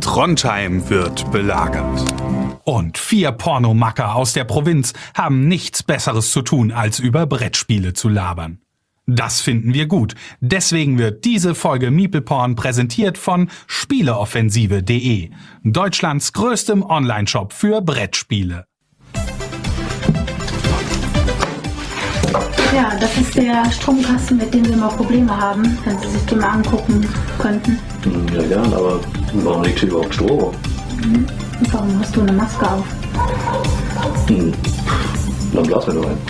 Trondheim wird belagert. Und 4 Pornomacker aus der Provinz haben nichts Besseres zu tun, als über Brettspiele zu labern. Das finden wir gut. Deswegen wird diese Folge MeeplePorn präsentiert von Spieleoffensive.de, Deutschlands größtem Onlineshop für Brettspiele. Ja, das ist der Stromkasten, mit dem wir immer Probleme haben, wenn Sie sich den mal angucken könnten. Ja, gern, aber warum liegt hier überhaupt Strom? Und warum hast du eine Maske auf? Dann blasen wir nur ein.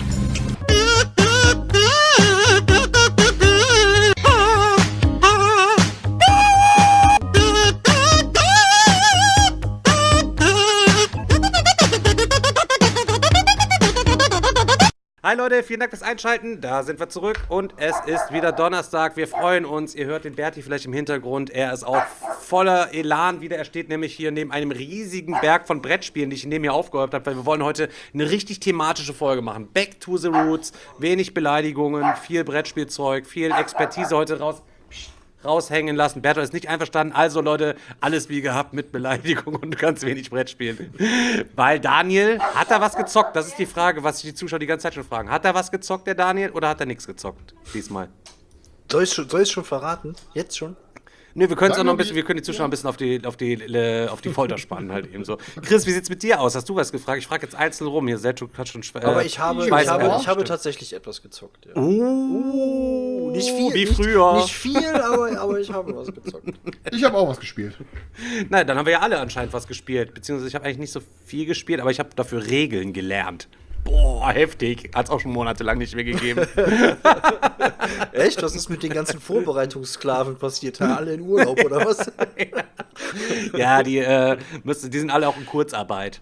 Hi Leute, vielen Dank fürs Einschalten, da sind wir zurück und es ist wieder Donnerstag, wir freuen uns, ihr hört den Berti vielleicht im Hintergrund, er ist auch voller Elan wieder, er steht nämlich hier neben einem riesigen Berg von Brettspielen, die ich neben mir aufgehäuft habe, weil wir wollen heute eine richtig thematische Folge machen, Back to the Roots, wenig Beleidigungen, viel Brettspielzeug, viel Expertise heute raushängen lassen. Bertolt ist nicht einverstanden. Also Leute, alles wie gehabt mit Beleidigung und ganz wenig Brettspielen. Weil Daniel, hat er was gezockt? Das ist die Frage, was sich die Zuschauer die ganze Zeit schon fragen. Hat er was gezockt, der Daniel, oder hat er nichts gezockt diesmal? Soll ich schon verraten? Jetzt schon? Nö, wir können es auch noch ein bisschen, wir können die Zuschauer ein bisschen auf die Folter spannen halt eben so. Chris, wie sieht's mit dir aus? Hast du was gefragt? Ich frage jetzt einzeln rum. Hier, Selchuk hat schon aber ich habe tatsächlich etwas gezockt. Ja. Nicht viel. Wie früher. Nicht viel, aber ich habe was gezockt. Ich habe auch was gespielt. Nein, dann haben wir ja alle anscheinend was gespielt. Beziehungsweise ich habe eigentlich nicht so viel gespielt, aber ich habe dafür Regeln gelernt. Boah, heftig. Hat's auch schon monatelang nicht mehr gegeben. Echt? Was ist mit den ganzen Vorbereitungssklaven passiert? Alle in Urlaub, oder was? Ja, die sind alle auch in Kurzarbeit.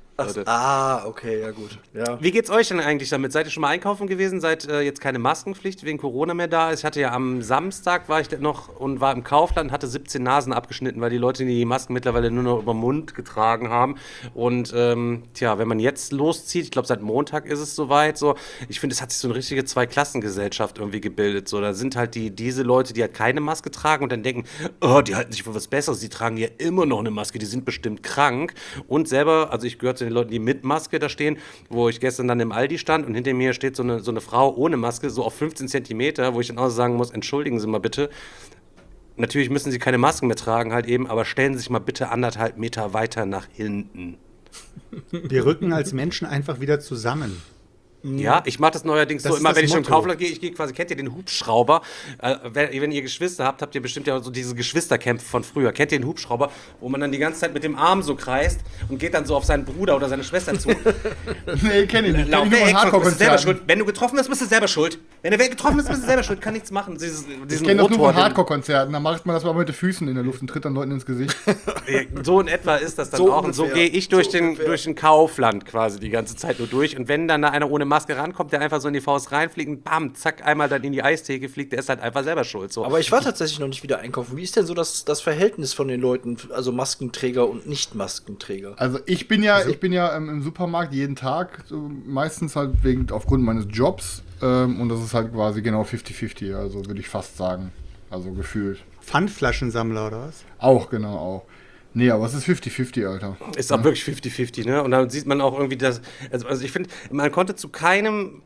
Okay, ja gut. Ja. Wie geht's euch denn eigentlich damit? Seid ihr schon mal einkaufen gewesen? Seit jetzt keine Maskenpflicht wegen Corona mehr da ist? Ich hatte ja am Samstag, war ich noch und war im Kaufland, hatte 17 Nasen abgeschnitten, weil die Leute die Masken mittlerweile nur noch über den Mund getragen haben. Und wenn man jetzt loszieht, ich glaube seit Montag ist es soweit, so, ich finde, es hat sich so eine richtige Zweiklassengesellschaft irgendwie gebildet. So, da sind halt diese Leute, die halt keine Maske tragen und dann denken, oh, die halten sich für was Besseres, die tragen ja immer noch eine Maske, die sind bestimmt krank. Und selber, also ich gehöre zu den Leuten, die mit Maske da stehen, wo ich gestern dann im Aldi stand und hinter mir steht so eine Frau ohne Maske, so auf 15 Zentimeter, wo ich dann auch sagen muss, entschuldigen Sie mal bitte. Natürlich müssen Sie keine Masken mehr tragen halt eben, aber stellen Sie sich mal bitte 1,5 Meter weiter nach hinten. Wir rücken als Menschen einfach wieder zusammen. Ja, ich mache das neuerdings so immer, wenn ich schon im Kaufland gehe, kennt ihr den Hubschrauber? Wenn ihr Geschwister habt ihr bestimmt ja so diese Geschwisterkämpfe von früher. Kennt ihr den Hubschrauber, wo man dann die ganze Zeit mit dem Arm so kreist und geht dann so auf seinen Bruder oder seine Schwester zu? Nee, kenn ich nicht. Lauf weg, bist du selber schuld. Wenn du getroffen bist, bist du selber schuld. Wenn du getroffen bist, bist du selber schuld. Kann nichts machen. Ich kenne das nur von Hardcore-Konzerten. Da macht man das mal mit den Füßen in der Luft und tritt dann Leuten ins Gesicht. So in etwa ist das dann so auch. Und so gehe ich durch den Kaufland quasi die ganze Zeit nur durch. Und wenn dann da einer ohne Maske rankommt, der einfach so in die Faust reinfliegt und bam, zack, einmal dann in die Eistheke fliegt, der ist halt einfach selber schuld. So. Aber ich war tatsächlich noch nicht wieder einkaufen. Wie ist denn so das Verhältnis von den Leuten, also Maskenträger und Nicht-Maskenträger? Also ich bin ja im Supermarkt jeden Tag, so meistens halt aufgrund meines Jobs. Und das ist halt quasi genau 50-50, also würde ich fast sagen. Also gefühlt. Pfandflaschensammler oder was? Auch, genau, auch. Nee, aber es ist 50-50, Alter. Ist auch wirklich 50-50, ne? Und dann sieht man auch irgendwie das. Also ich finde, man konnte zu keinem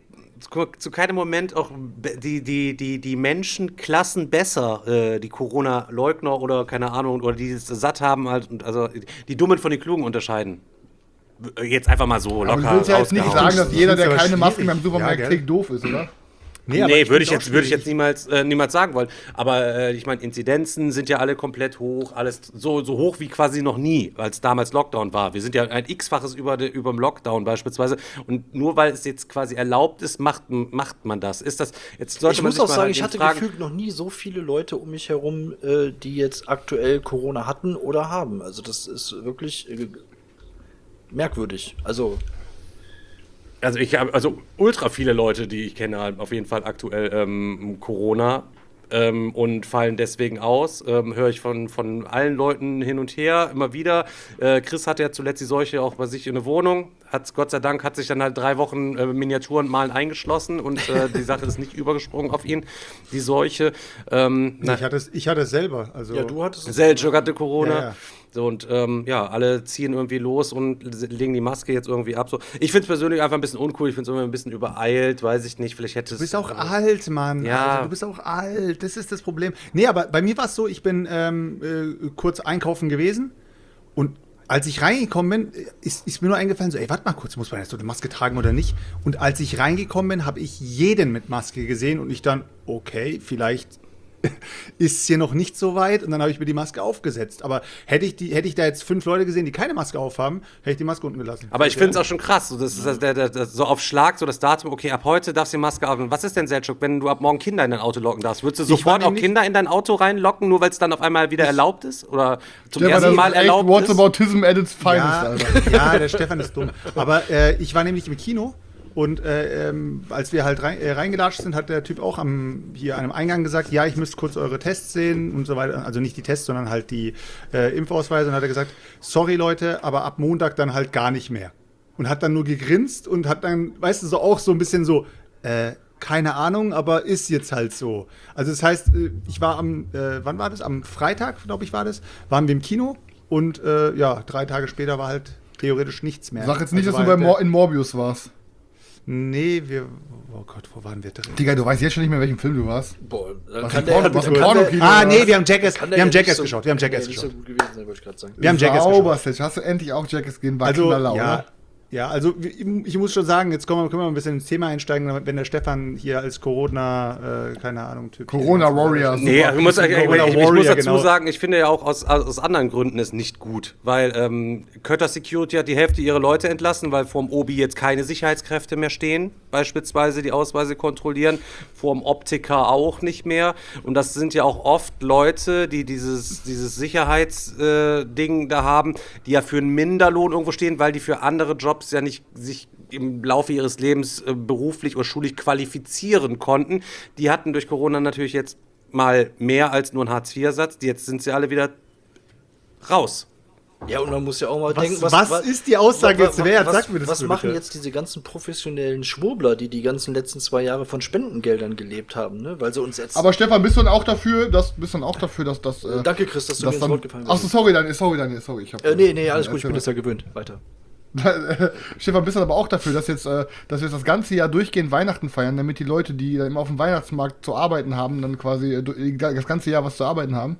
Moment auch die Menschenklassen besser, die Corona-Leugner oder keine Ahnung, oder die es satt haben, halt, also die Dummen von den Klugen unterscheiden. Jetzt einfach mal so locker. Aber du willst ja jetzt nicht sagen, dass jeder, der keine Maske mehr im Supermarkt ja, trägt, doof ist, oder? Nee, würde ich jetzt niemals sagen wollen. Aber ich meine, Inzidenzen sind ja alle komplett hoch, alles so hoch wie quasi noch nie, als damals Lockdown war. Wir sind ja ein X-faches über dem Lockdown beispielsweise. Und nur weil es jetzt quasi erlaubt ist, macht man das. Ist das jetzt sollte ich man muss sich auch mal sagen, halt ich hatte fragen, gefühlt noch nie so viele Leute um mich herum, die jetzt aktuell Corona hatten oder haben. Also das ist wirklich merkwürdig. Also ich habe ultra viele Leute, die ich kenne, haben auf jeden Fall aktuell Corona und fallen deswegen aus. Höre ich von allen Leuten hin und her immer wieder. Chris hatte ja zuletzt die Seuche auch bei sich in der Wohnung. Gott sei Dank hat sich dann halt 3 Wochen Miniaturen malen eingeschlossen und die Sache ist nicht übergesprungen auf ihn, die Seuche. Ich hatte es selber. Also ja, du hattest es. Selchuk hatte Corona. Ja. So, und alle ziehen irgendwie los und legen die Maske jetzt irgendwie ab. So. Ich finde es persönlich einfach ein bisschen uncool, ich finde es irgendwie ein bisschen übereilt, weiß ich nicht, vielleicht hätte es... Du bist auch alt, Mann. Ja. Also, du bist auch alt, das ist das Problem. Nee, aber bei mir war es so, ich bin kurz einkaufen gewesen und als ich reingekommen bin, ist mir nur eingefallen, so, ey, warte mal kurz, muss man jetzt so eine Maske tragen oder nicht? Und als ich reingekommen bin, habe ich jeden mit Maske gesehen und ich dann, okay, vielleicht ist hier noch nicht so weit und dann habe ich mir die Maske aufgesetzt. Aber hätte ich da jetzt 5 Leute gesehen, die keine Maske aufhaben, hätte ich die Maske unten gelassen. Aber ich finde es auch schon krass, so, das ist so auf Schlag, so das Datum, okay, ab heute darfst du die Maske aufnehmen. Was ist denn, Selçuk, wenn du ab morgen Kinder in dein Auto locken darfst? Würdest du sofort auch Kinder in dein Auto reinlocken, nur weil es dann auf einmal wieder erlaubt ist? Oder zum ersten Mal erlaubt ist? Whataboutism at its finest, Alter. Ja, der Stefan ist dumm. Aber ich war nämlich im Kino. Und als wir halt reingelatscht sind, hat der Typ auch an einem Eingang gesagt, ja, ich müsste kurz eure Tests sehen und so weiter. Also nicht die Tests, sondern halt die Impfausweise. Und hat er gesagt, sorry Leute, aber ab Montag dann halt gar nicht mehr. Und hat dann nur gegrinst und hat dann, weißt du, so auch so ein bisschen so, keine Ahnung, aber ist jetzt halt so. Also das heißt, ich war wann war das? Am Freitag, glaube ich, waren wir im Kino. Und 3 Tage später war halt theoretisch nichts mehr. Sag jetzt nicht, also dass du in Morbius warst. Nee, oh Gott, wo waren wir drin? Digga, du weißt jetzt schon nicht mehr, welchen Film du warst. Boah, dann Was kann im der Pornokino Nee, wir haben Jackass kann der ja geschaut. nicht so gut gewesen sein, wollte ich gerade sagen. Wir haben Jackass Sauber, geschaut. Seth. Hast du endlich auch Jackass gesehen? War Also, Knaller, oder? ja, also ich muss schon sagen, jetzt können wir ein bisschen ins Thema einsteigen, wenn der Stefan hier als Corona, keine Ahnung, Typ. Corona Warrior. Nee, ich muss Warrior, dazu genau. sagen, ich finde ja auch aus anderen Gründen es nicht gut, weil Kötter Security hat die Hälfte ihrer Leute entlassen, weil vorm Obi jetzt keine Sicherheitskräfte mehr stehen, beispielsweise die Ausweise kontrollieren, vorm Optiker auch nicht mehr und das sind ja auch oft Leute, die dieses Sicherheitsding da haben, die ja für einen Minderlohn irgendwo stehen, weil die für andere Jobs ja nicht sich im Laufe ihres Lebens beruflich oder schulisch qualifizieren konnten. Die hatten durch Corona natürlich jetzt mal mehr als nur einen Hartz-IV-Satz. Jetzt sind sie alle wieder raus. Ja, und man muss ja auch mal denken, was ist die Aussage jetzt wert? Sag mir das was bitte. machen jetzt diese ganzen professionellen Schwurbler, die ganzen letzten 2 Jahre von Spendengeldern gelebt haben, ne? Weil sie uns jetzt... Aber Stefan, bist du dann auch dafür, dass das... Danke, Chris, dass du mir ins Wort gefallen bist. Achso, sorry, Daniel. Nee, alles gut, ich bin das ja gewöhnt. Weiter. Stefan, bist du aber auch dafür, dass wir jetzt das ganze Jahr durchgehend Weihnachten feiern, damit die Leute, die dann immer auf dem Weihnachtsmarkt zu arbeiten haben, dann quasi das ganze Jahr was zu arbeiten haben?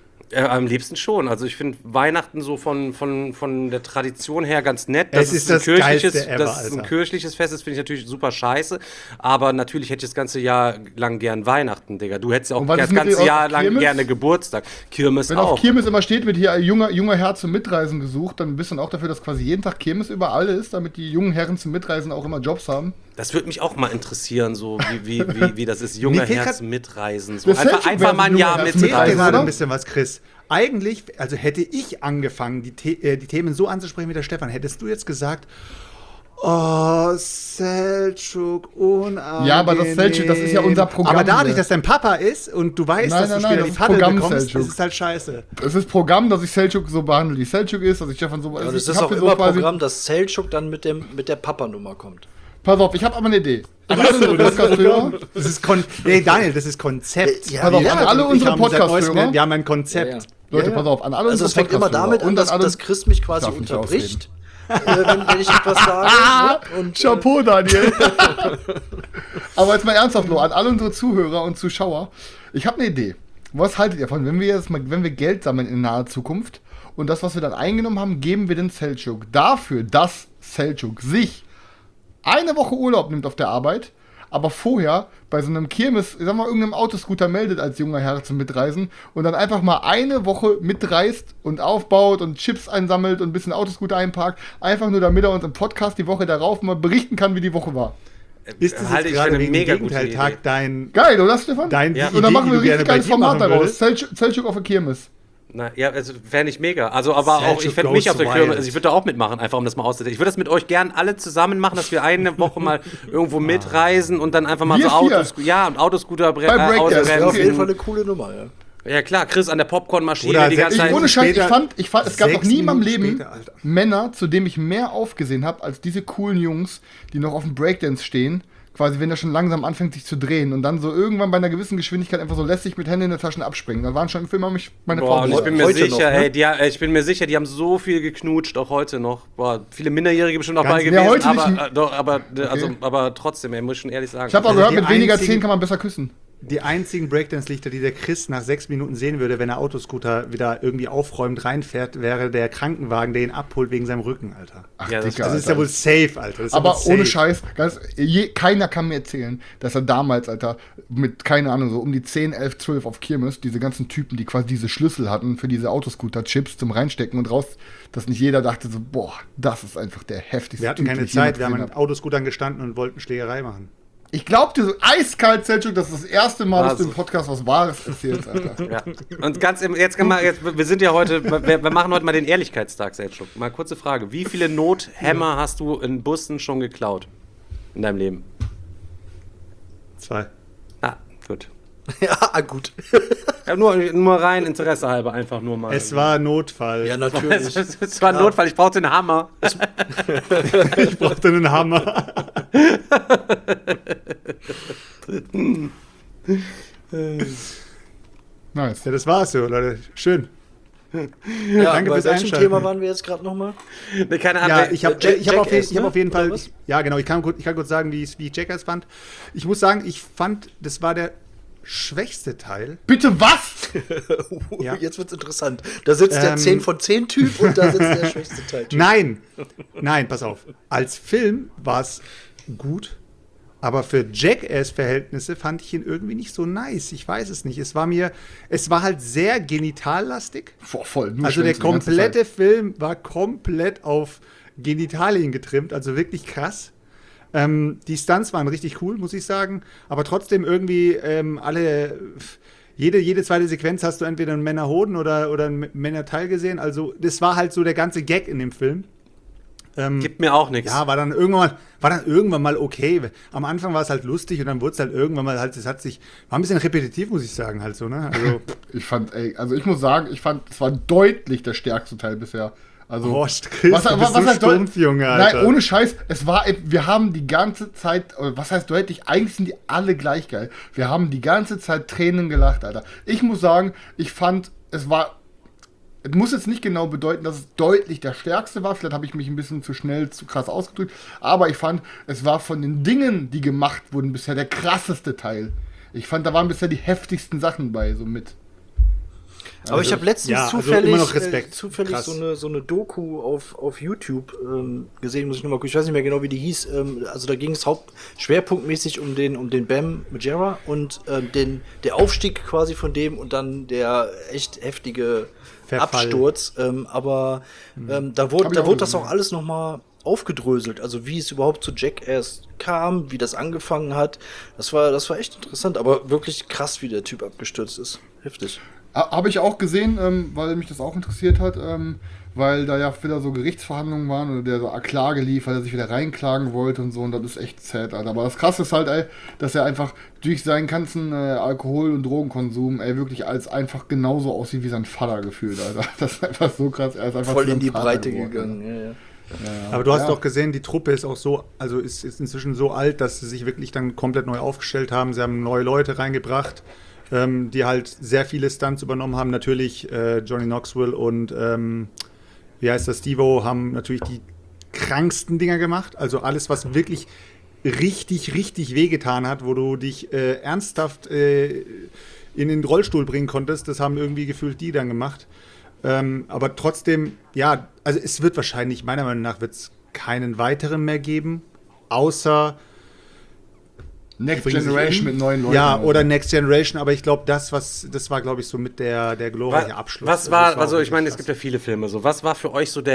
Am liebsten schon. Also ich finde Weihnachten so von der Tradition her ganz nett. Es ist das Geilste ever, dass es ein kirchliches Fest ist, finde ich natürlich super scheiße. Aber natürlich hätte ich das ganze Jahr lang gern Weihnachten, Digga. Du hättest ja auch das ganze Jahr lang gerne Geburtstag. Kirmes Wenn auch. auf Kirmes immer steht, wird hier junger Herr zum Mitreisen gesucht, dann bist du dann auch dafür, dass quasi jeden Tag Kirmes überall ist, damit die jungen Herren zum Mitreisen auch immer Jobs haben. Das würde mich auch mal interessieren, so wie das ist, junger Herr zum Mitreisen. So. Das Einfach mal ein Jahr Fehlt mitreisen. gerade ein bisschen was, Chris. Eigentlich, also hätte ich angefangen, die Themen so anzusprechen wie der Stefan, hättest du jetzt gesagt, oh, Selçuk, unangenehm. Ja, aber das Selçuk, das ist ja unser Programm. Aber dadurch, dass dein Papa ist und du weißt, dass du später die Paddel bekommst, das ist halt scheiße. Es ist Programm, dass ich Selçuk so behandle, wie Selçuk ist, dass ich Stefan so... Ja, das ist auch immer Programm, dass Selçuk dann mit der Papa-Nummer kommt. Pass auf, ich habe aber eine Idee. An alle unsere Podcast-Hörer. Nee, Daniel, das ist Konzept. Pass auf, an alle unsere Podcast-Hörer. Wir haben ein Konzept. Ja. Leute, pass auf, an alle Also unsere es fängt immer damit an, dass Chris mich quasi unterbricht, wenn ich etwas sage. Ne? Und, Chapeau, Daniel. Aber jetzt mal ernsthaft, Lo, an alle unsere Zuhörer und Zuschauer. Ich habe eine Idee. Was haltet ihr davon, wenn wir Geld sammeln in naher Zukunft und das, was wir dann eingenommen haben, geben wir den Selçuk dafür, dass Selçuk sich eine Woche Urlaub nimmt auf der Arbeit, aber vorher bei so einem Kirmes, ich sag mal, irgendeinem Autoscooter meldet als junger Herr zum Mitreisen und dann einfach mal eine Woche mitreist und aufbaut und Chips einsammelt und ein bisschen Autoscooter einparkt, einfach nur damit er uns im Podcast die Woche darauf mal berichten kann, wie die Woche war. Ist das jetzt gerade wegen Gegenteiltag dein... Geil, oder Stefan? Ja. Und dann machen wir ein Idee, die du richtig geiles gerne bei Format dir machen daraus. Selçuk auf der Kirmes. Na, ja, also fände ich mega. Also, aber auch, ich fände mich auf der Kirmes, also ich würde da auch mitmachen, einfach um das mal auszudenken. Ich würde das mit euch gern alle zusammen machen, dass wir eine Woche mal irgendwo mitreisen und dann einfach mal Wir so Autoscooter Bei Breakdance. das wäre auf jeden Fall ausrennen. eine coole Nummer, ja. Ja klar, Chris an der Popcornmaschine Oder die ganze Zeit. Ohne Scheiß, später- ich fand, es gab noch 6 nie in meinem Minuten Leben später, Alter. Männer, zu denen ich mehr aufgesehen habe, als diese coolen Jungs, die noch auf dem Breakdance stehen, quasi, wenn der schon langsam anfängt sich zu drehen und dann so irgendwann bei einer gewissen Geschwindigkeit einfach so lässig mit Händen in den Taschen abspringen. Da waren schon im Film auch meine Boah, und Frau. ich bin mir Heute sicher, noch, ne? ich bin mir sicher, die haben so viel geknutscht, auch heute noch. Boah, viele Minderjährige bestimmt auch Ganz- bei nee, gewesen, heute nicht. aber trotzdem, ey, muss ich schon ehrlich sagen. Ich habe auch Also gehört, die mit weniger einzigen- 10 kann man besser küssen. Die einzigen Breakdance-Lichter, die der Chris nach 6 Minuten sehen würde, wenn er Autoscooter wieder irgendwie aufräumend reinfährt, wäre der Krankenwagen, der ihn abholt wegen seinem Rücken, Alter. Ach, Ja, das- Dicker, Das ist ja Alter. wohl safe, Alter. Das ist ja Aber wohl safe. ohne Scheiß, keiner kann mir erzählen, dass er damals, Alter, mit, keine Ahnung, so um die 10, 11, 12 auf Kirmes, diese ganzen Typen, die quasi diese Schlüssel hatten für diese Autoscooter-Chips zum Reinstecken und raus, dass nicht jeder dachte so, boah, das ist einfach der heftigste Wir hatten Typ, keine den ich jemals Zeit, wir haben gesehen an hab. Autoscootern gestanden und wollten Schlägerei machen. Ich glaub dir so eiskalt, Selchuk, das ist das erste Mal, dass du Also. im Podcast was Wahres erzählst, Alter. Ja. Und wir sind ja heute, wir machen heute mal den Ehrlichkeitstag, Selchuk. Mal kurze Frage. Wie viele Nothämmer hast du in Bussen schon geklaut in deinem Leben? 2. Ah, gut. Ja, gut. Ja, nur rein Interesse halber, einfach nur mal. Es war Notfall. Ja, natürlich. Es war ein Notfall, ich brauchte einen Hammer. Ich brauchte einen Hammer. Nice. Ja, das war's so, Leute. Schön. Ja, Danke bei fürs welchem Einschalten. Thema waren wir jetzt gerade nochmal? Nee, keine Ahnung. Ja, ich habe Jackass, hab ne? auf jeden Fall, Oder was? ja genau, ich kann kurz sagen, wie ich Jackass fand. Ich muss sagen, ich fand, das war der schwächste Teil. Bitte was? Ja. Jetzt wird's interessant. Da sitzt der 10 von 10 Typ und da sitzt der schwächste Teil Typ. Nein, pass auf. Als Film war es gut, aber für Jackass-Verhältnisse fand ich ihn irgendwie nicht so nice. Ich weiß es nicht. Es war halt sehr genitallastig. Boah, voll. Nur Also der Schwänze die ganze komplette Zeit. Film war komplett auf Genitalien getrimmt, also wirklich krass. Die Stunts waren richtig cool, muss ich sagen. Aber trotzdem irgendwie jede zweite Sequenz hast du entweder einen Männerhoden oder einen Männerteil gesehen. Also das war halt so der ganze Gag in dem Film. Gibt mir auch nichts. Ja, war dann irgendwann mal okay. Am Anfang war es halt lustig und dann wurde es halt irgendwann mal halt, war ein bisschen repetitiv, muss ich sagen, halt so, ne? Also, Ich muss sagen, ich fand, es war deutlich der stärkste Teil bisher. Also, Horst, Chris, du bist so heißt stumpf, Junge, Alter. Nein, ohne Scheiß, wir haben die ganze Zeit, was heißt deutlich, eigentlich sind die alle gleich geil. Wir haben die ganze Zeit Tränen gelacht, Alter. Ich muss sagen, ich fand, es muss jetzt nicht genau bedeuten, dass es deutlich der stärkste war. Vielleicht habe ich mich ein bisschen zu schnell, zu krass ausgedrückt. Aber ich fand, es war von den Dingen, die gemacht wurden, bisher der krasseste Teil. Ich fand, da waren bisher die heftigsten Sachen bei, so mit. Aber ich habe letztens ja, also zufällig, immer noch Respekt. zufällig Krass. so eine Doku auf YouTube gesehen, muss ich nochmal gucken. Ich weiß nicht mehr genau, wie die hieß. Also da ging es schwerpunktmäßig um den Bam Margera und der Aufstieg quasi von dem und dann der echt heftige Verfall. Absturz. Aber da wurde das auch alles nochmal aufgedröselt, also wie es überhaupt zu Jackass kam, wie das angefangen hat. Das war echt interessant, aber wirklich krass, wie der Typ abgestürzt ist. Heftig. Habe ich auch gesehen, weil mich das auch interessiert hat, weil da ja wieder so Gerichtsverhandlungen waren oder der so Klage lief, weil er sich wieder reinklagen wollte und so, und das ist echt sad, Alter. Aber das Krasse ist halt, ey, dass er einfach durch seinen ganzen Alkohol- und Drogenkonsum, wirklich als einfach genauso aussieht wie sein Vater gefühlt, Alter. Das ist einfach so krass. Er ist einfach Voll zu in seinem die Vater Breite geworden, gegangen. Alter. Ja. Aber du hast Ja. doch gesehen, die Truppe ist auch so, also ist inzwischen so alt, dass sie sich wirklich dann komplett neu aufgestellt haben. Sie haben neue Leute reingebracht, die halt sehr viele Stunts übernommen haben. Natürlich Johnny Knoxville und wie heißt das, Steve-O haben natürlich die kranksten Dinger gemacht. Also alles, was wirklich richtig, richtig wehgetan hat, wo du dich ernsthaft in den Rollstuhl bringen konntest, das haben irgendwie gefühlt die dann gemacht. Aber trotzdem, ja, also es wird wahrscheinlich, meiner Meinung nach, wird es keinen weiteren mehr geben, außer Next bringen sich Generation um. mit neuen Leuten. Ja, Alter. oder Next Generation, aber ich glaube, das war, glaube ich, so mit der glorreiche Abschluss. Was das war, auch also ich wirklich meine, es krass. gibt ja viele Filme so. Was war für euch so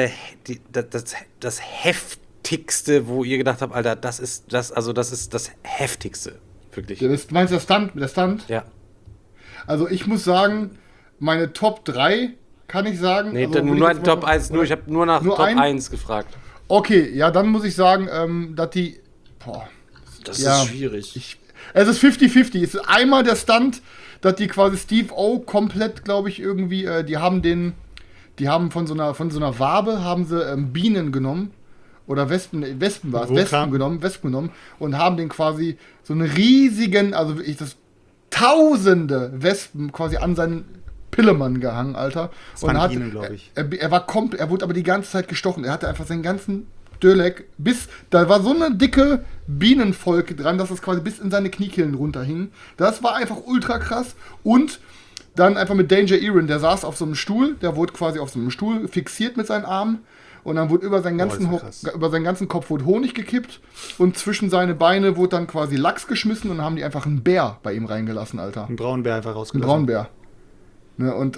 das heftigste, wo ihr gedacht habt, Alter, das ist das heftigste, wirklich? Du meinst der Stunt? Ja. Also ich muss sagen, meine Top 3 kann ich sagen. Nee, also, nur ein Top 1, ich habe nur nach Nur Top ein? 1 gefragt. Okay, ja, dann muss ich sagen, dass die. Boah. Das Ja, ist schwierig. Es ist 50-50. Es ist einmal der Stunt, dass die quasi Steve-O komplett, glaube ich, irgendwie, die haben von so einer Wabe haben sie Bienen genommen oder Wespen war es, Wurmkram. Wespen genommen und haben den quasi so einen riesigen, also wirklich das tausende Wespen quasi an seinen Pillemann gehangen, Alter. Das waren Bienen, glaube ich. Er wurde aber die ganze Zeit gestochen. Er hatte einfach seinen ganzen Döleck da war so eine dicke Bienenvolk dran, dass es quasi bis in seine Kniekehlen runterhing. Das war einfach ultra krass. Und dann einfach mit Danger Erin, der saß auf so einem Stuhl, der wurde quasi auf so einem Stuhl fixiert mit seinen Armen. Und dann wurde über seinen ganzen Kopf wurde Honig gekippt und zwischen seine Beine wurde dann quasi Lachs geschmissen und dann haben die einfach einen Bär bei ihm reingelassen, Alter. Einen Braunbär einfach Ein rausgelassen. Braunbär. Ne, und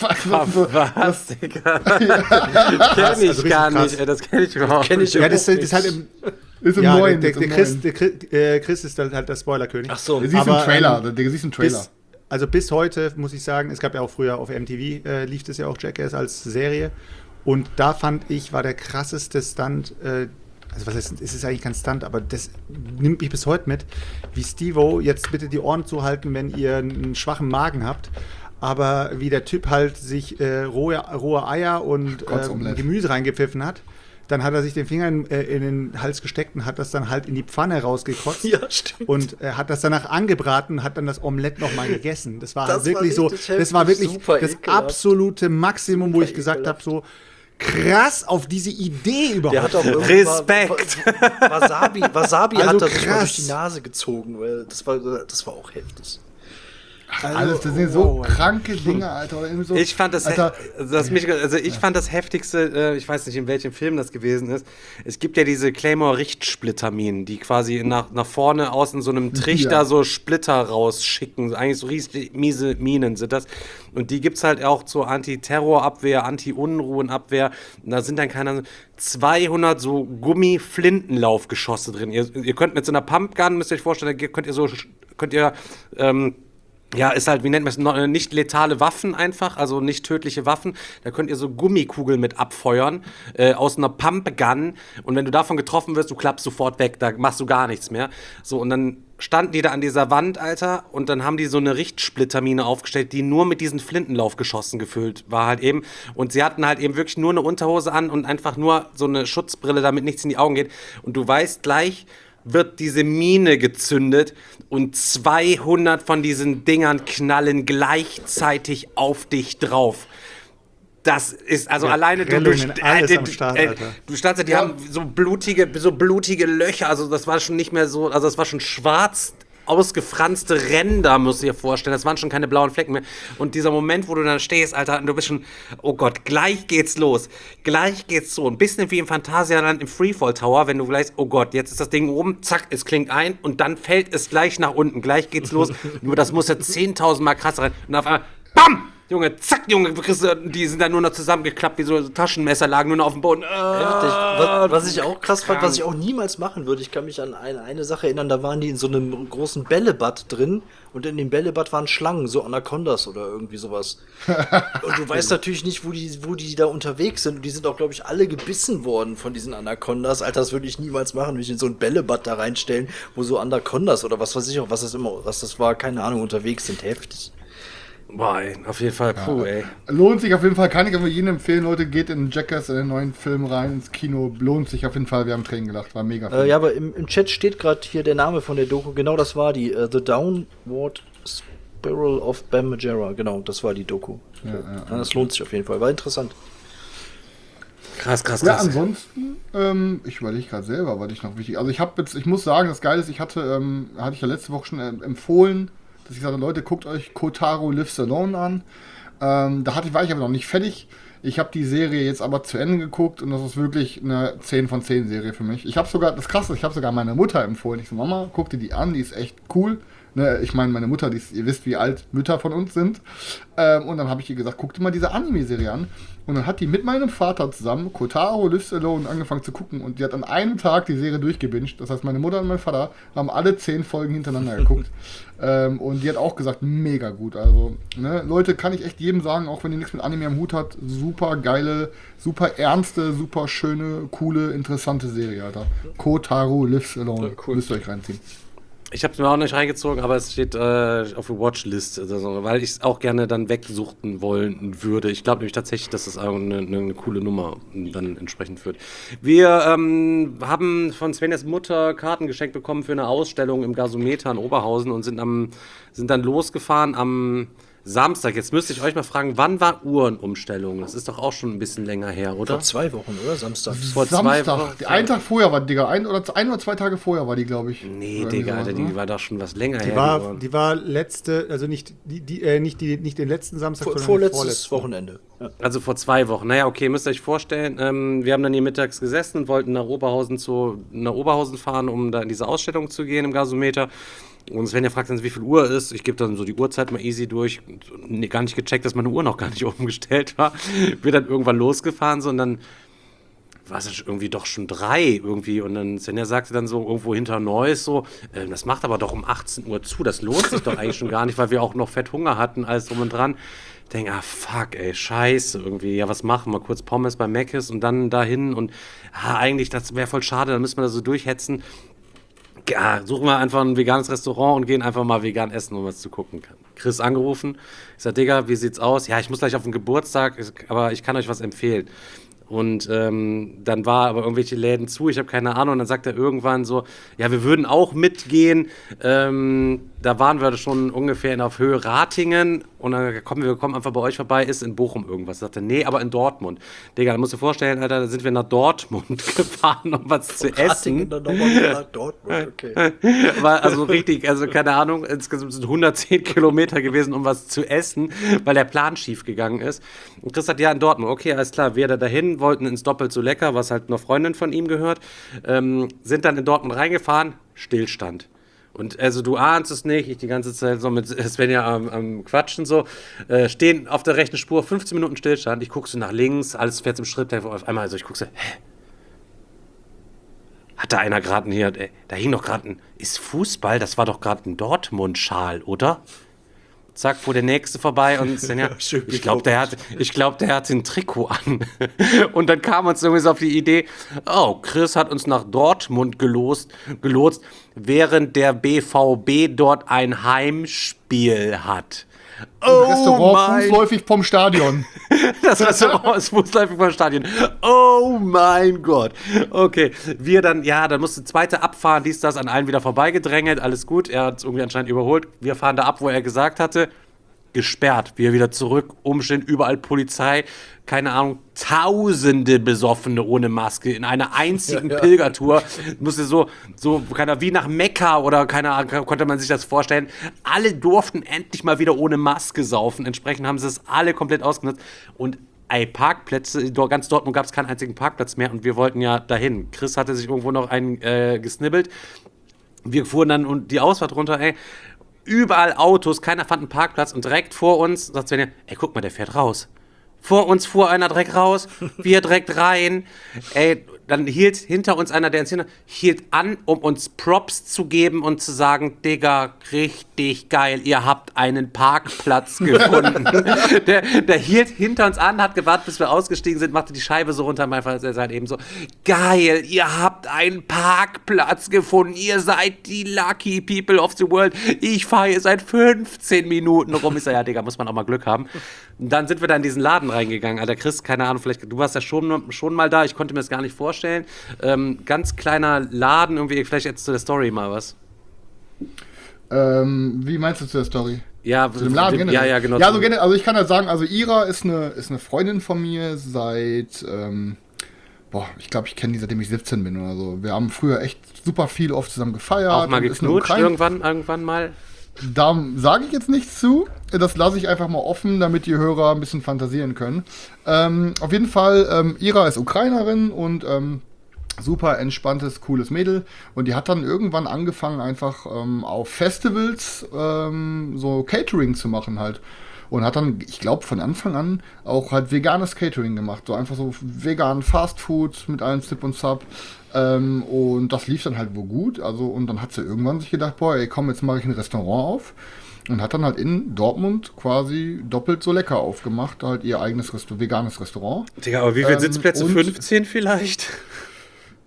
Was, Digga? Das kenn ich also gar richtig nicht, ey, das kenn ich überhaupt nicht. Ja, das ist halt im... ist im Ja, Neuen. der ist im Chris, Neuen. Chris ist dann halt der Spoilerkönig. Ach so. Du siehst aber, einen Trailer, du siehst einen Trailer. Bis heute, muss ich sagen, es gab ja auch früher auf MTV, lief das ja auch Jackass als Serie. Und da fand ich, war der krasseste Stunt, also was heißt, es ist eigentlich kein Stunt, aber das nimmt mich bis heute mit, wie Steve-O, jetzt bitte die Ohren zuhalten, wenn ihr einen schwachen Magen habt, aber wie der Typ halt sich rohe Eier und Gemüse reingepfiffen hat. Dann hat er sich den Finger in den Hals gesteckt und hat das dann halt in die Pfanne rausgekotzt. Ja, stimmt. Und hat das danach angebraten und hat dann das Omelett nochmal gegessen. Das war Das halt wirklich war so, richtig das war heftig, wirklich super das ekelhaft. absolute Maximum, wo ich gesagt habe, so krass auf diese Idee überhaupt. Der hat auch Respekt. Wasabi Also hat er sich mal krass. durch die Nase gezogen, weil das war auch heftig. Alles, das sind so kranke Dinge, Alter. Oder irgendwie so, Ich fand Alter, ich fand das heftigste, ich weiß nicht, in welchem Film das gewesen ist. Es gibt ja diese Claymore-Richtsplitterminen, die quasi nach vorne aus in so einem Trichter Ja. so Splitter rausschicken. Eigentlich so riesige, miese Minen sind das. Und die gibt's halt auch zur Anti-Terror-Abwehr, Anti-Unruhen-Abwehr. Und da sind dann 200 so Gummi-Flintenlaufgeschosse drin. Ihr könnt mit so einer Pumpgun, müsst ihr euch vorstellen, ja, ist halt, wie nennt man es, nicht letale Waffen einfach, also nicht tödliche Waffen. Da könnt ihr so Gummikugeln mit abfeuern aus einer Pumpgun. Und wenn du davon getroffen wirst, du klappst sofort weg, da machst du gar nichts mehr. So, und dann standen die da an dieser Wand, Alter, und dann haben die so eine Richtsplittermine aufgestellt, die nur mit diesen Flintenlaufgeschossen gefüllt war halt eben. Und sie hatten halt eben wirklich nur eine Unterhose an und einfach nur so eine Schutzbrille, damit nichts in die Augen geht. Und du weißt gleich, wird diese Mine gezündet und 200 von diesen Dingern knallen gleichzeitig auf dich drauf. Das ist, also Ja, alleine Prellungen, alles am Start, Alter. du standst, die haben so blutige Löcher, also das war schon nicht mehr so, also das war schon schwarz ausgefranste Ränder, musst du dir vorstellen. Das waren schon keine blauen Flecken mehr. Und dieser Moment, wo du dann stehst, Alter, und du bist schon, oh Gott, gleich geht's los. Gleich geht's so. Ein bisschen wie im Phantasialand im Freefall Tower, wenn du gleich, oh Gott, jetzt ist das Ding oben, zack, es klingt ein und dann fällt es gleich nach unten. Gleich geht's los. Nur das muss ja 10.000 Mal krasser rein. Und auf einmal, BAM! Junge, zack, Junge, die sind dann nur noch zusammengeklappt, wie so Taschenmesser lagen nur noch auf dem Boden. Heftig. Was ich auch krass fand, was ich auch niemals machen würde, ich kann mich an eine Sache erinnern, da waren die in so einem großen Bällebad drin und in dem Bällebad waren Schlangen, so Anacondas oder irgendwie sowas. Und du weißt natürlich nicht, wo die da unterwegs sind und die sind auch, glaube ich, alle gebissen worden von diesen Anacondas. Alter, das würde ich niemals machen, mich in so ein Bällebad da reinstellen, wo so Anacondas oder was weiß ich auch, was das war, keine Ahnung, unterwegs sind. Heftig. Boah, ey, auf jeden Fall, puh, ey. Lohnt sich auf jeden Fall, kann ich aber jedem empfehlen, Leute, geht in Jackass, in den neuen Film rein, ins Kino, lohnt sich auf jeden Fall, wir haben Tränen gelacht, war mega Film. Ja, aber im Chat steht gerade hier der Name von der Doku, genau das war die, The Downward Spiral of Bam Margera, genau, das war die Doku. Ja, das lohnt sich auf jeden Fall, war interessant. Krass. Ja, ansonsten, ich überlege gerade selber, was ich noch wichtig, also ich muss sagen, das Geile ist, hatte ich ja letzte Woche schon empfohlen, dass ich sagte, Leute, guckt euch Kotaro Lives Alone an. War ich aber noch nicht fertig. Ich habe die Serie jetzt aber zu Ende geguckt und das ist wirklich eine 10 von 10 Serie für mich. Ich habe sogar meiner Mutter empfohlen. Ich so, Mama, guck dir die an, die ist echt cool. Ne, ich meine, meine Mutter, ihr wisst, wie alt Mütter von uns sind. Und dann habe ich ihr gesagt, guck dir mal diese Anime-Serie an. Und dann hat die mit meinem Vater zusammen Kotaro Lives Alone angefangen zu gucken. Und die hat an einem Tag die Serie durchgebinged. Das heißt, meine Mutter und mein Vater haben alle 10 Folgen hintereinander geguckt. Und die hat auch gesagt, mega gut. Also, ne, Leute, kann ich echt jedem sagen, auch wenn ihr nichts mit Anime am Hut habt, super geile, super ernste, super schöne, coole, interessante Serie, Alter. Kotaro Lives Alone. Ja, cool. Müsst ihr euch reinziehen. Ich habe es mir auch nicht reingezogen, aber es steht auf der Watchlist, also, weil ich es auch gerne dann wegsuchten wollen würde. Ich glaube nämlich tatsächlich, dass das auch eine coole Nummer dann entsprechend wird. Wir haben von Svenjas Mutter Karten geschenkt bekommen für eine Ausstellung im Gasometer in Oberhausen und sind dann losgefahren am Samstag. Jetzt müsste ich euch mal fragen, wann war Uhrenumstellung? Das ist doch auch schon ein bisschen länger her, oder? Vor 2 Wochen, oder? Samstag. Vor 2 Wochen. Samstag. Einen Tag vorher war die, Digga. Ein oder 2 Tage vorher war die, glaube ich. Nee, Oder Digga, irgendwie Alter, sowas, die war doch schon was länger her. Die war letzte, also nicht den letzten Samstag, sondern den Vorletztes vorletzten. Wochenende. Ja. Also vor 2 Wochen. Naja, okay, müsst ihr euch vorstellen, wir haben dann hier mittags gesessen und wollten nach Oberhausen fahren, um da in diese Ausstellung zu gehen im Gasometer. Und Svenja fragt dann, wie viel Uhr ist. Ich gebe dann so die Uhrzeit mal easy durch. Gar nicht gecheckt, dass meine Uhr noch gar nicht umgestellt war. Wir dann irgendwann losgefahren so und dann war es irgendwie doch schon 3 irgendwie. Und dann Svenja sagte dann so irgendwo hinter Neuss so, das macht aber doch um 18 Uhr zu. Das lohnt sich doch eigentlich schon gar nicht, weil wir auch noch fett Hunger hatten, alles drum und dran. Ich denke, fuck, ey, scheiße irgendwie. Ja, was machen wir? Kurz Pommes bei Mc's und dann dahin. Und eigentlich, das wäre voll schade, dann müssen wir da so durchhetzen. Ja, suchen wir einfach ein veganes Restaurant und gehen einfach mal vegan essen, um was zu gucken. Chris angerufen. Ich sag, Digga, wie sieht's aus? Ja, ich muss gleich auf den Geburtstag, aber ich kann euch was empfehlen. Und dann war aber irgendwelche Läden zu, ich habe keine Ahnung. Und dann sagt er irgendwann so, ja, wir würden auch mitgehen. Da waren wir schon ungefähr auf Höhe Ratingen. Und dann wir kommen einfach bei euch vorbei, ist in Bochum irgendwas. Sagt er, nee, aber in Dortmund. Digga, da musst du dir vorstellen, Alter, da sind wir nach Dortmund gefahren, um was zu essen. Dann nochmal wieder nach Dortmund, okay. War also richtig, also keine Ahnung, insgesamt sind 110 Kilometer gewesen, um was zu essen, weil der Plan schief gegangen ist. Und Chris sagt, ja, in Dortmund, okay, alles klar, wir da dahin, wollten ins Doppelt so lecker, was halt einer Freundin von ihm gehört, sind dann in Dortmund reingefahren, Stillstand. Und also du ahnst es nicht, ich die ganze Zeit so mit Svenja am Quatschen so, stehen auf der rechten Spur, 15 Minuten Stillstand, ich guck so nach links, alles fährt im Schritt, auf einmal, also ich guck so, hä? Hat da einer gerade hier, da hing doch gerade ist Fußball, das war doch gerade ein Dortmund-Schal, oder? Zack, fuhr der Nächste vorbei und Svenja, ich glaube, der hat ein Trikot an. Und dann kam uns irgendwie so auf die Idee, oh, Chris hat uns nach Dortmund gelotst, während der BVB dort ein Heimspiel hat. Restaurant fußläufig vom Stadion. Das Restaurant ist fußläufig vom Stadion. Oh mein Gott. Okay, wir dann, dann musste zweite abfahren, das an allen wieder vorbeigedrängelt, alles gut. Er hat es irgendwie anscheinend überholt. Wir fahren da ab, wo er gesagt hatte. Gesperrt, wir wieder zurück, umstehen, überall Polizei, keine Ahnung, Tausende Besoffene ohne Maske in einer einzigen Pilgertour. Musste so wie nach Mekka oder keine Ahnung, konnte man sich das vorstellen. Alle durften endlich mal wieder ohne Maske saufen. Entsprechend haben sie es alle komplett ausgenutzt. Und Parkplätze, ganz Dortmund gab es keinen einzigen Parkplatz mehr und wir wollten ja dahin. Chris hatte sich irgendwo noch einen gesnibbelt. Wir fuhren dann die Ausfahrt runter, überall Autos, keiner fand einen Parkplatz und direkt vor uns sagt Svenja, guck mal, der fährt raus. Vor uns fuhr einer direkt raus, wir direkt rein. Dann hielt hinter uns einer, der uns hielt an, um uns Props zu geben und zu sagen, Digga, richtig geil, ihr habt einen Parkplatz gefunden. der hielt hinter uns an, hat gewartet, bis wir ausgestiegen sind, machte die Scheibe so runter, er sagt eben so, geil, ihr habt einen Parkplatz gefunden, ihr seid die lucky people of the world, ich fahre hier seit 15 Minuten rum. Ich sage, ja, Digga, muss man auch mal Glück haben. Und dann sind wir da in diesen Laden reingegangen. Alter, Chris, keine Ahnung, vielleicht, du warst ja schon mal da, ich konnte mir das gar nicht vorstellen. Ganz kleiner Laden, irgendwie, vielleicht jetzt zu der Story mal was. Wie meinst du zu der Story? Ja, zu dem Laden generell? Ja, genau. Ja, also ich kann ja sagen, also Ira ist eine Freundin von mir seit, ich glaube, ich kenne die, seitdem ich 17 bin oder so. Wir haben früher echt super viel oft zusammen gefeiert. Auch mal geknutscht irgendwann mal? Da sage ich jetzt nichts zu. Das lasse ich einfach mal offen, damit die Hörer ein bisschen fantasieren können. Auf jeden Fall, Ira ist Ukrainerin und super entspanntes, cooles Mädel. Und die hat dann irgendwann angefangen, einfach auf Festivals so Catering zu machen halt. Und hat dann, ich glaube, von Anfang an auch halt veganes Catering gemacht. So einfach so vegan Fastfood mit allem Zip und Zap. Und das lief dann halt wohl gut. Also, und dann hat sie irgendwann sich gedacht, boah, komm, jetzt mache ich ein Restaurant auf. Und hat dann halt in Dortmund quasi doppelt so lecker aufgemacht, halt ihr eigenes veganes Restaurant. Digga, aber wie viele Sitzplätze? 15 vielleicht?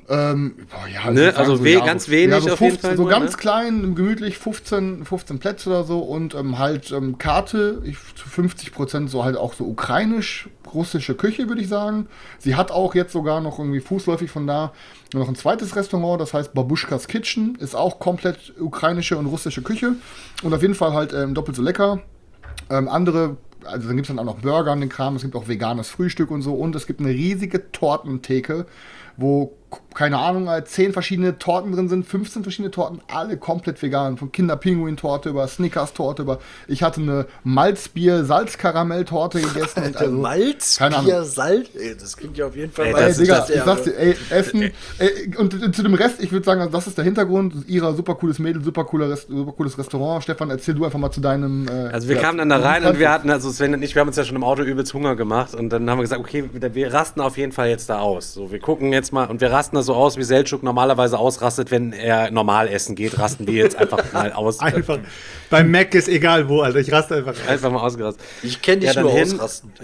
Ja, Ne? ich würd Also sagen, ganz wenig so auf jeden Fall So nur, ganz ne? klein, gemütlich, 15 Plätze oder so und halt Karte, zu 50% so halt auch so ukrainisch-russische Küche, würde ich sagen. Sie hat auch jetzt sogar noch irgendwie fußläufig von da noch ein zweites Restaurant, das heißt Babuschkas Kitchen, ist auch komplett ukrainische und russische Küche und auf jeden Fall halt doppelt so lecker. Also dann gibt es dann auch noch Burger und den Kram, es gibt auch veganes Frühstück und so und es gibt eine riesige Tortentheke, wo, keine Ahnung, 10 verschiedene Torten drin sind, 15 verschiedene Torten, alle komplett vegan, von Kinderpinguin-Torte über Snickers-Torte über, ich hatte eine Malzbier-Salzkaramell-Torte gegessen. Und also, keine Ahnung. Malzbier, Salz, das klingt ja auf jeden Fall Ey, Digga, ich sag's dir, Essen, und zu dem Rest, ich würde sagen, also das ist der Hintergrund, Ira, super cooles Mädel, super cooles Restaurant. Stefan, erzähl du einfach mal zu deinem... Also wir kamen dann da rein und wir hatten, also Sven und ich, wir haben uns ja schon im Auto übelst Hunger gemacht und dann haben wir gesagt, okay, wir rasten auf jeden Fall jetzt da aus. So, wir gucken jetzt mal und wir rasten da so aus, wie Selçuk normalerweise ausrastet, wenn er normal essen geht, rasten wir jetzt einfach mal aus. Einfach, beim Mac ist egal wo, Alter, ich raste einfach aus. Einfach mal ausgerastet. Ich kenne dich Ja, nur dann hin. ausrasten.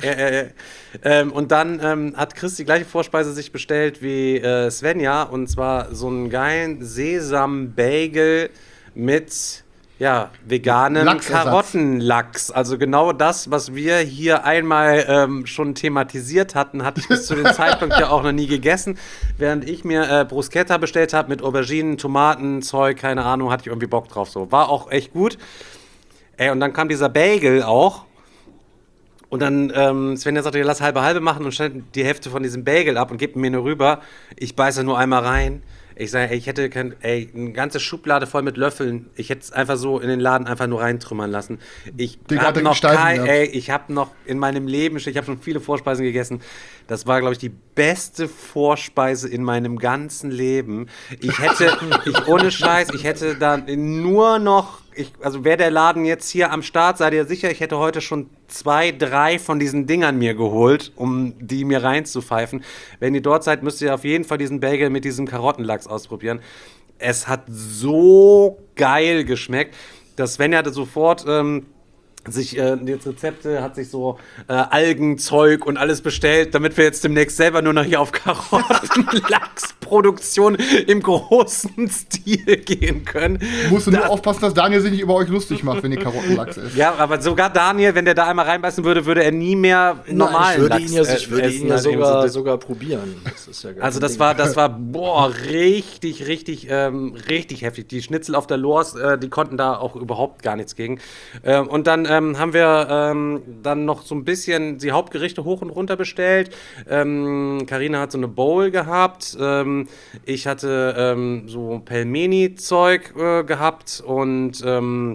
Und dann hat Chris die gleiche Vorspeise sich bestellt wie Svenja und zwar so einen geilen Sesam-Bagel mit veganem Lachsersatz. Karottenlachs. Also genau das, was wir hier einmal schon thematisiert hatten, hatte ich bis zu dem Zeitpunkt ja auch noch nie gegessen. Während ich mir Bruschetta bestellt habe mit Auberginen, Tomaten, Zeug, keine Ahnung, hatte ich irgendwie Bock drauf. So. War auch echt gut. Und dann kam dieser Bagel auch. Und dann Svenja sagte, lass halbe machen und stellt die Hälfte von diesem Bagel ab und gibt mir nur rüber. Ich beiße nur einmal rein. Ich sage, ich hätte eine ganze Schublade voll mit Löffeln. Ich hätte es einfach so in den Laden einfach nur reintrümmern lassen. Ich habe noch in meinem Leben, ich habe schon viele Vorspeisen gegessen. Das war, glaube ich, die beste Vorspeise in meinem ganzen Leben. Ohne Scheiß, ich hätte dann nur noch, also wäre der Laden jetzt hier am Start, seid ihr sicher, ich hätte heute schon 2, 3 von diesen Dingern mir geholt, um die mir reinzupfeifen. Wenn ihr dort seid, müsst ihr auf jeden Fall diesen Bagel mit diesem Karottenlachs ausprobieren. Es hat so geil geschmeckt, dass Svenja hatte sofort sich jetzt Rezepte, hat sich so Algenzeug und alles bestellt, damit wir jetzt demnächst selber nur noch hier auf Karottenlachsproduktion im großen Stil gehen können. Musst du nur aufpassen, dass Daniel sich nicht über euch lustig macht, wenn ihr Karottenlachs isst. Ja, aber sogar Daniel, wenn der da einmal reinbeißen würde, würde er nie mehr normalen Lachs ich würde ihn ja sogar probieren. Das ist ja also das war richtig heftig. Die Schnitzel auf der Loors, die konnten da auch überhaupt gar nichts gegen. Und dann haben wir dann noch so ein bisschen die Hauptgerichte hoch und runter bestellt. Carina hat so eine Bowl gehabt. Ich hatte so Pelmeni-Zeug gehabt und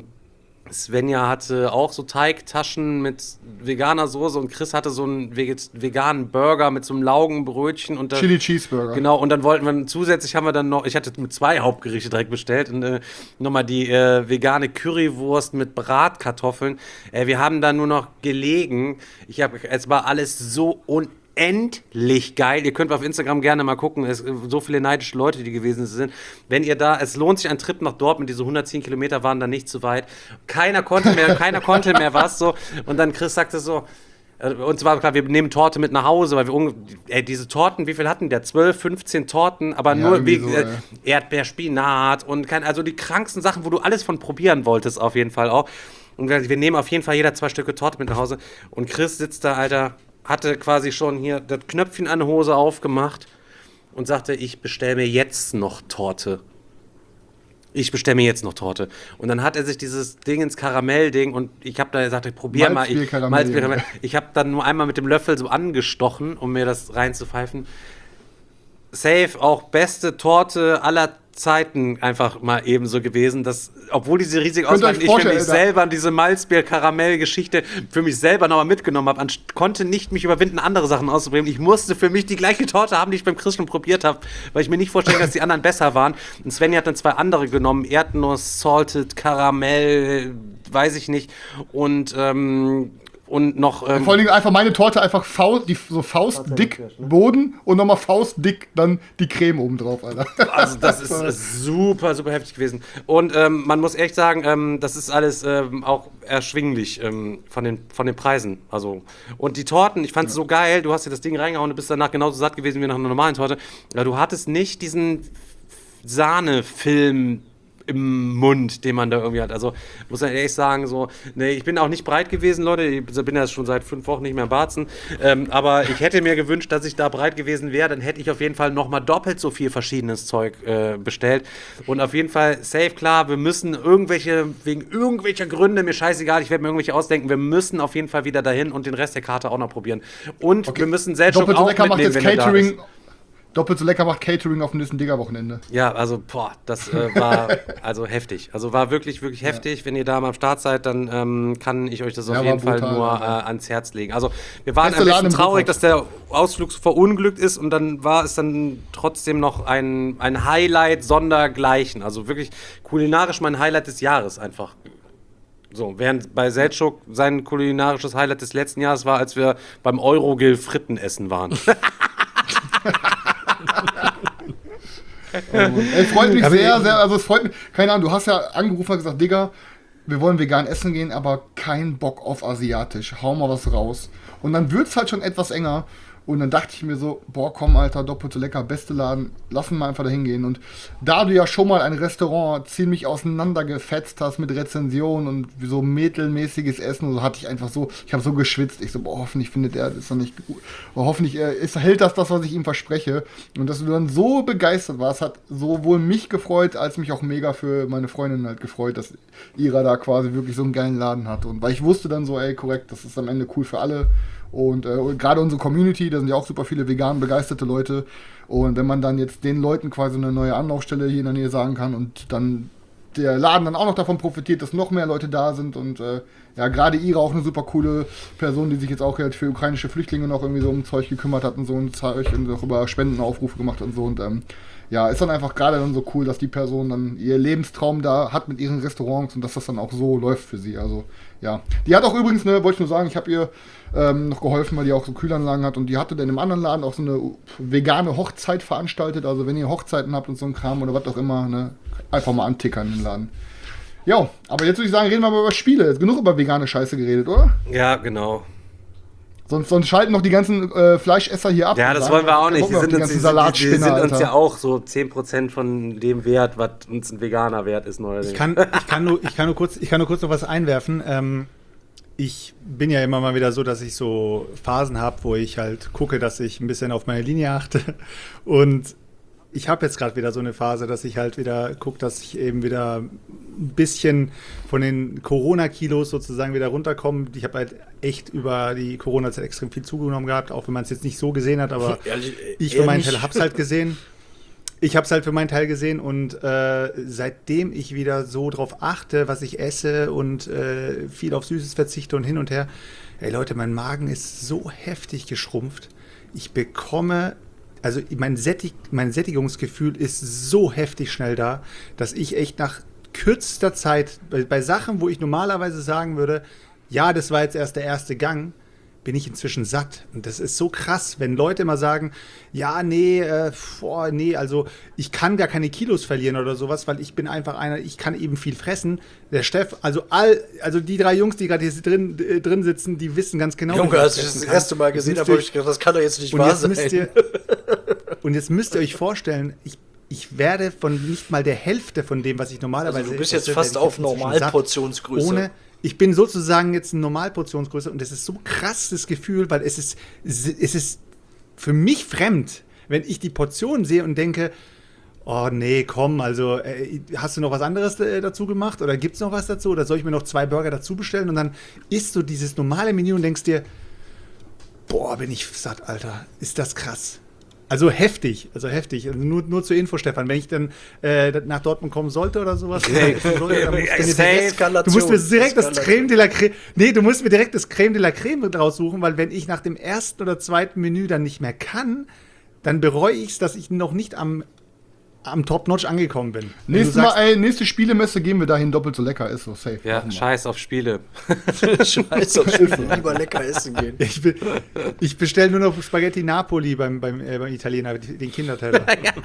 Svenja hatte auch so Teigtaschen mit veganer Soße und Chris hatte so einen veganen Burger mit so einem Laugenbrötchen und Chili Cheeseburger. Genau, und dann wollten wir zusätzlich haben wir dann noch, ich hatte mit 2 Hauptgerichte direkt bestellt und nochmal die vegane Currywurst mit Bratkartoffeln. Wir haben da nur noch gelegen. Es war alles so unendlich geil. Ihr könnt auf Instagram gerne mal gucken. Es so viele neidische Leute, die gewesen sind. Wenn ihr da, es lohnt sich ein Trip nach Dortmund. Diese 110 Kilometer waren dann nicht zu weit. Keiner konnte mehr was so. Und dann Chris sagte so, und zwar klar, wir nehmen Torte mit nach Hause, weil wir diese Torten, wie viel hatten der? 12, 15 Torten, aber ja, nur wie Erdbeer, Spinat und also die kranksten Sachen, wo du alles von probieren wolltest, auf jeden Fall auch. Und wir nehmen auf jeden Fall jeder 2 Stücke Torte mit nach Hause. Und Chris sitzt da, Alter, hatte quasi schon hier das Knöpfchen an der Hose aufgemacht und sagte, ich bestelle mir jetzt noch Torte. Und dann hat er sich dieses Ding ins Karamellding und ich habe da gesagt, ich probiere mal. Malzbier. Ich habe dann nur einmal mit dem Löffel so angestochen, um mir das reinzupfeifen. Safe, auch beste Torte aller Zeiten einfach mal ebenso gewesen, dass, obwohl diese riesig ausmachen, ich für mich selber diese Malzbier-Karamell-Geschichte für mich selber nochmal mitgenommen habe, konnte nicht mich überwinden, andere Sachen auszuprobieren. Ich musste für mich die gleiche Torte haben, die ich beim Chris schon probiert habe, weil ich mir nicht vorstellen kann, dass die anderen besser waren. Und Svenja hat dann 2 andere genommen, Erdnuss, Salted, Karamell, weiß ich nicht. Und und noch Vor allen Dingen einfach meine Torte einfach faustdick Boden und nochmal faustdick dann die Creme oben drauf, Alter. also das ist super, super heftig gewesen. Und man muss echt sagen, das ist alles auch erschwinglich von den Preisen. Also, und die Torten, ich fand es so geil, du hast dir das Ding reingehauen und bist danach genauso satt gewesen wie nach einer normalen Torte. Ja, du hattest nicht diesen Sahnefilm im Mund, den man da irgendwie hat. Also muss man ehrlich sagen, so, nee, ich bin auch nicht breit gewesen, Leute. Ich bin ja schon seit 5 Wochen nicht mehr im Barzen. Aber ich hätte mir gewünscht, dass ich da breit gewesen wäre. Dann hätte ich auf jeden Fall nochmal doppelt so viel verschiedenes Zeug bestellt. Und auf jeden Fall safe, klar, wir müssen wegen irgendwelcher Gründe, mir scheißegal, ich werde mir irgendwelche ausdenken, wir müssen auf jeden Fall wieder dahin und den Rest der Karte auch noch probieren. Und wir müssen selbst schon auch mitnehmen, wenn er da ist. Doppelt so lecker macht Catering auf dem nächsten Digger-Wochenende. Ja, also, das war also heftig. Also war wirklich, wirklich heftig. Wenn ihr da mal am Start seid, dann kann ich euch das auf jeden Fall nur ans Herz legen. Also wir waren ein bisschen traurig, dass der Ausflug verunglückt ist und dann war es dann trotzdem noch ein Highlight sondergleichen. Also wirklich kulinarisch mein Highlight des Jahres einfach. So, während bei Selçuk sein kulinarisches Highlight des letzten Jahres war, als wir beim Eurogrill Fritten essen waren. Es freut mich sehr, sehr, also es freut mich, keine Ahnung, du hast ja angerufen und gesagt, Digga, wir wollen vegan essen gehen, aber kein Bock auf asiatisch, hau mal was raus. Und dann wird's halt schon etwas enger und dann dachte ich mir so, boah, komm, Alter, doppelt so lecker, beste Laden, lass uns mal einfach da hingehen. Und da du ja schon mal ein Restaurant ziemlich auseinandergefetzt hast mit Rezensionen und so mittelmäßiges Essen, so hatte ich einfach so, ich habe so geschwitzt, ich so, boah, hoffentlich findet er das dann nicht gut, boah, hoffentlich hält das, was ich ihm verspreche. Und dass du dann so begeistert warst, hat sowohl mich gefreut, als mich auch mega für meine Freundin halt gefreut, dass Ira da quasi wirklich so einen geilen Laden hat. Und weil ich wusste dann so, ey, korrekt, das ist am Ende cool für alle. Und gerade unsere Community, da sind ja auch super viele vegan begeisterte Leute. Und wenn man dann jetzt den Leuten quasi eine neue Anlaufstelle hier in der Nähe sagen kann und dann der Laden dann auch noch davon profitiert, dass noch mehr Leute da sind und ja, gerade Ira auch eine super coole Person, die sich jetzt auch für ukrainische Flüchtlinge noch irgendwie so um Zeug gekümmert hat und so und Zeug und auch über Spendenaufrufe gemacht und so und ja, ist dann einfach gerade dann so cool, dass die Person dann ihr Lebenstraum da hat mit ihren Restaurants und dass das dann auch so läuft für sie. Also, ja. Die hat auch übrigens, wollte ich nur sagen, ich habe ihr noch geholfen, weil die auch so Kühlanlagen hat und die hatte dann im anderen Laden auch so eine vegane Hochzeit veranstaltet. Also, wenn ihr Hochzeiten habt und so ein Kram oder was auch immer, einfach mal antickern in den Laden. Ja, aber jetzt würde ich sagen, reden wir mal über Spiele. Jetzt genug über vegane Scheiße geredet, oder? Ja, genau. Sonst schalten noch die ganzen Fleischesser hier ab. Ja, das wollen wir auch nicht. Die sind uns ja ja auch so 10% von dem Wert, was uns ein Veganer wert ist. Ich kann nur kurz noch was einwerfen. Ich bin ja immer mal wieder so, dass ich so Phasen habe, wo ich halt gucke, dass ich ein bisschen auf meine Linie achte. Und ich habe jetzt gerade wieder so eine Phase, dass ich halt wieder gucke, dass ich eben wieder ein bisschen von den Corona-Kilos sozusagen wieder runterkomme. Ich habe halt echt über die Corona-Zeit extrem viel zugenommen gehabt, auch wenn man es jetzt nicht so gesehen hat, aber ich für meinen Teil habe es halt gesehen. Ich habe es halt für meinen Teil gesehen und seitdem ich wieder so drauf achte, was ich esse und viel auf Süßes verzichte und hin und her, ey Leute, mein Magen ist so heftig geschrumpft. Ich bekomme, also mein Sättigungsgefühl ist so heftig schnell da, dass ich echt nach kürzester Zeit, bei Sachen, wo ich normalerweise sagen würde, ja, das war jetzt erst der erste Gang, bin ich inzwischen satt. Und das ist so krass, wenn Leute immer sagen, ja, nee, also ich kann gar keine Kilos verlieren oder sowas, weil ich bin einfach einer, ich kann eben viel fressen. Der Steff, also die 3 Jungs, die gerade hier drin sitzen, die wissen ganz genau, Junge, als ich das erste Mal gesehen habe, habe ich gedacht, das kann doch jetzt nicht wahr sein. Und jetzt müsst ihr euch vorstellen, ich werde von nicht mal der Hälfte von dem, was ich normalerweise also du bist jetzt fast auf Normalportionsgröße. Ich bin sozusagen jetzt eine Normalportionsgröße und das ist so krass, das Gefühl, weil es ist für mich fremd, wenn ich die Portion sehe und denke, oh nee, komm, also hast du noch was anderes dazu gemacht oder gibt's noch was dazu oder soll ich mir noch 2 Burger dazu bestellen und dann isst du dieses normale Menü und denkst dir, boah, bin ich satt, Alter, ist das krass. Also heftig. Also nur zur Info, Stefan. Wenn ich dann nach Dortmund kommen sollte oder sowas, du musst mir direkt das Creme de la Creme. Nee, du musst mir direkt das Creme de la Creme raussuchen, weil wenn ich nach dem ersten oder zweiten Menü dann nicht mehr kann, dann bereue ich es, dass ich noch nicht am am Top-Notch angekommen bin. Wenn Nächstes du sagst, Mal, nächste Spielemesse gehen wir dahin, doppelt so lecker ist, so safe. Ja, Machen wir. scheiß auf Spiele. Scheiße, ich will lieber lecker essen gehen. ich bestelle nur noch Spaghetti Napoli beim Italiener, den Kinderteller.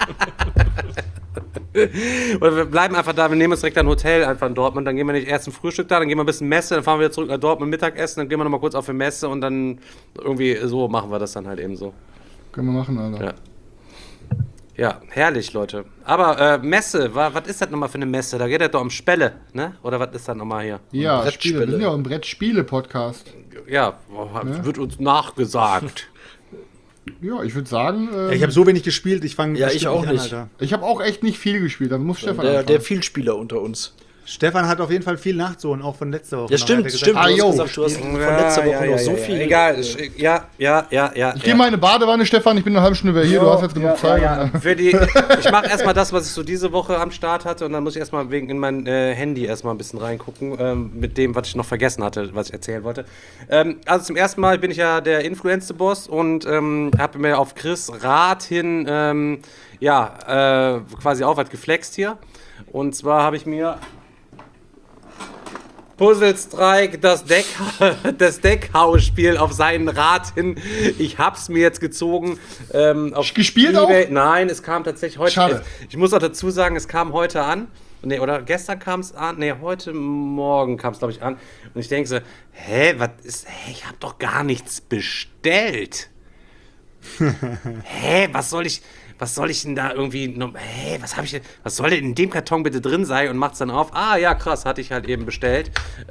Oder wir bleiben einfach da, wir nehmen uns direkt ein Hotel einfach in Dortmund, dann gehen wir nicht erst ein Frühstück da, dann gehen wir ein bisschen Messe, dann fahren wir wieder zurück nach Dortmund Mittagessen, dann gehen wir nochmal kurz auf die Messe und dann irgendwie so machen wir das dann halt eben so. Können wir machen, Alter. Ja. Ja, herrlich, Leute. Aber Messe, was ist das nochmal für eine Messe? Da geht es doch um Spelle, ne? Oder was ist das nochmal hier? Ja, Brettspiele. Spiele. Wir sind ja auch ein Brettspiele-Podcast. Ja, wird uns nachgesagt. Ja, ich würde sagen, Ich habe so wenig gespielt, ich fange Ja, ich auch nicht. Alter. ich habe auch echt nicht viel gespielt. Dann muss Stefan Der anfangen. Vielspieler unter uns. Stefan hat auf jeden Fall viel nachzuholen, auch von letzter Woche. Ja, noch. stimmt, Hat er stimmt. gesagt, Du jo. hast gesagt, du hast von letzter Woche noch so viel. Egal, ja. Ich gehe mal in eine Badewanne, Stefan. Ich bin eine halbe Stunde wieder hier. Du hast jetzt genug Zeit. Ich mache erstmal das, was ich so diese Woche am Start hatte und dann muss ich erstmal in mein Handy erstmal ein bisschen reingucken mit dem, was ich noch vergessen hatte, was ich erzählen wollte. Also zum ersten Mal bin ich ja der Influencer-Boss und habe mir auf Chris Rat hin quasi auch was geflext hier. Und zwar habe ich mir Puzzle-Strike, das Deckhaus-Spiel auf seinen Rat hin. Ich hab's mir jetzt gezogen. Auf Gespielt eBay. auch? Nein, es kam tatsächlich heute. Schade. Ich muss auch dazu sagen, es kam heute an. Nee, oder gestern kam es an. Nee, heute Morgen kam es, glaube ich, an. Und ich denke so, ich habe doch gar nichts bestellt. Was soll ich denn da irgendwie, was soll denn in dem Karton bitte drin sein und macht's dann auf? Ah, ja, krass, hatte ich halt eben bestellt.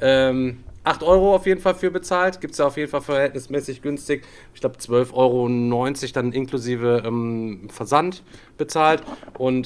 8 Euro auf jeden Fall für bezahlt, gibt's ja auf jeden Fall verhältnismäßig günstig. Ich glaube 12,90 Euro dann inklusive Versand bezahlt und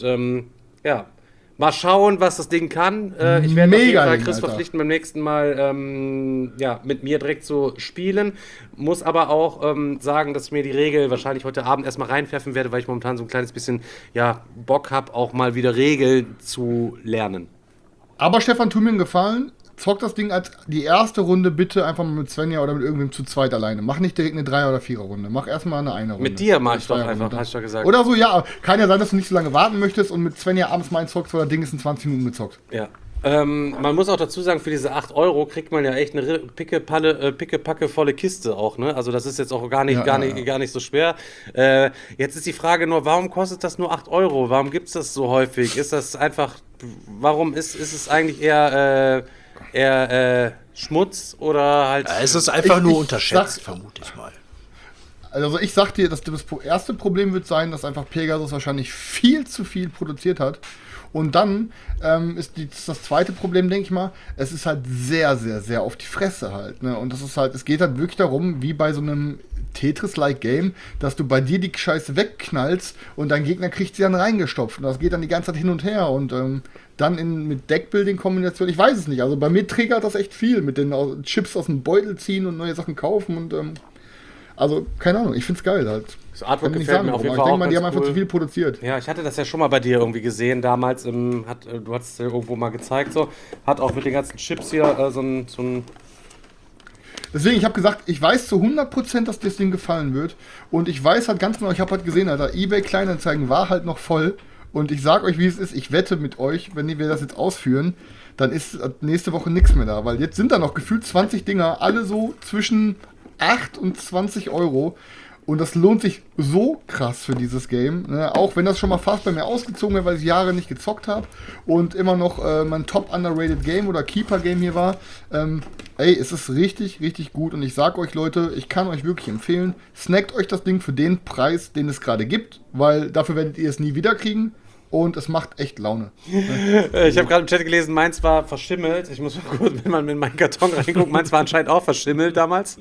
mal schauen, was das Ding kann. Ich werde auf jeden Mega Fall Ding, Chris Alter. verpflichten, beim nächsten Mal mit mir direkt zu spielen. Muss aber auch sagen, dass ich mir die Regel wahrscheinlich heute Abend erstmal reinwerfen werde, weil ich momentan so ein kleines bisschen Bock habe, auch mal wieder Regeln zu lernen. Aber Stefan, tu mir einen Gefallen. Zock das Ding als die erste Runde bitte einfach mal mit Svenja oder mit irgendwem zu zweit alleine. Mach nicht direkt eine 3- oder 4er-Runde. Mach erstmal eine Runde. Mit dir mach Eine ich doch einfach, Zweier-Runde. hast du doch gesagt. Oder so, ja. Kann ja sein, dass du nicht so lange warten möchtest und mit Svenja abends mal zockst, weil das Ding ist in 20 Minuten gezockt. Ja. Man muss auch dazu sagen, für diese 8 Euro kriegt man ja echt eine picke-packe volle Kiste auch, ne? Also das ist jetzt auch gar nicht so schwer. Jetzt ist die Frage nur, warum kostet das nur 8 Euro? Warum gibt es das so häufig? Ist das einfach, warum ist es eigentlich eher Schmutz oder halt... Es ist einfach nur ich unterschätzt, sag- vermute ich mal. Also ich sag dir, das erste Problem wird sein, dass einfach Pegasus wahrscheinlich viel zu viel produziert hat. Und dann ist das zweite Problem, denke ich mal, es ist halt sehr, sehr, sehr auf die Fresse halt. Ne? Und das ist halt, es geht halt wirklich darum, wie bei so einem Tetris-like Game, dass du bei dir die Scheiße wegknallst und dein Gegner kriegt sie dann reingestopft. Und das geht dann die ganze Zeit hin und her. Und dann mit Deckbuilding-Kombination, ich weiß es nicht. Also bei mir triggert das echt viel, mit den Chips aus dem Beutel ziehen und neue Sachen kaufen. Und also, keine Ahnung, ich find's geil halt. Das Artwork Kann ich nicht gefällt sagen, mir auf jeden warum, Fall aber ich denke mal, die auch haben ganz einfach cool. zu viel produziert. Ja, ich hatte das ja schon mal bei dir irgendwie gesehen damals. Du hast es ja irgendwo mal gezeigt. So. Hat auch mit den ganzen Chips hier so ein Deswegen, ich habe gesagt, ich weiß zu 100%, dass dir das Ding gefallen wird. Und ich weiß halt ganz genau, ich habe halt gesehen, Alter, eBay Kleinanzeigen war halt noch voll. Und ich sag euch, wie es ist, ich wette mit euch, wenn wir das jetzt ausführen, dann ist nächste Woche nichts mehr da. Weil jetzt sind da noch gefühlt 20 Dinger, alle so zwischen 8 und 20 Euro. Und das lohnt sich so krass für dieses Game. Ne? Auch wenn das schon mal fast bei mir ausgezogen wäre, weil ich Jahre nicht gezockt habe und immer noch mein top underrated Game oder Keeper Game hier war. Es ist richtig, richtig gut. Und ich sag euch, Leute, ich kann euch wirklich empfehlen, snackt euch das Ding für den Preis, den es gerade gibt, weil dafür werdet ihr es nie wieder kriegen. Und es macht echt Laune. Ich habe gerade im Chat gelesen, meins war verschimmelt. Ich muss mal kurz, wenn man in meinen Karton reinguckt, meins war anscheinend auch verschimmelt damals.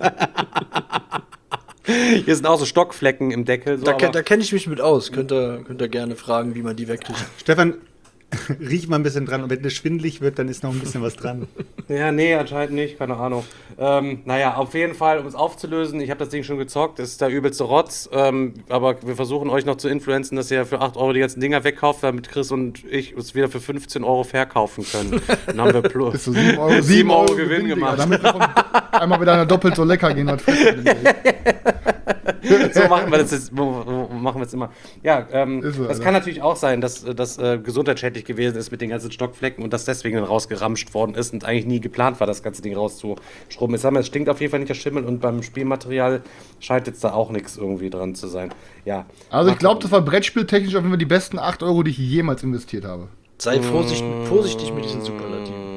Hier sind auch so Stockflecken im Deckel. So, Da aber kenne ich mich mit aus. Könnt ihr gerne fragen, wie man die wegkriegt. Stefan, riech mal ein bisschen dran und wenn es schwindelig wird, dann ist noch ein bisschen was dran. ja, nee, anscheinend nicht, keine Ahnung. Naja, auf jeden Fall, um es aufzulösen, ich habe das Ding schon gezockt, das ist der übelste Rotz, aber wir versuchen euch noch zu influenzen, dass ihr für 8 Euro die ganzen Dinger wegkauft, damit Chris und ich es wieder für 15 Euro verkaufen können. Dann haben wir Bis zu 7 Euro Gewinn gemacht. Digga, damit wir einmal mit einer doppelt so lecker gehen. Was So machen wir das jetzt machen wir es immer. Ja, Ist so, das Alter. kann natürlich auch sein, dass das gesundheitsschädlich gewesen ist mit den ganzen Stockflecken und das deswegen dann rausgeramscht worden ist und eigentlich nie geplant war, das ganze Ding rauszuschrubben. Ich sag mal, es stinkt auf jeden Fall nicht der Schimmel und beim Spielmaterial scheint jetzt da auch nichts irgendwie dran zu sein. Ja. Also ich glaube, das war brettspieltechnisch auf jeden Fall die besten 8 Euro, die ich jemals investiert habe. Sei vorsichtig mit diesen Superlativen.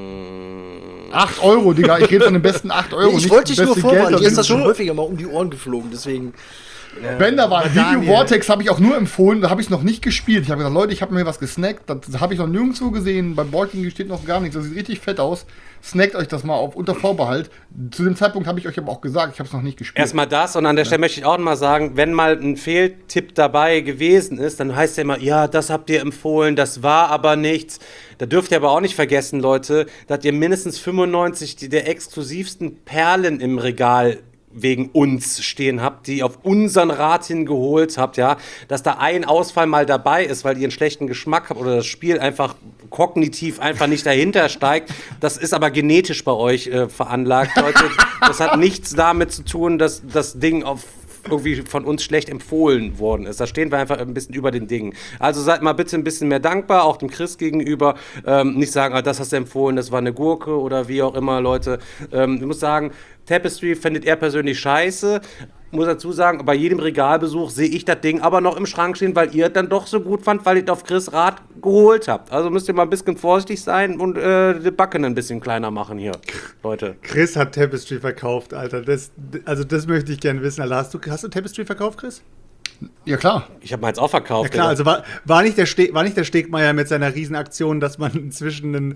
8 Euro, Digga, ich rede von den besten 8 Euro. Nee, ich nicht wollte dich das nur beste vorwarnen, Geld, dir ist das sind schon so- häufiger mal um die Ohren geflogen, deswegen. Wenn da war, Video Daniel. Vortex habe ich auch nur empfohlen, da habe ich es noch nicht gespielt. Ich habe gesagt, Leute, ich habe mir was gesnackt, das habe ich noch nirgendwo gesehen. Bei Boarding steht noch gar nichts, das sieht richtig fett aus. Snackt euch das mal auf unter Vorbehalt. Zu dem Zeitpunkt habe ich euch aber auch gesagt, ich habe es noch nicht gespielt. Erstmal das und an der Stelle möchte ich auch noch mal sagen, wenn mal ein Fehltipp dabei gewesen ist, dann heißt ja immer, ja, das habt ihr empfohlen, das war aber nichts. Da dürft ihr aber auch nicht vergessen, Leute, dass ihr mindestens 95 der exklusivsten Perlen im Regal wegen uns stehen habt, die auf unseren Rat hin geholt habt, ja, dass da ein Ausfall mal dabei ist, weil ihr einen schlechten Geschmack habt oder das Spiel einfach kognitiv einfach nicht dahinter steigt. Das ist aber genetisch bei euch veranlagt, Leute. Das hat nichts damit zu tun, dass das Ding auf irgendwie von uns schlecht empfohlen worden ist. Da stehen wir einfach ein bisschen über den Dingen. Also seid mal bitte ein bisschen mehr dankbar, auch dem Chris gegenüber. Nicht sagen, ah, das hast du empfohlen, das war eine Gurke oder wie auch immer, Leute. Ich muss sagen, Tapestry findet er persönlich scheiße. Muss dazu sagen, bei jedem Regalbesuch sehe ich das Ding aber noch im Schrank stehen, weil ihr es dann doch so gut fand, weil ihr es auf Chris Rat geholt habt. Also müsst ihr mal ein bisschen vorsichtig sein und die Backen ein bisschen kleiner machen hier, Leute. Chris hat Tapestry verkauft, Alter. Das möchte ich gerne wissen. Alter, hast du Tapestry verkauft, Chris? Ja, klar. Ich habe meins auch verkauft. Ja klar, Digga. also war nicht der Stegmeier mit seiner Riesenaktion, dass man inzwischen ein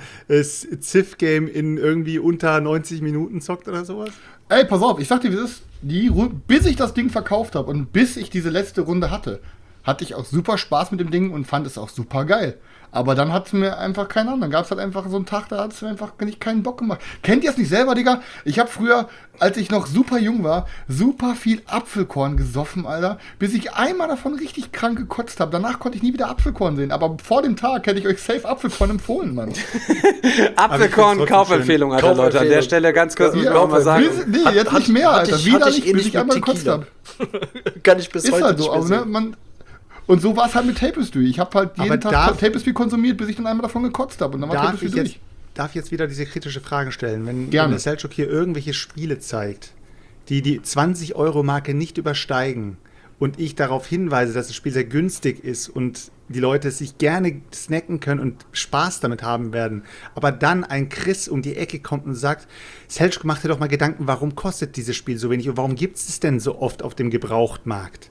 Civ-Game in irgendwie unter 90 Minuten zockt oder sowas? Ey, pass auf, ich sag dir, wie es ist. Bis ich das Ding verkauft habe und bis ich diese letzte Runde hatte ich auch super Spaß mit dem Ding und fand es auch super geil. Aber dann hat es mir einfach keinen Ahnung. Dann gab es halt einfach so einen Tag, da hat es mir einfach nicht keinen Bock gemacht. Kennt ihr es nicht selber, Digga? Ich habe früher, als ich noch super jung war, super viel Apfelkorn gesoffen, Alter. Bis ich einmal davon richtig krank gekotzt habe. Danach konnte ich nie wieder Apfelkorn sehen. Aber vor dem Tag hätte ich euch safe Apfelkorn empfohlen, Mann. Apfelkorn, Kaufempfehlung, Alter, Leute. An der Stelle ganz kurz muss ich auch mal sagen. Nee, jetzt nicht mehr, Alter. Widerlich, bis ich einmal gekotzt Tequila. habe. Kann ich bis Ist heute halt nicht so, mehr aber, ne, sehen. und so war es halt mit Tapestry. Ich habe halt jeden Aber Tag Tapestry konsumiert, bis ich dann einmal davon gekotzt habe. Und dann war Darf Tapestry ich durch. jetzt wieder diese kritische Frage stellen? Wenn Gerne. der Selchuk hier irgendwelche Spiele zeigt, die 20-Euro-Marke nicht übersteigen und ich darauf hinweise, dass das Spiel sehr günstig ist und die Leute es sich gerne snacken können und Spaß damit haben werden, aber dann ein Chris um die Ecke kommt und sagt, Selchuk, mach dir doch mal Gedanken, warum kostet dieses Spiel so wenig und warum gibt es denn so oft auf dem Gebrauchtmarkt?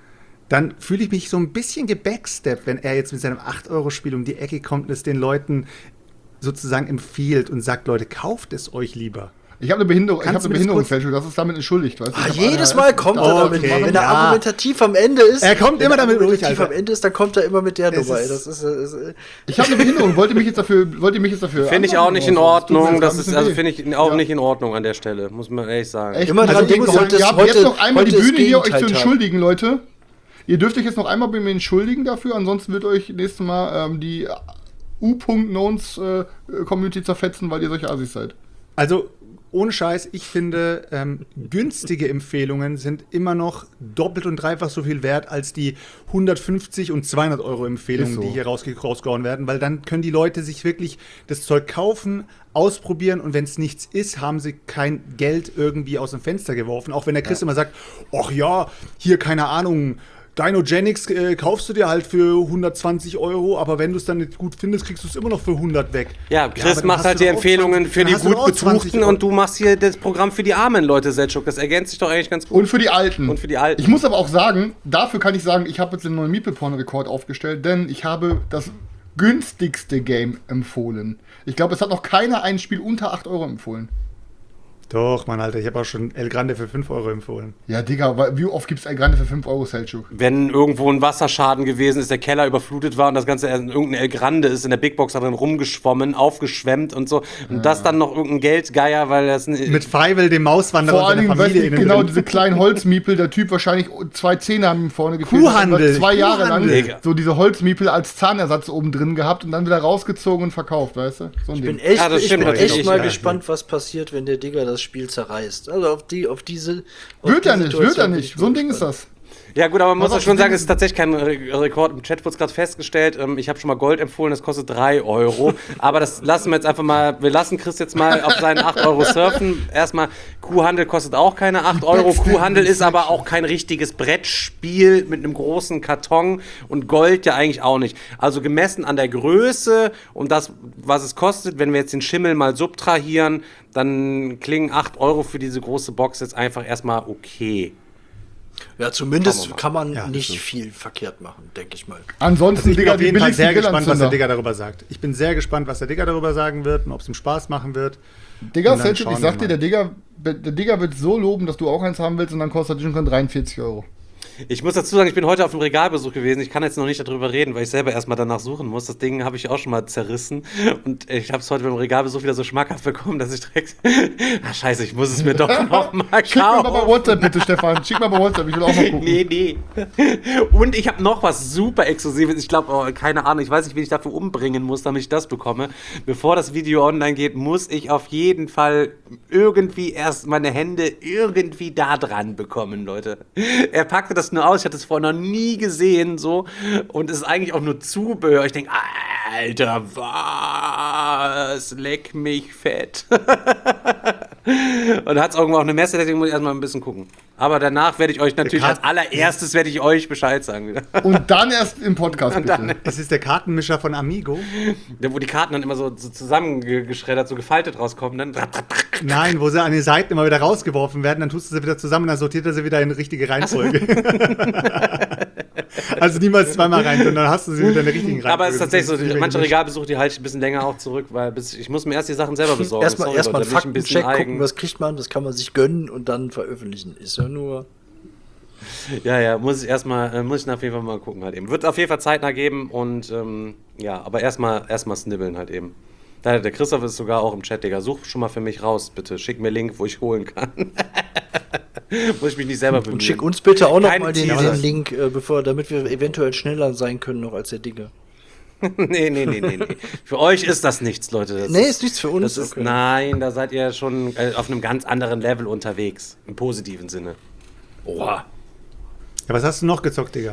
Dann fühle ich mich so ein bisschen gebacksteppt, wenn er jetzt mit seinem 8-Euro-Spiel um die Ecke kommt und es den Leuten sozusagen empfiehlt und sagt, Leute, kauft es euch lieber. Ich habe eine Behinderung, Kannst du mir das Behinderungsfälschung, das ist damit entschuldigt. Weißt du? Ich hab Jedes ADHS. Mal kommt er damit. Okay, Wenn er ja. argumentativ am Ende ist. Er kommt immer damit durch, argumentativ Alter. am Ende ist, dann kommt er immer mit der Es Nummer. Ey. ist- Das ist Ich habe eine Behinderung, wollt ihr mich jetzt dafür Finde ich auch nicht in anmachen? Das tut mir Ordnung. jetzt Das ein ist, bisschen also weh. finde ich auch Ja. nicht in Ordnung an der Stelle, muss man ehrlich sagen. Echt? Immer dran Also denken, ich muss heute sagen, ist- ihr habt jetzt heute- noch einmal die heute ist Bühne hier, euch zu Gegenteiltag. entschuldigen, Leute. Ihr dürft euch jetzt noch einmal bei mir entschuldigen dafür, ansonsten wird euch nächstes Mal die U.Knowns Community zerfetzen, weil ihr solche Assis seid. Also, ohne Scheiß, ich finde, günstige Empfehlungen sind immer noch doppelt und dreifach so viel wert als die 150 und 200 Euro Empfehlungen, Ist so. die hier rausgehauen werden, weil dann können die Leute sich wirklich das Zeug kaufen, ausprobieren und wenn es nichts ist, haben sie kein Geld irgendwie aus dem Fenster geworfen. Auch wenn der Chris immer sagt, ach ja, hier, keine Ahnung, Dynogenics kaufst du dir halt für 120 Euro, aber wenn du es dann nicht gut findest, kriegst du es immer noch für 100 weg. Ja, aber Chris dann macht hast halt du die doch auch Empfehlungen 20 für die dann hast du gut doch auch 20 Betuchten Euro. und du machst hier das Programm für die armen Leute, Selchuk. Das ergänzt sich doch eigentlich ganz gut. Und für die Alten. Und für die Alten. Ich muss aber auch sagen, dafür kann ich sagen, ich habe jetzt den neuen Meeple-Porn-Rekord aufgestellt, denn ich habe das günstigste Game empfohlen. Ich glaube, es hat noch keiner ein Spiel unter 8 Euro empfohlen. Doch, Mann, Alter, ich habe auch schon El Grande für 5 Euro empfohlen. Ja, Digga, wie oft gibt's El Grande für 5 Euro, Selchuk? Wenn irgendwo ein Wasserschaden gewesen ist, der Keller überflutet war und das Ganze irgendein El Grande ist in der Big Box darin rumgeschwommen, aufgeschwemmt und so. Und das dann noch irgendein Geldgeier, weil das Mit Feivel, dem Mauswanderer Vor und allen seiner Dingen, weißt Familie du, innen genau drin. diese kleinen Holzmiepel, der Typ wahrscheinlich 2 Zähne haben ihm vorne gefehlt. Kuhhandel, Hat 2 Jahre lang Kuhhandel. so diese Holzmiepel als Zahnersatz oben drin gehabt und dann wieder rausgezogen und verkauft, weißt du? So ein Ich Ding. bin echt, Ja, das ich stimmt bin natürlich, echt mal ja. gespannt, was passiert, wenn der Digger das Spiel zerreißt. Also auf diese. Wird die er nicht, Situation bin nicht. ich So ein mal Ding ist gespannt. das. Ja gut, aber man muss Aber ja schon das sagen, Ding es ist tatsächlich kein Rekord. Im Chat wurde es gerade festgestellt. Ich habe schon mal Gold empfohlen, das kostet 3 Euro. Aber das lassen wir jetzt einfach mal, wir lassen Chris jetzt mal auf seinen 8 Euro surfen. Erstmal, Kuhhandel kostet auch keine 8 Euro. Kuhhandel ist aber auch kein richtiges Brettspiel mit einem großen Karton und Gold ja eigentlich auch nicht. Also gemessen an der Größe und das, was es kostet, wenn wir jetzt den Schimmel mal subtrahieren, dann klingen 8 Euro für diese große Box jetzt einfach erstmal okay. Ja, zumindest kann man Ja, nicht stimmt. viel verkehrt machen, denke ich mal. Ansonsten, Ich bin Digga, auf die jeden Fall billigsten sehr gespannt, was der Grillanzünder. Digger darüber sagt. Ich bin sehr gespannt, was der Digger darüber sagen wird und ob es ihm Spaß machen wird. Digga, Und dann Selchuk, ich schauen sag wir dir, mal. der Digga wird so loben, dass du auch eins haben willst und dann kostet das schon 43 Euro. Ich muss dazu sagen, ich bin heute auf dem Regalbesuch gewesen. Ich kann jetzt noch nicht darüber reden, weil ich selber erstmal danach suchen muss. Das Ding habe ich auch schon mal zerrissen. Und ich habe es heute beim Regalbesuch wieder so schmackhaft bekommen, dass ich direkt. Scheiße, ich muss es mir doch noch mal Schick mir mal bei kaufen. WhatsApp bitte, Stefan. Schick mal bei WhatsApp, ich will auch mal gucken. Nee. Und ich habe noch was super Exklusives. Ich glaube, keine Ahnung, ich weiß nicht, wen ich dafür umbringen muss, damit ich das bekomme. Bevor das Video online geht, muss ich auf jeden Fall irgendwie erst meine Hände irgendwie da dran bekommen, Leute. Er packte das nur aus, ich hatte es vorher noch nie gesehen, so. Und es ist eigentlich auch nur Zubehör. Ich denke, Alter, was? Leck mich fett. Und hat es irgendwo auch eine Messe, deswegen muss ich erstmal ein bisschen gucken. Aber danach werde ich euch natürlich als allererstes werde ich euch Bescheid sagen wieder. Und dann erst im Podcast, bitte. Das ist der Kartenmischer von Amigo. Ja, wo die Karten dann immer so zusammengeschreddert, so gefaltet rauskommen. Dann Nein, wo sie an den Seiten immer wieder rausgeworfen werden, dann tust du sie wieder zusammen und dann sortiert er sie wieder in richtige Reihenfolge. Also niemals zweimal rein, sondern hast du sie wieder in der richtigen Reihenfolge. Aber es ist tatsächlich so, Das ist manche gemischt. Regalbesuche, die halte ich ein bisschen länger auch zurück, weil ich muss mir erst die Sachen selber besorgen. Erstmal Sorry, einen Leute, da bin ich ein bisschen Faktencheck gucken, eigen. was kriegt man, das kann man sich gönnen und dann veröffentlichen. Ist ja nur. Ja, muss ich auf jeden Fall mal gucken halt eben. Wird auf jeden Fall zeitnah geben und ja, aber erstmal snibbeln halt eben. Der Christoph ist sogar auch im Chat, Digga. Such schon mal für mich raus, bitte. Schick mir Link, wo ich holen kann. Muss ich mich nicht selber bemühen. Und schick uns bitte auch noch Keine mal den Teasers. Link, damit wir eventuell schneller sein können noch als der Digger. Nee. Für euch ist das nichts, Leute. Das Ist nichts für uns. Das ist, Okay. Nein, da seid ihr schon auf einem ganz anderen Level unterwegs. Im positiven Sinne. Oha. Ja, was hast du noch gezockt, Digga?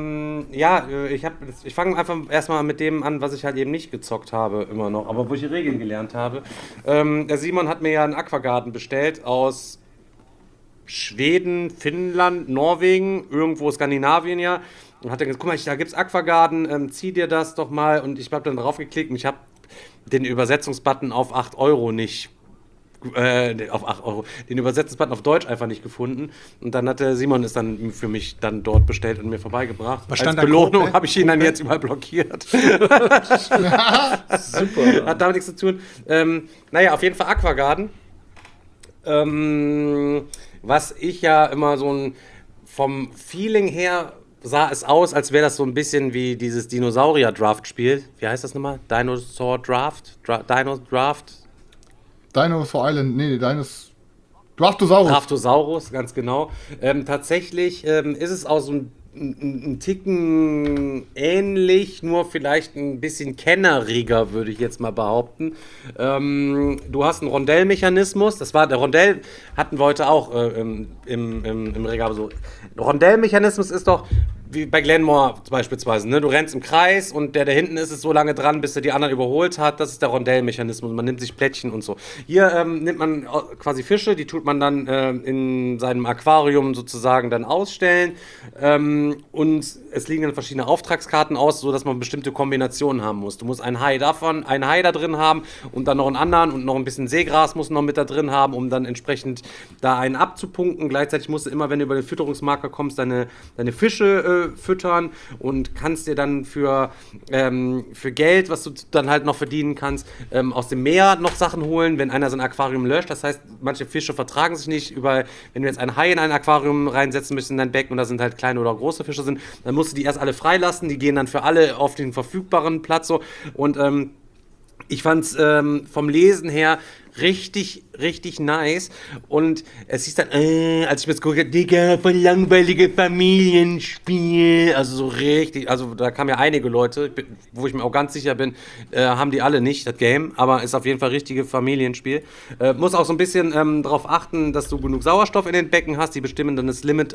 Ich fange einfach erstmal mit dem an, was ich halt eben nicht gezockt habe, immer noch, aber wo ich die Regeln gelernt habe. Der Simon hat mir ja einen Aquagarten bestellt aus Schweden, Finnland, Norwegen, irgendwo Skandinavien ja. Und hat dann gesagt, guck mal, da gibt's Aquagarten, zieh dir das doch mal. Und ich habe dann drauf geklickt und ich habe den Übersetzungsbutton auf 8 Euro nicht auf 8 Euro, den Übersetzungsbutton auf Deutsch einfach nicht gefunden. Und dann hat der Simon es dann für mich dann dort bestellt und mir vorbeigebracht. Was Als stand da? Belohnung Kobe? habe ich ihn dann jetzt überall blockiert. Super. Hat damit nichts zu tun. Naja, auf jeden Fall Aquagarden. Was ich ja immer so vom Feeling her sah es aus, als wäre das so ein bisschen wie dieses Dinosaurier-Draft-Spiel. Wie heißt das nochmal? Dinosaur Draft? Dino Draft? Dinosaur Island, Draftosaurus. Draftosaurus, ganz genau. Tatsächlich ist es auch so ein Ticken ähnlich, nur vielleicht ein bisschen kenneriger, würde ich jetzt mal behaupten. Du hast einen Rondellmechanismus, der Rondell hatten wir heute auch im Regal so. Rondellmechanismus ist doch wie bei Glenmore beispielsweise, ne? Du rennst im Kreis und der hinten ist so lange dran, bis er die anderen überholt hat. Das ist der Rondellmechanismus. Man nimmt sich Plättchen und so. Hier nimmt man quasi Fische, die tut man dann in seinem Aquarium sozusagen dann ausstellen. Und es liegen dann verschiedene Auftragskarten aus, sodass man bestimmte Kombinationen haben muss. Du musst einen Hai davon, einen Hai da drin haben und dann noch einen anderen und noch ein bisschen Seegras muss noch mit da drin haben, um dann entsprechend da einen abzupunkten. Gleichzeitig musst du immer, wenn du über den Fütterungsmarker kommst, deine Fische füttern und kannst dir dann für Geld, was du dann halt noch verdienen kannst, aus dem Meer noch Sachen holen, wenn einer sein Aquarium löscht. Das heißt, manche Fische vertragen sich nicht. Wenn du jetzt einen Hai in ein Aquarium reinsetzen möchtest in dein Becken und da sind halt kleine oder große Fische sind, dann musst du die erst alle freilassen. Die gehen dann für alle auf den verfügbaren Platz so. Und ich fand's vom Lesen her richtig, richtig nice. Und es hieß dann, als ich mir das geguckt habe, Digga, voll langweilige Familienspiel. Also so richtig, also da kamen ja einige Leute, wo ich mir auch ganz sicher bin, haben die alle nicht, das Game. Aber ist auf jeden Fall richtige Familienspiel. Muss auch so ein bisschen darauf achten, dass du genug Sauerstoff in den Becken hast. Die bestimmen dann das Limit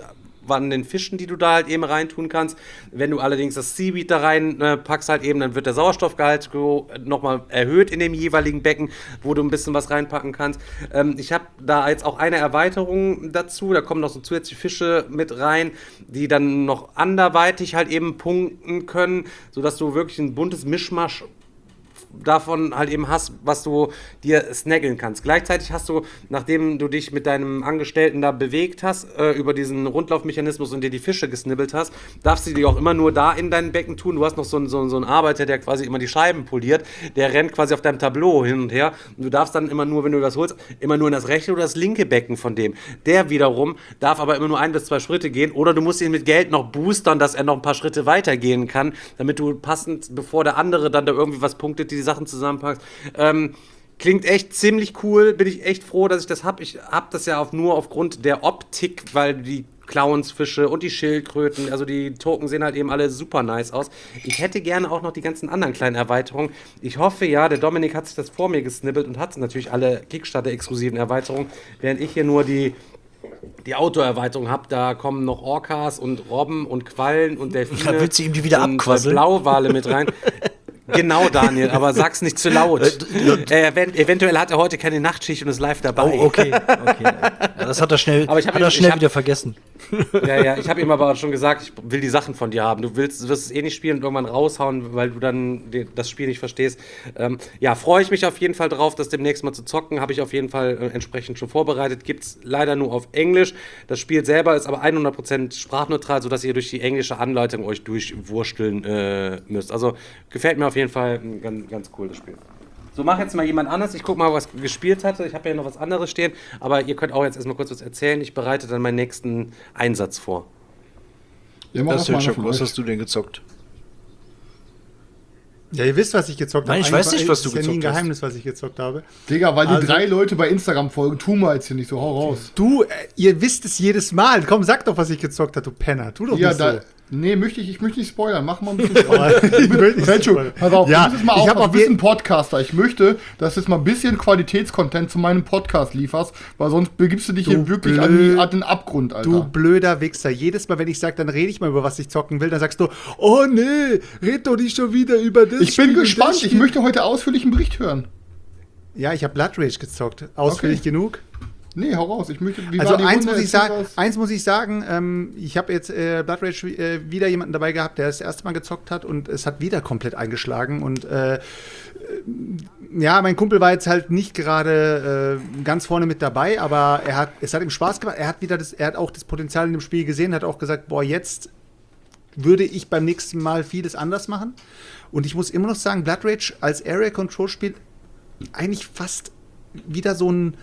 an den Fischen, die du da halt eben reintun kannst. Wenn du allerdings das Seaweed da rein packst halt eben, dann wird der Sauerstoffgehalt nochmal erhöht in dem jeweiligen Becken, wo du ein bisschen was reinpacken kannst. Ich habe da jetzt auch eine Erweiterung dazu, da kommen noch so zusätzliche Fische mit rein, die dann noch anderweitig halt eben punkten können, sodass du wirklich ein buntes Mischmasch davon halt eben hast, was du dir snaggeln kannst. Gleichzeitig hast du, nachdem du dich mit deinem Angestellten da bewegt hast, über diesen Rundlaufmechanismus und dir die Fische gesnibbelt hast, darfst du die auch immer nur da in dein Becken tun. Du hast noch so einen Arbeiter, der quasi immer die Scheiben poliert, der rennt quasi auf deinem Tableau hin und her und du darfst dann immer nur, wenn du das holst, immer nur in das rechte oder das linke Becken von dem. Der wiederum darf aber immer nur 1 bis 2 Schritte gehen oder du musst ihn mit Geld noch boostern, dass er noch ein paar Schritte weitergehen kann, damit du passend, bevor der andere dann da irgendwie was punktet, die Sachen zusammenpackst. Klingt echt ziemlich cool, bin ich echt froh, dass ich das habe. Ich habe das ja nur aufgrund der Optik, weil die Clownsfische und die Schildkröten, also die Token sehen halt eben alle super nice aus. Ich hätte gerne auch noch die ganzen anderen kleinen Erweiterungen. Ich hoffe ja, der Dominik hat sich das vor mir gesnibbelt und hat natürlich alle Kickstarter-exklusiven Erweiterungen, während ich hier nur die Outdoor-Erweiterung habe. Da kommen noch Orcas und Robben und Quallen und Delfine. Da willst du ihm die wieder und abquasseln. Blauwale mit rein. Genau, Daniel, aber sag's nicht zu laut. Eventuell hat er heute keine Nachtschicht und ist live dabei. Oh, okay. Ja, das hat er schnell, wieder vergessen. Ja, ich habe ihm aber schon gesagt, ich will die Sachen von dir haben. Du wirst es eh nicht spielen und irgendwann raushauen, weil du dann das Spiel nicht verstehst. Freue ich mich auf jeden Fall drauf, das demnächst mal zu zocken. Habe ich auf jeden Fall entsprechend schon vorbereitet. Gibt's leider nur auf Englisch. Das Spiel selber ist aber 100% sprachneutral, sodass ihr durch die englische Anleitung euch durchwursteln müsst. Also gefällt mir auf jeden Fall ganz, ganz cool, das Spiel. So, mach jetzt mal jemand anders. Ich guck mal, was gespielt hatte. Ich habe ja noch was anderes stehen. Aber ihr könnt auch jetzt erstmal kurz was erzählen. Ich bereite dann meinen nächsten Einsatz vor. Ja, mach Das das ist mal was hast du denn gezockt? Ja, ihr wisst, was ich gezockt habe. Nein, ich weiß nicht, was du gezockt habe. gezockt ist ja nie ein hast. Geheimnis, was ich gezockt habe. Digga, weil die 3 Leute bei Instagram folgen, tu mal jetzt hier nicht so, hau raus. Du, ihr wisst es jedes Mal. Komm, sag doch, was ich gezockt habe, du Penner. Tu doch Ja, nicht so. Nee, ich möchte nicht spoilern. Mach mal ein bisschen Spoiler. Pass auf, Ja, du bist mal ich auch hab ein auf bisschen Podcaster. Ich möchte, dass du jetzt mal ein bisschen Qualitätscontent zu meinem Podcast lieferst, weil sonst begibst du dich hier wirklich an den Abgrund, Alter. Du blöder Wichser. Jedes Mal, wenn ich sage, dann rede ich mal über was ich zocken will, dann sagst du, oh nee, red doch nicht schon wieder über das Ich bin Spiel und gespannt. das Ich Spiel. möchte heute ausführlichen Bericht hören. Ja, ich habe Blood Rage gezockt. Ausführlich Okay. genug. Nee, hau raus. Wie Also war die eins Runde? muss ich sagen, ich habe jetzt Blood Rage wieder jemanden dabei gehabt, der das erste Mal gezockt hat und es hat wieder komplett eingeschlagen und mein Kumpel war jetzt halt nicht gerade ganz vorne mit dabei, aber es hat ihm Spaß gemacht. Er hat auch das Potenzial in dem Spiel gesehen, hat auch gesagt, boah, jetzt würde ich beim nächsten Mal vieles anders machen. Und ich muss immer noch sagen, Blood Rage als Area Control Spiel eigentlich fast wieder so ein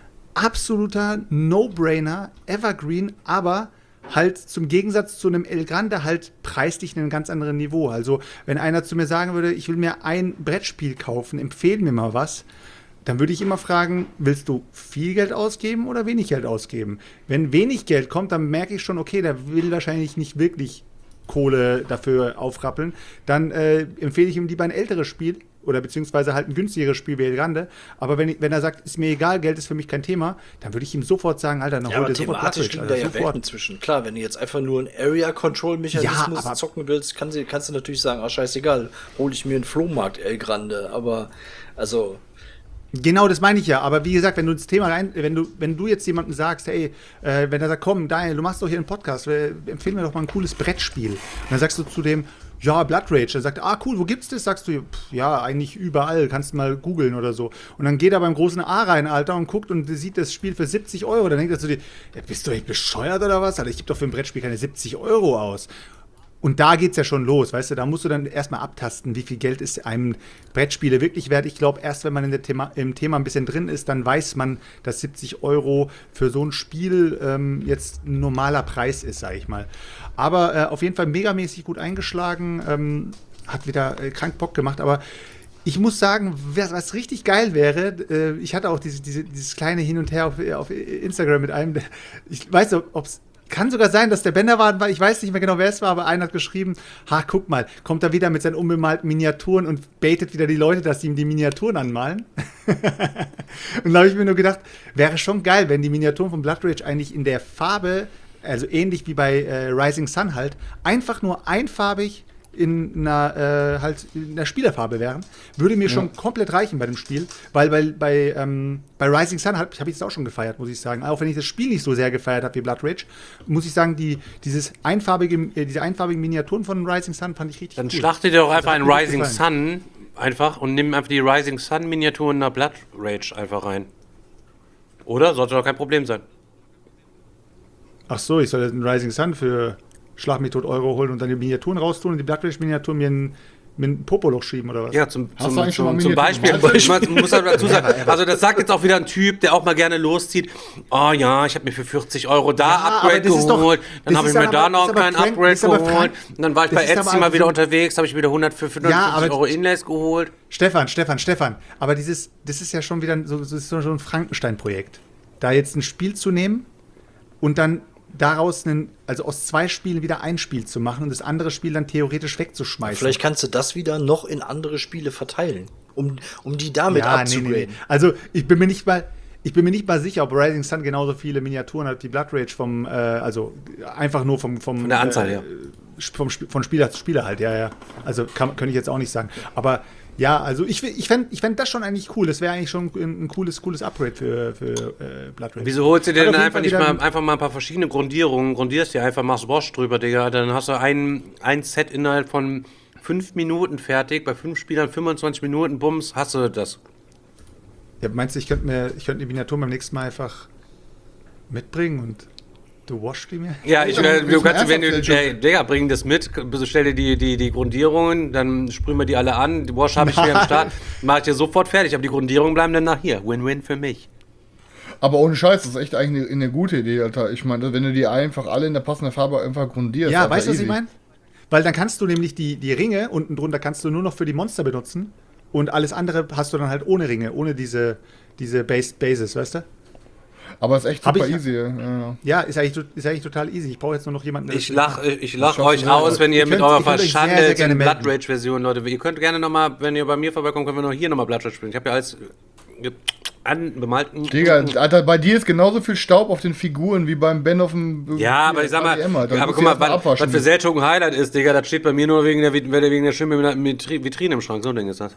absoluter No-Brainer, Evergreen, aber halt zum Gegensatz zu einem El Grande halt preislich in einem ganz anderen Niveau. Also wenn einer zu mir sagen würde, ich will mir ein Brettspiel kaufen, empfehle mir mal was, dann würde ich immer fragen, willst du viel Geld ausgeben oder wenig Geld ausgeben? Wenn wenig Geld kommt, dann merke ich schon, okay, der will wahrscheinlich nicht wirklich Kohle dafür aufrappeln. Dann empfehle ich ihm lieber ein älteres Spiel oder beziehungsweise halt ein günstigeres Spiel wie El Grande. Aber wenn er sagt, ist mir egal, Geld ist für mich kein Thema, dann würde ich ihm sofort sagen, Alter, dann hol dir sofort Blood Rage, liegen da ja Welten zwischen. Klar, wenn du jetzt einfach nur einen Area-Control-Mechanismus Ja, zocken willst, kannst du natürlich sagen, scheißegal, hol ich mir einen Flohmarkt El Grande. Aber, also... Genau, das meine ich ja. Aber wie gesagt, wenn du ins Thema wenn du jetzt jemandem sagst, hey, wenn er sagt, komm, Daniel, du machst doch hier einen Podcast, empfehle mir doch mal ein cooles Brettspiel. Und dann sagst du zu dem, ja, Blood Rage. Dann sagt er, cool, wo gibt's das? Sagst du, ja, eigentlich überall, kannst du mal googeln oder so. Und dann geht er beim großen A rein, Alter, und guckt und sieht das Spiel für 70 €. Dann denkt er zu dir, ja, bist du echt bescheuert oder was? Alter, ich gebe doch für ein Brettspiel keine 70 € aus. Und da geht's ja schon los, weißt du, da musst du dann erstmal abtasten, wie viel Geld ist einem Brettspiele wirklich wert. Ich glaube, erst wenn man im Thema ein bisschen drin ist, dann weiß man, dass 70 € für so ein Spiel jetzt ein normaler Preis ist, sage ich mal. Aber auf jeden Fall megamäßig gut eingeschlagen, hat wieder krank Bock gemacht, aber ich muss sagen, was richtig geil wäre, ich hatte auch dieses kleine Hin und Her auf Instagram mit einem, ich weiß nicht, ob es kann sogar sein, dass der Bender war, ich weiß nicht mehr genau, wer es war, aber einer hat geschrieben, guck mal, kommt er wieder mit seinen unbemalten Miniaturen und baitet wieder die Leute, dass sie ihm die Miniaturen anmalen. Und da habe ich mir nur gedacht, wäre schon geil, wenn die Miniaturen von Blood Rage eigentlich in der Farbe also ähnlich wie bei Rising Sun halt, einfach nur einfarbig in einer Spielerfarbe wären, würde mir schon komplett reichen bei dem Spiel, weil bei Rising Sun habe ich es auch schon gefeiert, muss ich sagen. Auch wenn ich das Spiel nicht so sehr gefeiert habe wie Blood Rage, muss ich sagen, diese einfarbigen Miniaturen von Rising Sun fand ich richtig Dann cool. schlachtet ihr doch einfach hat ein mir gut Rising gefallen. Sun einfach und nimm einfach die Rising Sun Miniaturen nach Blood Rage einfach rein. Oder? Sollte doch kein Problem sein. Ach so, ich soll jetzt einen Rising Sun für Schlag mich tot Euro holen und dann die Miniaturen raustun und die Blood Rage Miniaturen mir ein Popoloch schieben oder was? Ja, zum du eigentlich schon mal Beispiel. Miniaturen? Ich muss halt dazu sagen, also das sagt jetzt auch wieder ein Typ, der auch mal gerne loszieht. Oh ja, ich habe mir für 40 Euro da Upgrade aber das ist doch- geholt. Dann das habe ich ist mir aber- da das noch ist aber kein Frank- Upgrade das ist aber geholt. Frank- Und dann war ich das bei ist aber Etsy mal so- wieder unterwegs, habe ich wieder 150 Euro Inlays geholt. Stefan, aber das ist ja schon wieder so ein Frankenstein-Projekt. Da jetzt ein Spiel zu nehmen und dann daraus also aus 2 Spielen wieder ein Spiel zu machen und das andere Spiel dann theoretisch wegzuschmeißen. Vielleicht kannst du das wieder noch in andere Spiele verteilen, um die damit abzugraden. Nee. Also ich bin mir nicht mal sicher, ob Rising Sun genauso viele Miniaturen hat wie Blood Rage also einfach nur von der Anzahl her. Von Spieler zu Spieler halt, ja. Also könnte ich jetzt auch nicht sagen. Aber ja, also ich fänd das schon eigentlich cool. Das wäre eigentlich schon ein cooles Upgrade für Blood Rage. Wieso holst du dir Hat denn auf jeden einfach Fall nicht wieder mal einfach mal ein paar verschiedene Grundierungen, grundierst dir einfach, machst Wash drüber, Digga, dann hast du ein Set innerhalb von 5 Minuten fertig, bei 5 Spielern 25 Minuten, bums, hast du das. Ja, meinst du, ich könnte die Miniaturen beim nächsten Mal einfach mitbringen und du waschst die mir? Ja, du kannst, wenn du, ernsthaft, Digga, bring das mit, stell dir die Grundierungen, dann sprühen wir die alle an, die Wash habe ich hier am Start, mach ich dir sofort fertig, aber die Grundierungen bleiben dann nach hier. Win-win für mich. Aber ohne Scheiß, das ist echt eigentlich eine gute Idee, Alter. Ich meine, wenn du die einfach alle in der passenden Farbe einfach grundierst. Ja, Alter, weißt du, was easy. ich meine? Weil dann kannst du nämlich die Ringe unten drunter kannst du nur noch für die Monster benutzen und alles andere hast du dann halt ohne Ringe, ohne diese Bases, weißt du? Aber ist echt Hab super ich- easy. Ja. Ja, ist eigentlich total easy. Ich brauche jetzt nur noch jemanden, der Ich das- lach schaffst euch du aus, wenn ihr Ihr mit könnt- eurer ihr könnt euch sehr, sehr Verschandelt gerne Blood melden. Rage-Version, Leute. Ihr könnt gerne nochmal, wenn ihr bei mir vorbeikommt, können wir noch hier nochmal Blood Rage spielen. Ich habe ja alles anbemalt. Digga, Alter, bei dir ist genauso viel Staub auf den Figuren wie beim Ben auf dem. Ja, aber ich sag mal, ADM, Alter. aber Musst guck du mal, erst abwaschen. was für Seltung ein Highlight ist, Digga, das steht bei mir nur wegen der schönen Vitrine im Schrank. So ein Ding ist das.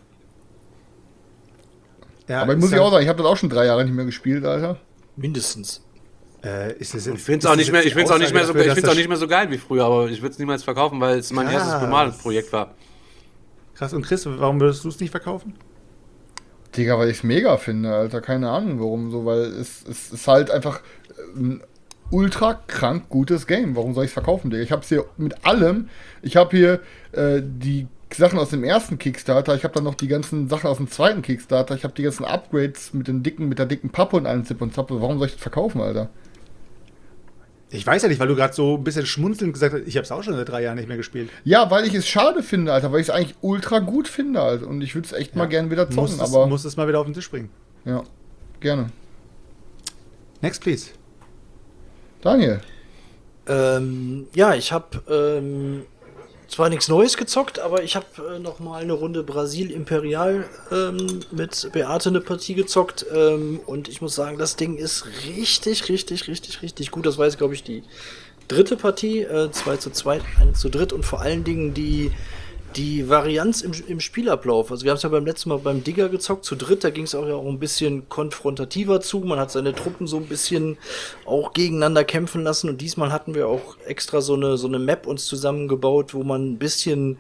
Ja, Aber ich muss ich auch sagen, ich habe das auch schon 3 Jahre nicht mehr gespielt, Alter. Mindestens. ist das Ich finde es auch nicht mehr, so geil wie früher, aber ich würde es niemals verkaufen, weil es mein erstes Bemalungsprojekt war. Krass. Und Chris, warum würdest du es nicht verkaufen? Digga, weil ich es mega finde, Alter. Keine Ahnung warum so, weil es ist halt einfach ein ultra krank gutes Game. Warum soll ich es verkaufen, Digga? Ich hab's hier mit allem. Ich habe hier die Sachen aus dem ersten Kickstarter, ich habe dann noch die ganzen Sachen aus dem zweiten Kickstarter, ich habe die ganzen Upgrades mit der dicken Pappe und allem Zip und Zap. Warum soll ich das verkaufen, Alter? Ich weiß ja nicht, weil du gerade so ein bisschen schmunzelnd gesagt hast, ich habe es auch schon seit 3 Jahren nicht mehr gespielt. Ja, weil ich es schade finde, Alter, weil ich es eigentlich ultra gut finde, Alter. Und ich würde es echt mal gern wieder zocken, Musst es mal wieder auf den Tisch bringen. ja, gerne. Next, please. Daniel. Ja, ich habe zwar nichts Neues gezockt, aber ich habe noch mal eine Runde Brasil Imperial mit Beate eine Partie gezockt und ich muss sagen, das Ding ist richtig gut. Das war jetzt, glaube ich, die 3. Partie, 2:2, 1:3 und vor allen Dingen die Varianz im Spielablauf. Also wir haben es ja beim letzten Mal beim Digger gezockt, zu dritt, da ging es auch ein bisschen konfrontativer zu. Man hat seine Truppen so ein bisschen auch gegeneinander kämpfen lassen und diesmal hatten wir auch extra so eine Map uns zusammengebaut, wo man ein bisschen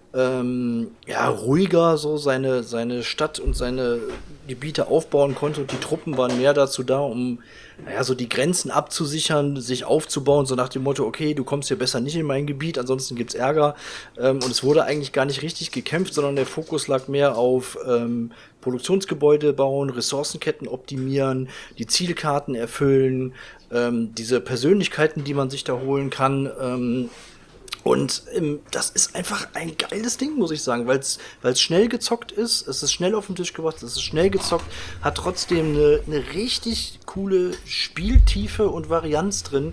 ruhiger so seine Stadt und seine Gebiete aufbauen konnte und die Truppen waren mehr dazu da, um so die Grenzen abzusichern, sich aufzubauen, so nach dem Motto, okay, du kommst hier besser nicht in mein Gebiet, ansonsten gibt's Ärger. Und es wurde eigentlich gar nicht richtig gekämpft, sondern der Fokus lag mehr auf Produktionsgebäude bauen, Ressourcenketten optimieren, die Zielkarten erfüllen, diese Persönlichkeiten, die man sich da holen kann, und das ist einfach ein geiles Ding, muss ich sagen, weil es schnell gezockt ist, es ist schnell auf den Tisch gebracht, es ist schnell gezockt, hat trotzdem eine richtig coole Spieltiefe und Varianz drin.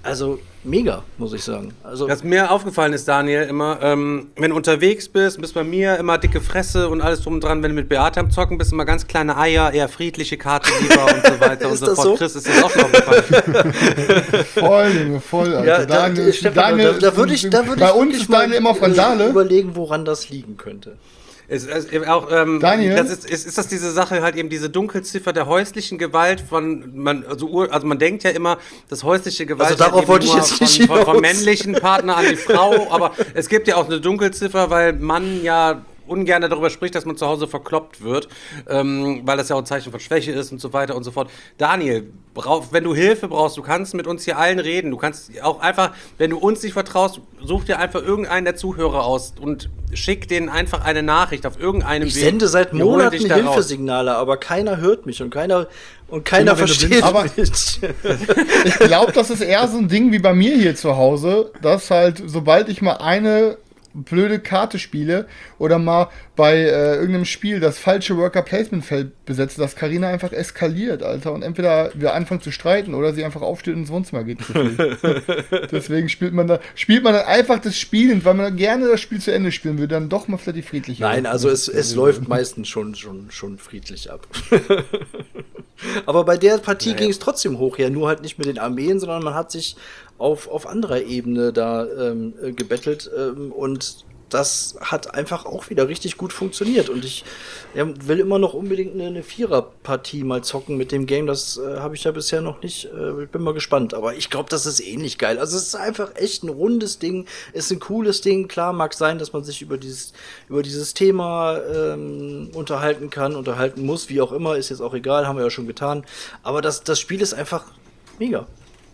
Also mega, muss ich sagen. Also Was mir aufgefallen ist, Daniel, immer, wenn du unterwegs bist bei mir immer dicke Fresse und alles drum und dran. Wenn du mit Beate am Zocken bist, immer ganz kleine Eier, eher friedliche Karte lieber und so weiter und Ist so das fort. so? Chris, ist das auch schon aufgefallen? Voll, Junge, voll. Alter. ja, Daniel, Stefan, da würde ich bei uns ist Daniel immer von Dale. überlegen, woran das liegen könnte. Ist auch, Daniel? ist das diese Sache halt eben diese Dunkelziffer der häuslichen Gewalt man denkt ja immer, dass häusliche Gewalt Also darauf halt eben wollte ich nur jetzt nicht vom hinaus. männlichen Partner an die Frau, aber es gibt ja auch eine Dunkelziffer, weil man ja ungern darüber spricht, dass man zu Hause verkloppt wird, weil das ja auch ein Zeichen von Schwäche ist und so weiter und so fort. Daniel, wenn du Hilfe brauchst, du kannst mit uns hier allen reden. Du kannst auch einfach, wenn du uns nicht vertraust, such dir einfach irgendeinen der Zuhörer aus und schick denen einfach eine Nachricht auf irgendeinem Ich Weg. sende seit Wir holen Monaten dich da raus. Hilfesignale, aber keiner hört mich und keiner Immer wenn du versteht blind- aber- mich. Ich glaube, das ist eher so ein Ding wie bei mir hier zu Hause, dass halt, sobald ich mal eine blöde Karte spiele oder mal bei irgendeinem Spiel das falsche Worker-Placement-Feld besetze, dass Carina einfach eskaliert, Alter. Und entweder wir anfangen zu streiten oder sie einfach aufsteht und ins Wohnzimmer geht. Deswegen spielt man dann einfach das Spiel, weil man gerne das Spiel zu Ende spielen würde, dann doch mal vielleicht die friedliche. Nein, also es läuft meistens schon friedlich ab. Aber bei der Partie ging es trotzdem hoch, ja, nur halt nicht mit den Armeen, sondern man hat sich auf anderer Ebene da gebettelt und das hat einfach auch wieder richtig gut funktioniert und ich will immer noch unbedingt eine Vierer-Partie mal zocken mit dem Game, das habe ich ja bisher noch nicht, ich bin mal gespannt, aber ich glaube, das ist ähnlich geil, also es ist einfach echt ein rundes Ding, ist ein cooles Ding, klar mag sein, dass man sich über dieses Thema unterhalten muss, wie auch immer, ist jetzt auch egal, haben wir ja schon getan, aber das Spiel ist einfach mega.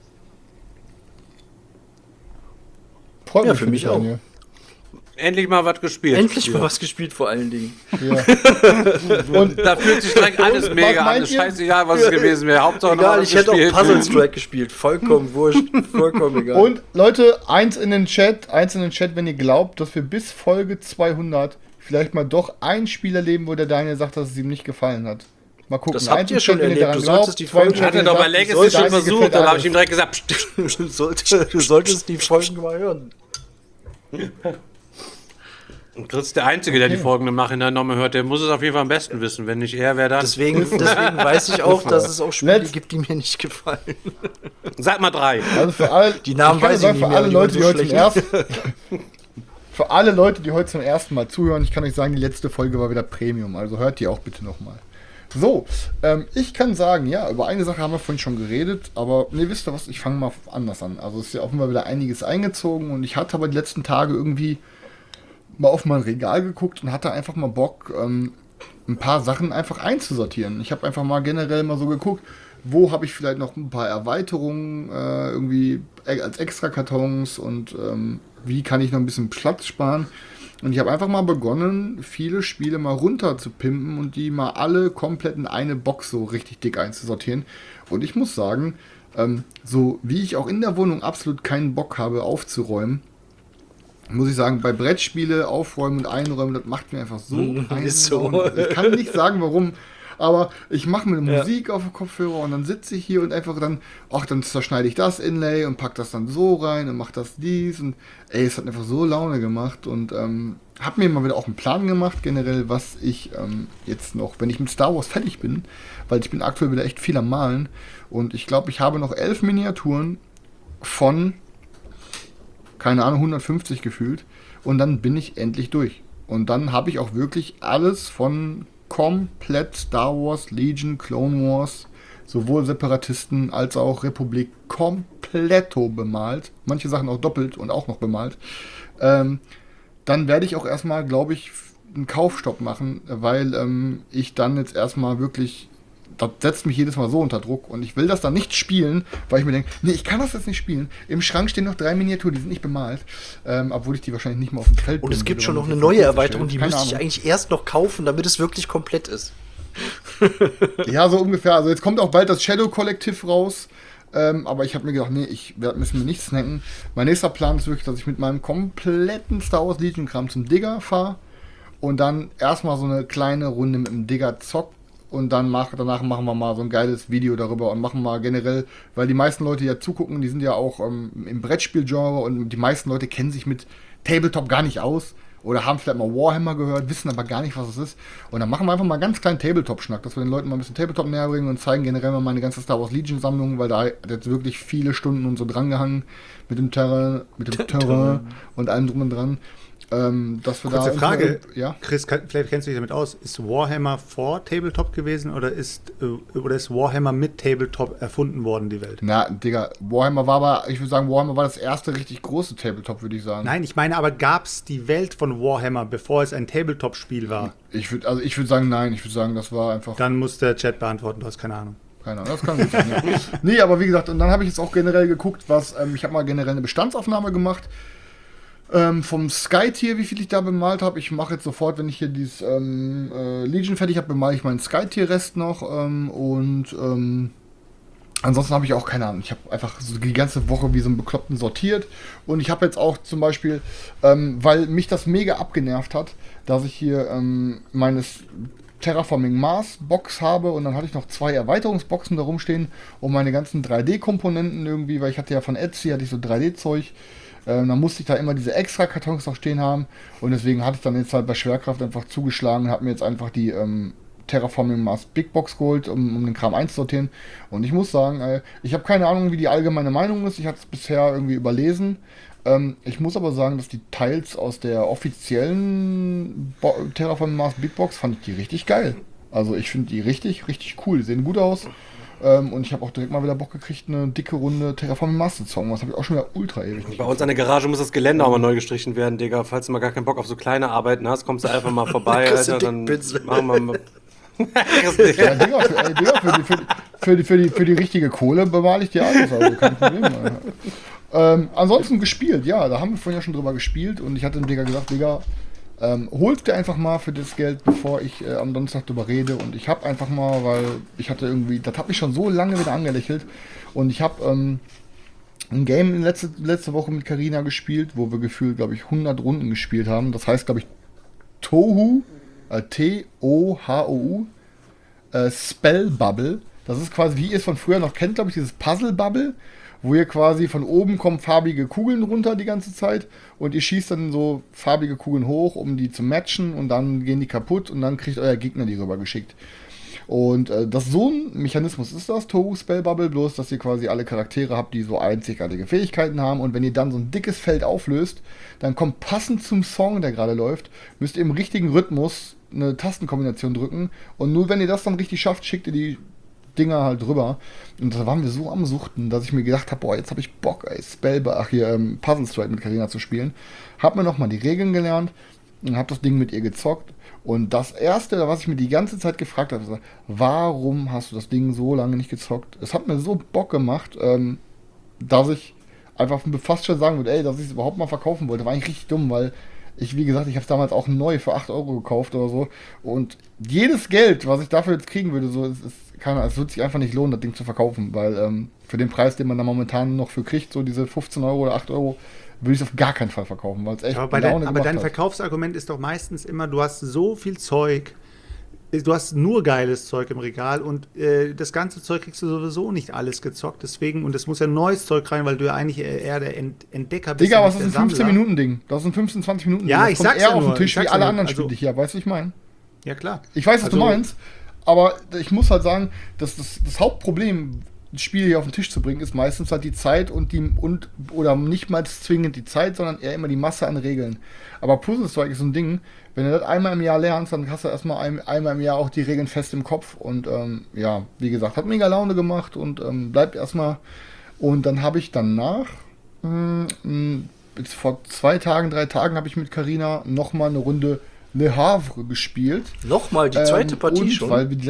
Freut Ja, mich für mich auch. Daniel. Endlich mal was gespielt. Endlich mal was gespielt, vor allen Dingen. Ja. Und Da fühlt sich direkt alles was mega meint an. ihr? Scheißegal, was es gewesen wäre. Hauptsache noch Egal, was ich hätte auch gespielt. Puzzle Strike gespielt. Vollkommen wurscht. Vollkommen egal. Und Leute, eins in den Chat, wenn ihr glaubt, dass wir bis Folge 200 vielleicht mal doch ein Spiel erleben, wo der Daniel sagt, dass es ihm nicht gefallen hat. Mal gucken. Das habt Eins im ihr schon Chat, wenn erlebt. daran Du solltest die zwei im Folgen- Chat, Hat er wenn doch ihr bei sagt, Legacy Daniel schon gefällt versucht, da habe alles. ich ihm direkt gesagt, du solltest die Folgen mal hören. Und Chris ist der Einzige, der die Folgen im Nachhinein nochmal hört. Der muss es auf jeden Fall am besten wissen. Wenn nicht er, wer dann? Deswegen weiß ich auch, dass es auch Spiele Let's- gibt, die mir nicht gefallen. Sag mal 3. Also für alle, Die Namen kann weiß ich sagen, nicht für mehr, alle die Leute, waren die so heute zum schlecht. für alle Leute, die heute zum ersten Mal zuhören, ich kann euch sagen, die letzte Folge war wieder Premium, also hört die auch bitte nochmal. So, ich kann sagen, ja, über eine Sache haben wir vorhin schon geredet, aber ne, wisst ihr was, ich fange mal anders an. Also es ist ja offenbar wieder einiges eingezogen und ich hatte aber die letzten Tage irgendwie mal auf mein Regal geguckt und hatte einfach mal Bock, ein paar Sachen einfach einzusortieren. Ich habe einfach mal generell mal so geguckt, wo habe ich vielleicht noch ein paar Erweiterungen irgendwie als Extrakartons und wie kann ich noch ein bisschen Platz sparen. Und ich habe einfach mal begonnen, viele Spiele mal runter zu pimpen und die mal alle komplett in eine Box so richtig dick einzusortieren. Und ich muss sagen, so wie ich auch in der Wohnung absolut keinen Bock habe aufzuräumen, muss ich sagen, bei Brettspiele aufräumen und einräumen, das macht mir einfach so eine ist so. Laune. Ich kann nicht sagen, warum, aber ich mache mir Musik auf den Kopfhörer und dann sitze ich hier und einfach dann zerschneide ich das Inlay und pack das dann so rein und mach das dies und ey, es hat einfach so Laune gemacht und habe mir mal wieder auch einen Plan gemacht, generell, was ich jetzt noch, wenn ich mit Star Wars fertig bin, weil ich bin aktuell wieder echt viel am Malen und ich glaube, ich habe noch 11 Miniaturen von keine Ahnung, 150 gefühlt. Und dann bin ich endlich durch. Und dann habe ich auch wirklich alles von komplett Star Wars, Legion, Clone Wars, sowohl Separatisten als auch Republik kompletto bemalt. Manche Sachen auch doppelt und auch noch bemalt. Dann werde ich auch erstmal, glaube ich, einen Kaufstopp machen, weil ich dann jetzt erstmal wirklich... Das setzt mich jedes Mal so unter Druck und ich will das dann nicht spielen, weil ich mir denke, nee, ich kann das jetzt nicht spielen. Im Schrank stehen noch 3 Miniaturen, die sind nicht bemalt, obwohl ich die wahrscheinlich nicht mal auf dem Feld Und es gibt würde, schon wenn noch man eine das neue jetzt Erweiterung, die Keine müsste ich Ahnung. eigentlich erst noch kaufen, damit es wirklich komplett ist. Ja, so ungefähr. Also jetzt kommt auch bald das Shadow Kollektiv raus. Aber ich habe mir gedacht, nee, müssen mir nicht snacken. Mein nächster Plan ist wirklich, dass ich mit meinem kompletten Star Wars Legion Kram zum Digger fahre und dann erstmal so eine kleine Runde mit dem Digger zock und danach machen wir mal so ein geiles Video darüber und machen mal generell, weil die meisten Leute ja zugucken, die sind ja auch im Brettspielgenre und die meisten Leute kennen sich mit Tabletop gar nicht aus oder haben vielleicht mal Warhammer gehört, wissen aber gar nicht, was es ist. Und dann machen wir einfach mal ganz kleinen Tabletop-Schnack, dass wir den Leuten mal ein bisschen Tabletop näher bringen und zeigen generell mal meine ganze Star Wars Legion-Sammlung, weil da hat jetzt wirklich viele Stunden und so drangehangen mit dem Terrain und allem drum und dran. Dass wir Kurze da Frage, ja? Chris, vielleicht kennst du dich damit aus. Ist Warhammer vor Tabletop gewesen oder ist Warhammer mit Tabletop erfunden worden, die Welt? Na, Digga, Warhammer war das erste richtig große Tabletop, würde ich sagen. Nein, ich meine aber, gab es die Welt von Warhammer, bevor es ein Tabletop-Spiel war? Ich würde sagen, nein. Ich würde sagen, das war einfach... Dann muss der Chat beantworten, du hast keine Ahnung. Keine Ahnung, das kann gut sein. Ja. Nee, aber wie gesagt, und dann habe ich jetzt auch generell geguckt, ich habe mal generell eine Bestandsaufnahme gemacht. Vom Sky-Tier, wie viel ich da bemalt habe. Ich mache jetzt sofort, wenn ich hier dieses Legion fertig habe, bemale ich meinen Sky-Tier-Rest noch. Ansonsten habe ich auch keine Ahnung. Ich habe einfach so die ganze Woche wie so einen Bekloppten sortiert. Und ich habe jetzt auch zum Beispiel, weil mich das mega abgenervt hat, dass ich hier meines Terraforming Mars Box habe und dann hatte ich noch 2 Erweiterungsboxen da rumstehen und meine ganzen 3D-Komponenten irgendwie, weil ich hatte ja von Etsy, hatte ich so 3D-Zeug. Dann musste ich da immer diese extra Kartons noch stehen haben und deswegen hatte ich dann jetzt halt bei Schwerkraft einfach zugeschlagen und habe mir jetzt einfach die Terraforming Mars Big Box geholt, um den Kram einzusortieren. Und ich muss sagen, ich habe keine Ahnung, wie die allgemeine Meinung ist. Ich hatte es bisher irgendwie überlesen. Ich muss aber sagen, dass die Teils aus der offiziellen Terraforming Mars Big Box fand ich die richtig geil. Also ich finde die richtig, richtig cool. Die sehen gut aus. Und ich habe auch direkt mal wieder Bock gekriegt, eine dicke Runde Terraforming Mars zu zocken. Das habe ich auch schon wieder ultra ewig nicht Bei uns an der Garage muss das Geländer auch mal neu gestrichen werden, Digga. Falls du mal gar keinen Bock auf so kleine Arbeiten hast, kommst du einfach mal vorbei, Alter. Dann machen wir mal... Ja, Digga, für die richtige Kohle bewahre ich dir alles, also kein Problem. Ansonsten gespielt, ja, da haben wir vorhin ja schon drüber gespielt und ich hatte dem Digga gesagt, Digga, holst dir einfach mal für das Geld, bevor ich am Donnerstag drüber rede und ich habe einfach mal, weil ich hatte irgendwie, das hat mich schon so lange wieder angelächelt und ich habe ein Game letzte Woche mit Carina gespielt, wo wir gefühlt, glaube ich, 100 Runden gespielt haben, das heißt, glaube ich, Tohu, T-O-H-O-U, Spell Bubble, das ist quasi, wie ihr es von früher noch kennt, glaube ich, dieses Puzzle Bubble, wo ihr quasi von oben kommen farbige Kugeln runter die ganze Zeit und ihr schießt dann so farbige Kugeln hoch, um die zu matchen und dann gehen die kaputt und dann kriegt euer Gegner die rüber geschickt. Und so ein Mechanismus ist das, Tohu Spell Bubble, bloß dass ihr quasi alle Charaktere habt, die so einzigartige Fähigkeiten haben und wenn ihr dann so ein dickes Feld auflöst, dann kommt passend zum Song, der gerade läuft, müsst ihr im richtigen Rhythmus eine Tastenkombination drücken und nur wenn ihr das dann richtig schafft, schickt ihr die Dinger halt drüber. Und da waren wir so am Suchten, dass ich mir gedacht habe, boah, jetzt habe ich Bock, Puzzle Strike mit Carina zu spielen. Hab mir nochmal die Regeln gelernt und hab das Ding mit ihr gezockt. Und das Erste, was ich mir die ganze Zeit gefragt habe, ist, warum hast du das Ding so lange nicht gezockt? Es hat mir so Bock gemacht, dass ich einfach fast schon sagen würde, dass ich es überhaupt mal verkaufen wollte. War eigentlich richtig dumm, weil wie gesagt, ich habe es damals auch neu für 8 Euro gekauft oder so. Und jedes Geld, was ich dafür jetzt kriegen würde, es wird sich einfach nicht lohnen, das Ding zu verkaufen, weil für den Preis, den man da momentan noch für kriegt, so diese 15 Euro oder 8 Euro, würde ich es auf gar keinen Fall verkaufen, weil es echt aber dein Verkaufsargument ist doch meistens immer, du hast so viel Zeug, du hast nur geiles Zeug im Regal und das ganze Zeug kriegst du sowieso nicht alles gezockt, deswegen, und es muss ja neues Zeug rein, weil du ja eigentlich eher der Entdecker bist. Digga, was ist ein 15-Minuten-Ding? Das ist ein 15-20 Minuten Ding. Ja, das ich sag's ja auf nur. den Tisch wie alle anderen Spiele, die ich hier, weißt du, ich meine? Ja, klar. Ich weiß, was du meinst, aber ich muss halt sagen, dass das Hauptproblem, Spiele hier auf den Tisch zu bringen, ist meistens halt die Zeit oder nicht mal zwingend die Zeit, sondern eher immer die Masse an Regeln. Aber Puzzle Strike ist so ein Ding, wenn du das einmal im Jahr lernst, dann hast du erstmal einmal im Jahr auch die Regeln fest im Kopf und wie gesagt, hat mega Laune gemacht und bleibt erstmal. Und dann habe ich danach, jetzt vor 2 Tagen, 3 Tagen, habe ich mit Carina nochmal eine Runde Le Havre gespielt. Nochmal die zweite Partie und schon? Weil wir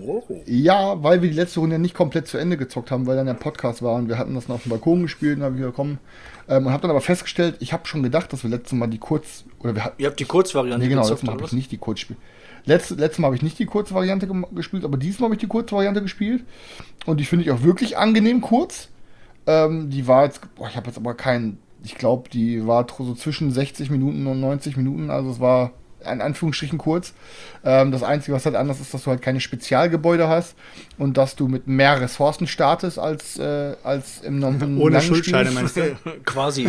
die letzte Runde nicht komplett zu Ende gezockt haben, weil dann der Podcast war und wir hatten das noch auf dem Balkon gespielt und habe ich gekommen und habe dann aber festgestellt, ich habe schon gedacht, dass wir letztes Mal ihr habt die Kurzvariante gezockt. Genau, gezockt, letztes Mal habe ich nicht die Kurzspiel. Letztes Mal habe ich nicht die Kurzvariante gespielt, aber diesmal habe ich die Kurzvariante gespielt und die finde ich auch wirklich angenehm kurz. Die war jetzt, ich habe jetzt aber ich glaube, die war so zwischen 60 Minuten und 90 Minuten, also es war in Anführungsstrichen kurz. Das Einzige, was halt anders ist, dass du halt keine Spezialgebäude hast und dass du mit mehr Ressourcen startest als im normalen Ohne Schuldscheine meinst du? Quasi.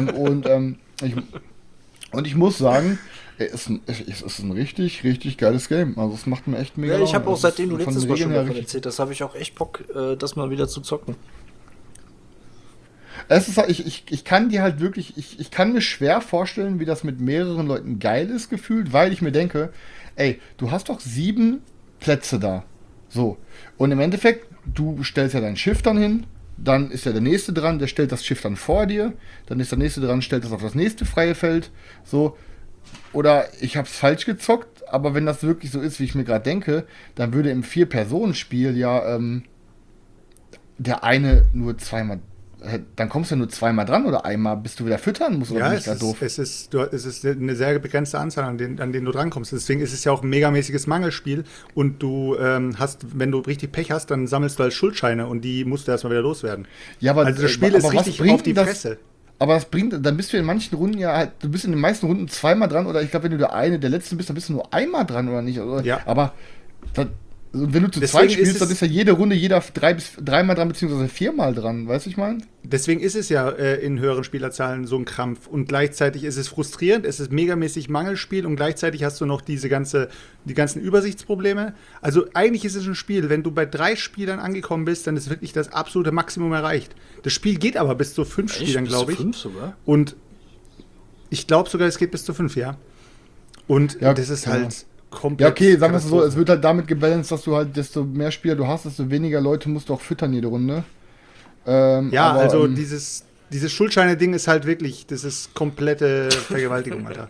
Ich muss sagen, es ist ein richtig, richtig geiles Game. Also es macht mir echt mega Ja, ich habe Laune. auch seitdem du Es ist von letztes den Mal schon Regeln her davon richtig- erzählt hast, habe ich auch echt Bock, das mal wieder zu zocken. Es ist, ich kann dir halt wirklich, ich kann mir schwer vorstellen, wie das mit mehreren Leuten geil ist gefühlt, weil ich mir denke, ey, du hast doch 7 Plätze da. So. Und im Endeffekt, du stellst ja dein Schiff dann hin, dann ist ja der nächste dran, der stellt das Schiff dann vor dir, dann ist der nächste dran, stellt das auf das nächste freie Feld. So. Oder ich hab's falsch gezockt, aber wenn das wirklich so ist, wie ich mir gerade denke, dann würde im 4-Personen-Spiel ja der eine nur zweimal. Dann kommst du nur zweimal dran oder einmal, bis du wieder füttern musst, oder Ja, bin ich da doof? es ist eine sehr begrenzte Anzahl, an denen du drankommst. Deswegen ist es ja auch ein megamäßiges Mangelspiel. Und du wenn du richtig Pech hast, dann sammelst du halt Schuldscheine und die musst du erstmal wieder loswerden. Ja, aber, Also das Spiel aber ist was richtig bringt auf die das, Fresse. Aber das bringt, dann bist du in manchen Runden ja halt, du bist in den meisten Runden zweimal dran, oder ich glaube, wenn du der Letzte bist, dann bist du nur einmal dran, oder nicht? Oder? Ja. Aber wenn du zu Deswegen zweit spielst, ist dann es- ist ja jede Runde jeder dreimal dran, beziehungsweise 4-mal dran, weißt du, ich meine? Deswegen ist es ja in höheren Spielerzahlen so ein Krampf. Und gleichzeitig ist es frustrierend, es ist megamäßig Mangelspiel und gleichzeitig hast du noch die ganzen Übersichtsprobleme. Also eigentlich ist es ein Spiel, wenn du bei 3 Spielern angekommen bist, dann ist wirklich das absolute Maximum erreicht. Das Spiel geht aber bis zu 5 Spielern, glaube ich. 5 sogar? Und ich glaube sogar, es geht bis zu 5, ja. Und Ja, das ist ja. halt komplett. Ja, okay, sagen wir es so, Katastrophe. es wird halt damit gebalanced, dass du halt, desto mehr Spieler du hast, desto weniger Leute musst du auch füttern jede Runde. Ja, aber, also dieses Schuldscheine-Ding ist halt wirklich, das ist komplette Vergewaltigung, Alter.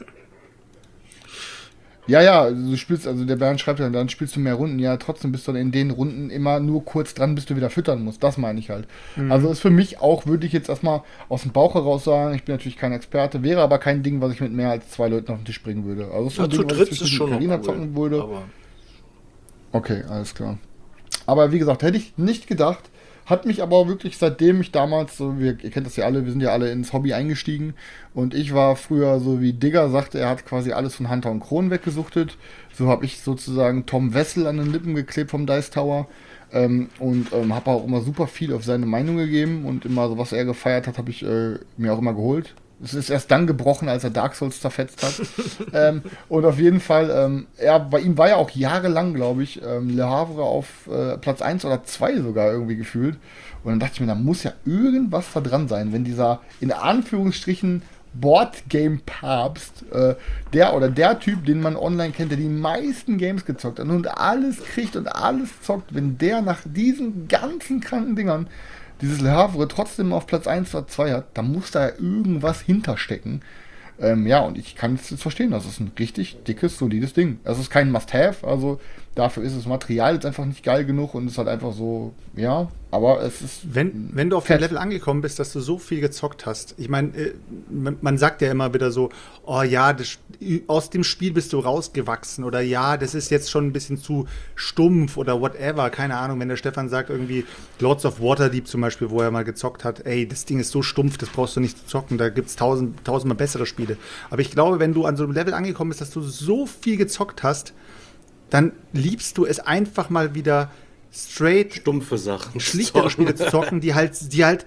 Ja, also du spielst, also der Bernd schreibt dann spielst du mehr Runden, ja, trotzdem bist du dann in den Runden immer nur kurz dran, bis du wieder füttern musst, das meine ich halt. Also ist für mich auch, würde ich jetzt erstmal aus dem Bauch heraus sagen, ich bin natürlich kein Experte, wäre aber kein Ding, was ich mit mehr als 2 Leuten auf den Tisch bringen würde. Also ist so Ja, ein zu Ding, was ich dritt zwischen ist schon Carina noch zocken cool. würde. Aber Okay, alles klar. Aber wie gesagt, hätte ich nicht gedacht, hat mich aber auch wirklich, seitdem ich damals, so, ihr kennt das ja alle, wir sind ja alle ins Hobby eingestiegen und ich war früher so wie Digger sagte, er hat quasi alles von Hunter und Kron weggesuchtet. So habe ich sozusagen Tom Wessel an den Lippen geklebt vom Dice Tower und habe auch immer super viel auf seine Meinung gegeben und immer so, was er gefeiert hat, habe ich mir auch immer geholt. Es ist erst dann gebrochen, als er Dark Souls zerfetzt hat. Und auf jeden Fall, bei ihm war ja auch jahrelang, glaube ich, Le Havre auf Platz 1 oder 2 sogar irgendwie gefühlt. Und dann dachte ich mir, da muss ja irgendwas da dran sein, wenn dieser in Anführungsstrichen Boardgame-Papst, der Typ, den man online kennt, der die meisten Games gezockt hat und alles kriegt und alles zockt, wenn der nach diesen ganzen kranken Dingern dieses Le Havre trotzdem auf Platz 1 oder 2 hat, da muss da ja irgendwas hinterstecken. Ja, und ich kann es jetzt verstehen, das ist ein richtig dickes, solides Ding. Das ist kein Must-Have, also dafür ist das Material jetzt einfach nicht geil genug und ist halt einfach so, ja, aber es ist... Wenn du auf dem Level angekommen bist, dass du so viel gezockt hast, ich meine, man sagt ja immer wieder so, oh ja, aus dem Spiel bist du rausgewachsen oder ja, das ist jetzt schon ein bisschen zu stumpf oder whatever, keine Ahnung, wenn der Stefan sagt irgendwie Lords of Waterdeep zum Beispiel, wo er mal gezockt hat, ey, das Ding ist so stumpf, das brauchst du nicht zu zocken, da gibt es tausendmal bessere Spiele. Aber ich glaube, wenn du an so einem Level angekommen bist, dass du so viel gezockt hast, dann liebst du es einfach mal wieder straight Stumpfe Sachen. schlichtere Spiele zu zocken, die halt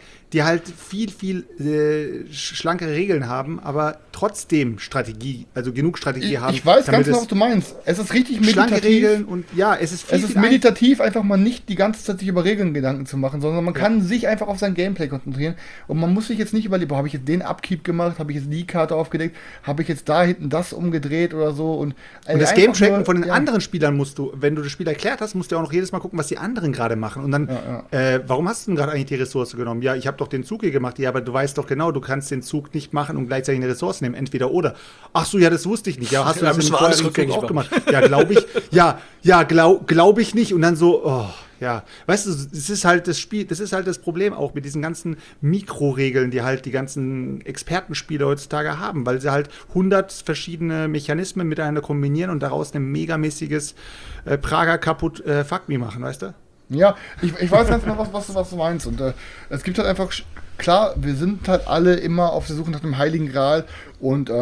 viel schlankere Regeln haben, aber trotzdem Strategie, also genug Strategie haben. Ich weiß damit ganz genau, es was du meinst. Es ist richtig schlanke meditativ. Regeln und ja, es ist Es ist meditativ, einfach mal nicht die ganze Zeit sich über Regeln Gedanken zu machen, sondern man kann sich einfach auf sein Gameplay konzentrieren und man muss sich jetzt nicht überlegen, habe ich jetzt den Upkeep gemacht, habe ich jetzt die Karte aufgedeckt, habe ich jetzt da hinten das umgedreht oder so und das einfach Game-Tracken nur, von den ja. anderen Spielern musst du, wenn du das Spiel erklärt hast, musst du auch noch jedes Mal gucken, was die anderen gerade machen. Und dann, warum hast du denn gerade eigentlich die Ressource genommen? Ja, ich habe doch den Zug hier gemacht. Ja, aber du weißt doch genau, du kannst den Zug nicht machen und gleichzeitig eine Ressource nehmen. Entweder oder. Ach so, ja, das wusste ich nicht. Ja, hast du Ja, das in müssen dem wir alles vorherigen Zug rückgängig auch gemacht? Ja, glaube ich. Ja, glaube ich nicht. Und dann so, oh, ja. Weißt du, das ist halt das Spiel, das ist halt das Problem auch mit diesen ganzen Mikroregeln, die halt die ganzen Expertenspieler heutzutage haben, weil sie halt 100 verschiedene Mechanismen miteinander kombinieren und daraus ein megamäßiges Prager kaputt Fuck me machen, weißt du? Ja, ich weiß ganz genau, was du meinst. Und es gibt halt einfach, klar, wir sind halt alle immer auf der Suche nach dem Heiligen Gral und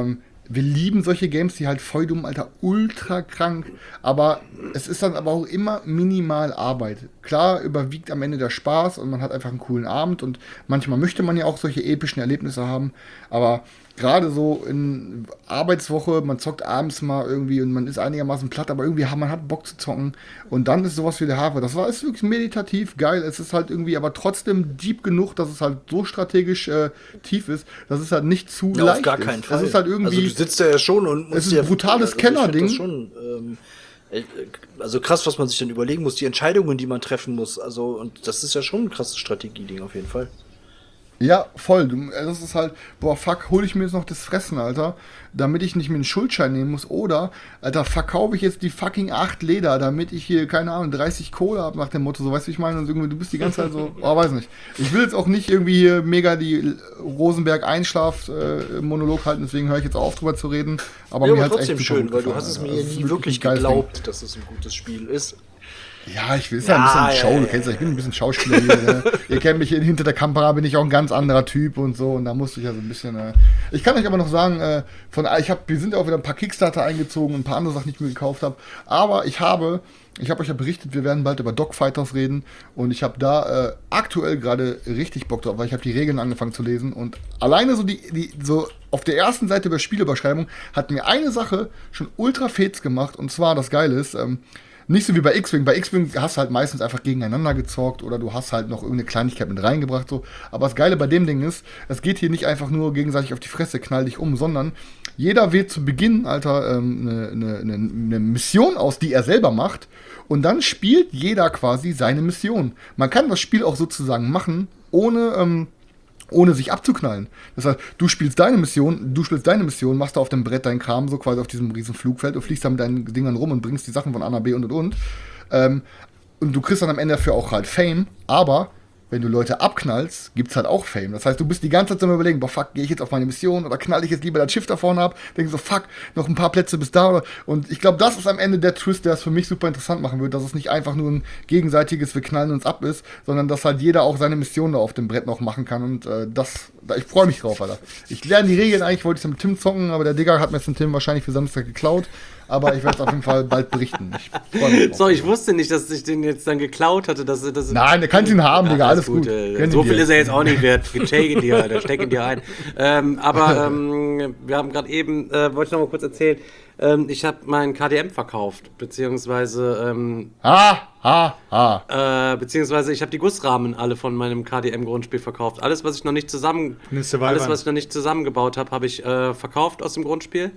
wir lieben solche Games, die halt voll dumm, Alter, ultra krank, aber es ist dann aber auch immer minimal Arbeit. Klar überwiegt am Ende der Spaß und man hat einfach einen coolen Abend und manchmal möchte man ja auch solche epischen Erlebnisse haben, aber gerade so in Arbeitswoche, man zockt abends mal irgendwie und man ist einigermaßen platt, aber irgendwie man hat Bock zu zocken und dann ist sowas wie der Hafer. Ist wirklich meditativ geil. Es ist halt irgendwie aber trotzdem deep genug, dass es halt so strategisch tief ist, dass es halt nicht zu leicht auf gar keinen Fall. Es ist halt irgendwie, also du sitzt da ja schon und es ist ein brutales Kellerding. Ich find das schon, also krass, was man sich dann überlegen muss, die Entscheidungen, die man treffen muss. Also, und das ist ja schon ein krasses Strategieding auf jeden Fall. Ja, voll. Das ist halt, boah, fuck, hole ich mir jetzt noch das Fressen, Alter, damit ich nicht mir einen Schuldschein nehmen muss. Oder, Alter, verkaufe ich jetzt die fucking 8 Leder, damit ich hier, keine Ahnung, 30 Kohle habe nach dem Motto, so, weißt du, wie ich meine? Und irgendwie, du bist die ganze Zeit so, oh, weiß nicht. Ich will jetzt auch nicht irgendwie hier mega die Rosenberg-Einschlaf-Monolog halten, deswegen höre ich jetzt auf, drüber zu reden. Aber Ja, mir aber hat's trotzdem echt schön, weil du gefallen, hast es Alter. mir Das ist nie wirklich ein geiles geglaubt, dass es ein gutes Spiel ist. Ja, ich will es ja ein bisschen Show, du kennst ja, ich bin ein bisschen Schauspieler hier. Ne? Ihr kennt mich hinter der Kamera, bin ich auch ein ganz anderer Typ und so. Und da musste ich ja so ein bisschen. Ich kann euch aber noch sagen, wir sind ja auch wieder ein paar Kickstarter eingezogen und ein paar andere Sachen, die ich mir gekauft habe. Aber ich habe euch ja berichtet, wir werden bald über Dogfighters reden. Und ich habe da aktuell gerade richtig Bock drauf, weil ich habe die Regeln angefangen zu lesen. Und alleine so so auf der ersten Seite über Spielüberschreibung hat mir eine Sache schon ultra fets gemacht. Und zwar, das Geile ist, nicht so wie bei X-Wing. Bei X-Wing hast du halt meistens einfach gegeneinander gezockt oder du hast halt noch irgendeine Kleinigkeit mit reingebracht. So. Aber das Geile bei dem Ding ist, es geht hier nicht einfach nur gegenseitig auf die Fresse, knall dich um, sondern jeder wählt zu Beginn, Alter, eine Mission aus, die er selber macht. Und dann spielt jeder quasi seine Mission. Man kann das Spiel auch sozusagen machen, ohne sich abzuknallen. Das heißt, du spielst deine Mission, machst da auf dem Brett deinen Kram, so quasi auf diesem riesen Flugfeld und fliegst da mit deinen Dingern rum und bringst die Sachen von A nach B und. Und du kriegst dann am Ende dafür auch halt Fame, aber wenn du Leute abknallst, gibt's halt auch Fame. Das heißt, du bist die ganze Zeit am Überlegen, boah, fuck, gehe ich jetzt auf meine Mission oder knall ich jetzt lieber das Schiff da vorne ab? Denke so, fuck, noch ein paar Plätze bis da. Und ich glaube, das ist am Ende der Twist, der es für mich super interessant machen wird, dass es nicht einfach nur ein gegenseitiges wir knallen uns ab ist, sondern dass halt jeder auch seine Mission da auf dem Brett noch machen kann. Und ich freue mich drauf, Alter. Ich lerne die Regeln eigentlich, wollte ich es mit Tim zocken, aber der Digger hat mir jetzt den Tim wahrscheinlich für Samstag geklaut. Aber ich werde es auf jeden Fall bald berichten. Ich wusste nicht, dass ich den jetzt dann geklaut hatte. Nein, der kann ihn haben, Digga, alles gut. So viel ist er jetzt auch nicht wert. Steck ihn dir ein. Wir haben gerade eben, wollte ich noch mal kurz erzählen, ich habe meinen KDM verkauft, beziehungsweise beziehungsweise ich habe die Gussrahmen alle von meinem KDM-Grundspiel verkauft. Alles, was ich noch nicht zusammengebaut habe, habe ich verkauft aus dem Grundspiel.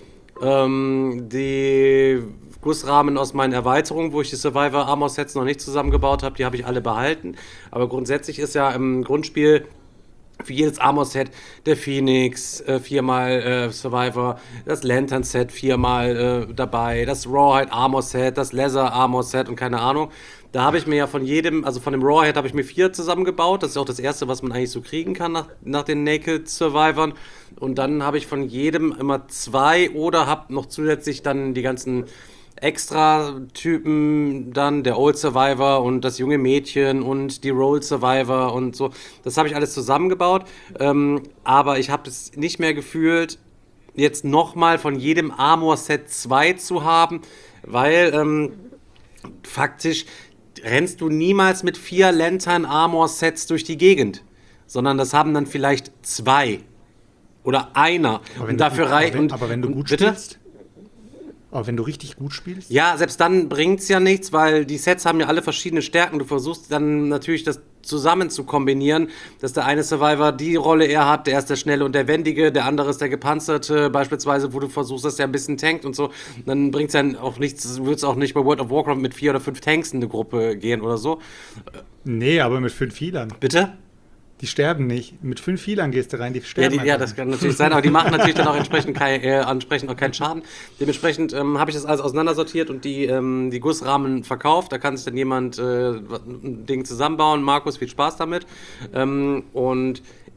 Die Gussrahmen aus meinen Erweiterungen, wo ich die Survivor Armor Sets noch nicht zusammengebaut habe, die habe ich alle behalten. Aber grundsätzlich ist ja im Grundspiel für jedes Armor-Set der Phoenix, 4x Survivor, das Lantern-Set 4x dabei, das Rawhide Armor-Set, das Leather Armor-Set und keine Ahnung. Da habe ich mir ja von jedem, also von dem Rawhide habe ich mir 4 zusammengebaut. Das ist auch das erste, was man eigentlich so kriegen kann nach den Naked Survivern. Und dann habe ich von jedem immer 2 oder habe noch zusätzlich dann die ganzen Extra-Typen, dann der Old Survivor und das junge Mädchen und die Roll Survivor und so. Das habe ich alles zusammengebaut, aber ich habe es nicht mehr gefühlt, jetzt nochmal von jedem Armor-Set 2 zu haben, weil faktisch rennst du niemals mit 4 Lantern-Armor-Sets durch die Gegend, sondern das haben dann vielleicht 2 oder einer. Und dafür reicht. Aber wenn du gut spielst? Aber wenn du richtig gut spielst? Ja, selbst dann bringt's ja nichts, weil die Sets haben ja alle verschiedene Stärken. Du versuchst dann natürlich das zusammen zu kombinieren, dass der eine Survivor die Rolle er hat, der ist der Schnelle und der Wendige, der andere ist der Gepanzerte, beispielsweise, wo du versuchst, dass der ein bisschen tankt und so. Dann bringt's ja auch nichts, du würdest auch nicht bei World of Warcraft mit 4 oder 5 Tanks in eine Gruppe gehen oder so. Nee, aber mit 5 Healern. Bitte? Die sterben nicht. Mit 5 Healern gehst du rein, die sterben. Ja, das kann natürlich sein, aber die machen natürlich dann auch entsprechend auch keinen Schaden. Dementsprechend habe ich das alles auseinandersortiert und die Gussrahmen verkauft. Da kann sich dann jemand ein Ding zusammenbauen. Markus, viel Spaß damit. Und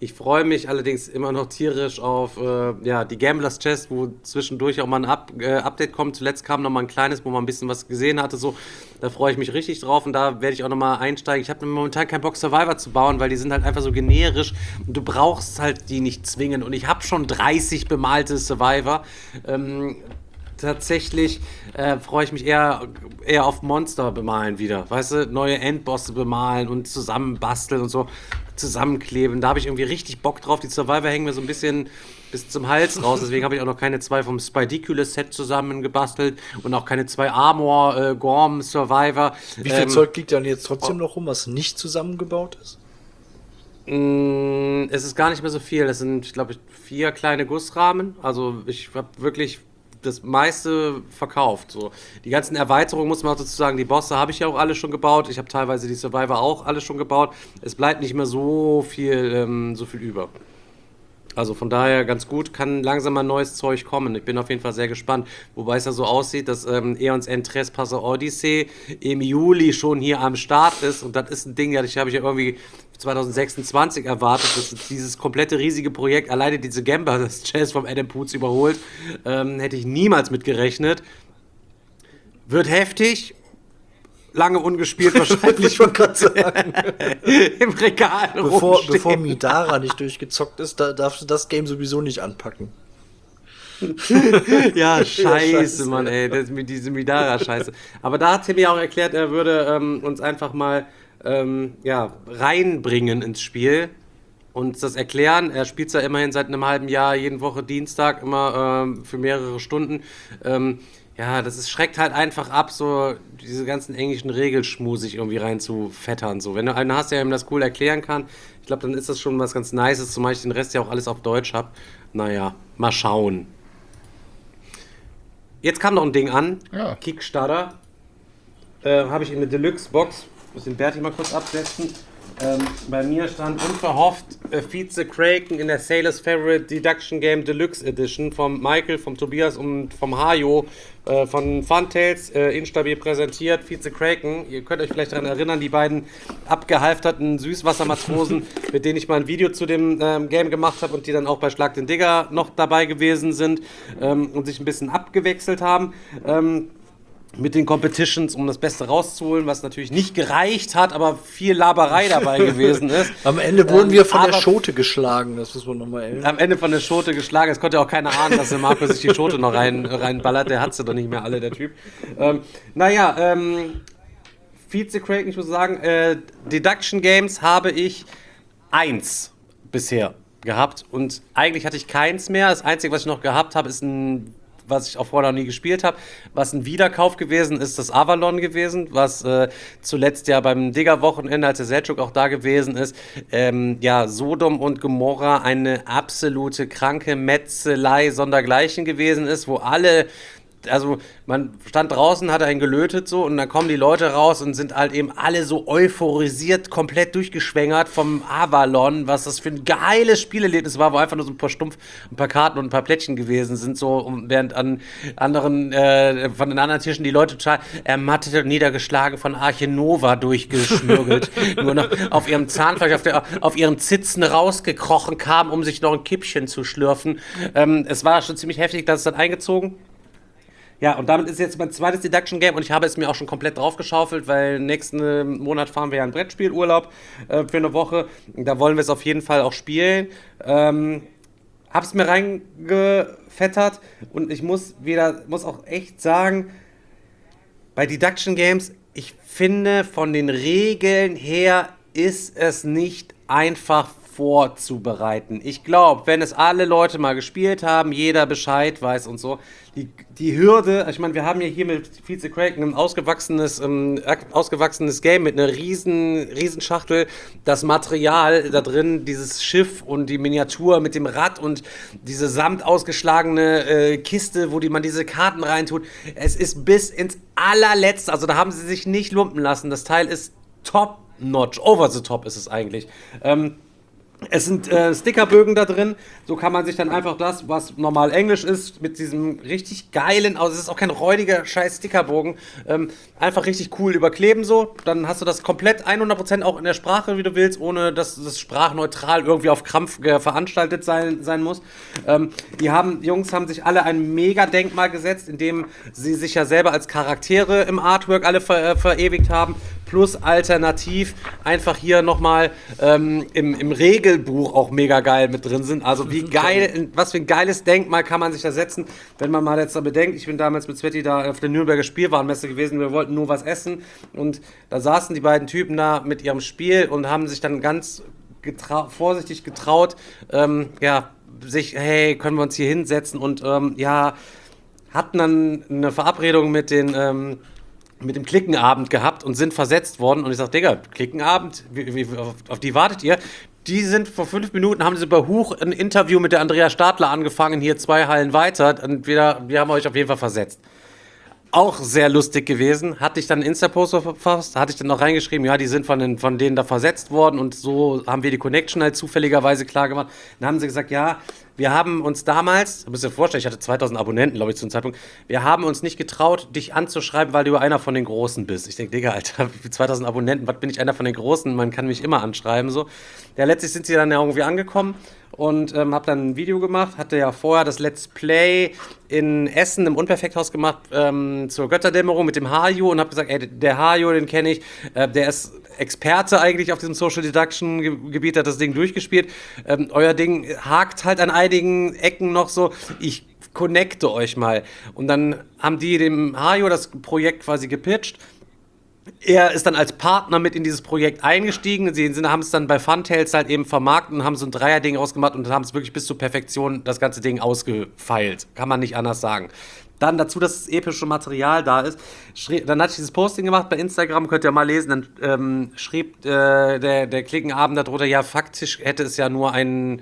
Ich freue mich allerdings immer noch tierisch auf die Gamblers Chest, wo zwischendurch auch mal ein Update kommt. Zuletzt kam noch mal ein kleines, wo man ein bisschen was gesehen hatte. So. Da freue ich mich richtig drauf und da werde ich auch noch mal einsteigen. Ich habe momentan keinen Bock, Survivor zu bauen, weil die sind halt einfach so generisch und du brauchst halt die nicht zwingen. Und ich habe schon 30 bemalte Survivor. Tatsächlich freue ich mich eher auf Monster bemalen wieder. Weißt du, neue Endbosse bemalen und zusammenbasteln und so zusammenkleben. Da habe ich irgendwie richtig Bock drauf. Die Survivor hängen mir so ein bisschen bis zum Hals raus. Deswegen habe ich auch noch keine 2 vom Spidiculous-Set zusammengebastelt und auch keine 2 Armor, Gorm, Survivor. Wie viel Zeug liegt dann jetzt trotzdem noch rum, was nicht zusammengebaut ist? Es ist gar nicht mehr so viel. Das sind, glaube ich, 4 kleine Gussrahmen. Also ich habe wirklich das meiste verkauft. So. Die ganzen Erweiterungen, muss man auch dazu sagen, die Bosse habe ich ja auch alle schon gebaut. Ich habe teilweise die Survivor auch alle schon gebaut. Es bleibt nicht mehr so viel über. Also von daher ganz gut, kann langsam mal neues Zeug kommen. Ich bin auf jeden Fall sehr gespannt. Wobei es ja so aussieht, dass Aeons End Trespasser Odyssey im Juli schon hier am Start ist. Und das ist ein Ding, das habe ich ja irgendwie 2026 erwartet, dass dieses komplette riesige Projekt alleine diese Gamblers Chess vom Adam Poots überholt. Hätte ich niemals mit gerechnet. Wird heftig. Lange ungespielt wahrscheinlich. Ich wollte gerade sagen. Im Regal Bevor Midara nicht durchgezockt ist, da darfst du das Game sowieso nicht anpacken. Ja, scheiße, Mann, ey. Diese Midara-Scheiße. Aber da hat Timmy auch erklärt, er würde uns einfach mal reinbringen ins Spiel und das erklären. Er spielt es ja immerhin seit einem halben Jahr, jede Woche Dienstag, immer für mehrere Stunden. Das schreckt halt einfach ab, so diese ganzen englischen Regelschmusig irgendwie rein zu fettern. So. Wenn du einen hast, der ihm das cool erklären kann, ich glaube, dann ist das schon was ganz Nices, zumal ich den Rest ja auch alles auf Deutsch habe. Naja, mal schauen. Jetzt kam noch ein Ding an, Kickstarter. Habe ich in eine Deluxe-Box, muss den Berti mal kurz absetzen. Bei mir stand unverhofft Vize Kraken in der Sailor's Favorite Deduction Game Deluxe Edition vom Michael, vom Tobias und vom Hajo von Funtails instabil präsentiert. Vize Kraken, ihr könnt euch vielleicht daran erinnern, die beiden abgehalfterten Süßwassermatrosen, mit denen ich mal ein Video zu dem Game gemacht habe und die dann auch bei Schlag den Digger noch dabei gewesen sind und sich ein bisschen abgewechselt haben. Mit den Competitions, um das Beste rauszuholen, was natürlich nicht gereicht hat, aber viel Laberei dabei gewesen ist. Am Ende wurden wir von der Schote geschlagen, das muss man nochmal erinnern. Am Ende von der Schote geschlagen, es konnte auch keiner ahnen, dass der Marco sich die Schote noch reinballert, der hat sie doch nicht mehr alle, der Typ. Vize Kraken, ich muss sagen, Deduction Games habe ich 1 bisher gehabt und eigentlich hatte ich keins mehr. Das Einzige, was ich noch gehabt habe, ist was ich auch vorher noch nie gespielt habe, was ein Wiederkauf gewesen ist, das Avalon gewesen, was zuletzt ja beim Digger-Wochenende, als der Selçuk auch da gewesen ist, Sodom und Gomorra eine absolute kranke Metzelei sondergleichen gewesen ist, wo alle, also man stand draußen, hat einen gelötet so und dann kommen die Leute raus und sind halt eben alle so euphorisiert, komplett durchgeschwängert vom Avalon, was das für ein geiles Spielerlebnis war, wo einfach nur so ein paar Karten und ein paar Plättchen gewesen sind, so während an anderen, von den anderen Tischen die Leute total ermattet und niedergeschlagen von Arche Nova durchgeschmürgelt, nur noch auf ihrem Zahnfleisch, auf ihren Zitzen rausgekrochen kamen, um sich noch ein Kippchen zu schlürfen. Es war schon ziemlich heftig, dass es dann eingezogen. Ja, und damit ist jetzt mein zweites Deduction-Game und ich habe es mir auch schon komplett draufgeschaufelt, weil nächsten Monat fahren wir ja einen Brettspielurlaub für eine Woche. Da wollen wir es auf jeden Fall auch spielen. Hab's mir reingefettert und ich muss auch echt sagen, bei Deduction Games, ich finde, von den Regeln her ist es nicht einfach vorzubereiten. Ich glaube, wenn es alle Leute mal gespielt haben, jeder Bescheid weiß und so, die Hürde, ich meine, wir haben ja hier mit Vize Kraken ein ausgewachsenes Game mit einer riesen Schachtel, das Material da drin, dieses Schiff und die Miniatur mit dem Rad und diese samt ausgeschlagene Kiste, wo man diese Karten reintut. Es ist bis ins allerletzte, also da haben sie sich nicht lumpen lassen. Das Teil ist top notch, over the top ist es eigentlich. Es sind Stickerbögen da drin, so kann man sich dann einfach das, was normal Englisch ist, mit diesem richtig geilen, also es ist auch kein räudiger scheiß Stickerbogen, einfach richtig cool überkleben so, dann hast du das komplett 100% auch in der Sprache, wie du willst, ohne dass das sprachneutral irgendwie auf Krampf veranstaltet sein muss. Die Jungs haben sich alle ein Mega-Denkmal gesetzt, indem sie sich ja selber als Charaktere im Artwork alle verewigt haben, plus alternativ einfach hier nochmal im Regelbuch auch mega geil mit drin sind. Also wie geil, was für ein geiles Denkmal kann man sich da setzen, wenn man mal jetzt da bedenkt, ich bin damals mit Sveti da auf der Nürnberger Spielwarenmesse gewesen, wir wollten nur was essen und da saßen die beiden Typen da mit ihrem Spiel und haben sich dann ganz vorsichtig getraut, hey, können wir uns hier hinsetzen und hatten dann eine Verabredung mit dem Klickenabend gehabt und sind versetzt worden. Und ich sag, Digga, Klickenabend, auf die wartet ihr? Die sind vor 5 Minuten, haben sie bei Huch ein Interview mit der Andrea Stadler angefangen, hier 2 Hallen weiter. Und wir haben euch auf jeden Fall versetzt. Auch sehr lustig gewesen. Hatte ich dann einen Insta-Post verfasst, hatte ich dann noch reingeschrieben, ja, die sind von denen da versetzt worden und so haben wir die Connection halt zufälligerweise klar gemacht. Dann haben sie gesagt, ja, wir haben uns damals, du musst dir vorstellen, ich hatte 2000 Abonnenten, glaube ich, zu dem Zeitpunkt, wir haben uns nicht getraut, dich anzuschreiben, weil du einer von den Großen bist. Ich denke, Digga, Alter, 2000 Abonnenten, was bin ich einer von den Großen? Man kann mich immer anschreiben, so. Ja, letztlich sind sie dann ja irgendwie angekommen und habe dann ein Video gemacht, hatte ja vorher das Let's Play in Essen im Unperfekthaus gemacht zur Götterdämmerung mit dem Haju und habe gesagt, ey, der Haju, den kenne ich, der ist Experte eigentlich auf diesem Social Deduction Gebiet, hat das Ding durchgespielt. Euer Ding hakt halt an einigen Ecken noch so. Ich connecte euch mal. Und dann haben die dem Hajo das Projekt quasi gepitcht. Er ist dann als Partner mit in dieses Projekt eingestiegen. Sie haben es dann bei Funtails halt eben vermarktet und haben so ein Dreier-Ding rausgemacht und haben es wirklich bis zur Perfektion das ganze Ding ausgefeilt. Kann man nicht anders sagen. Dann dazu, dass das epische Material da ist. Dann hatte ich dieses Posting gemacht bei Instagram, könnt ihr mal lesen. Dann schrieb der Klickenabend darunter, ja, faktisch hätte es ja nur eine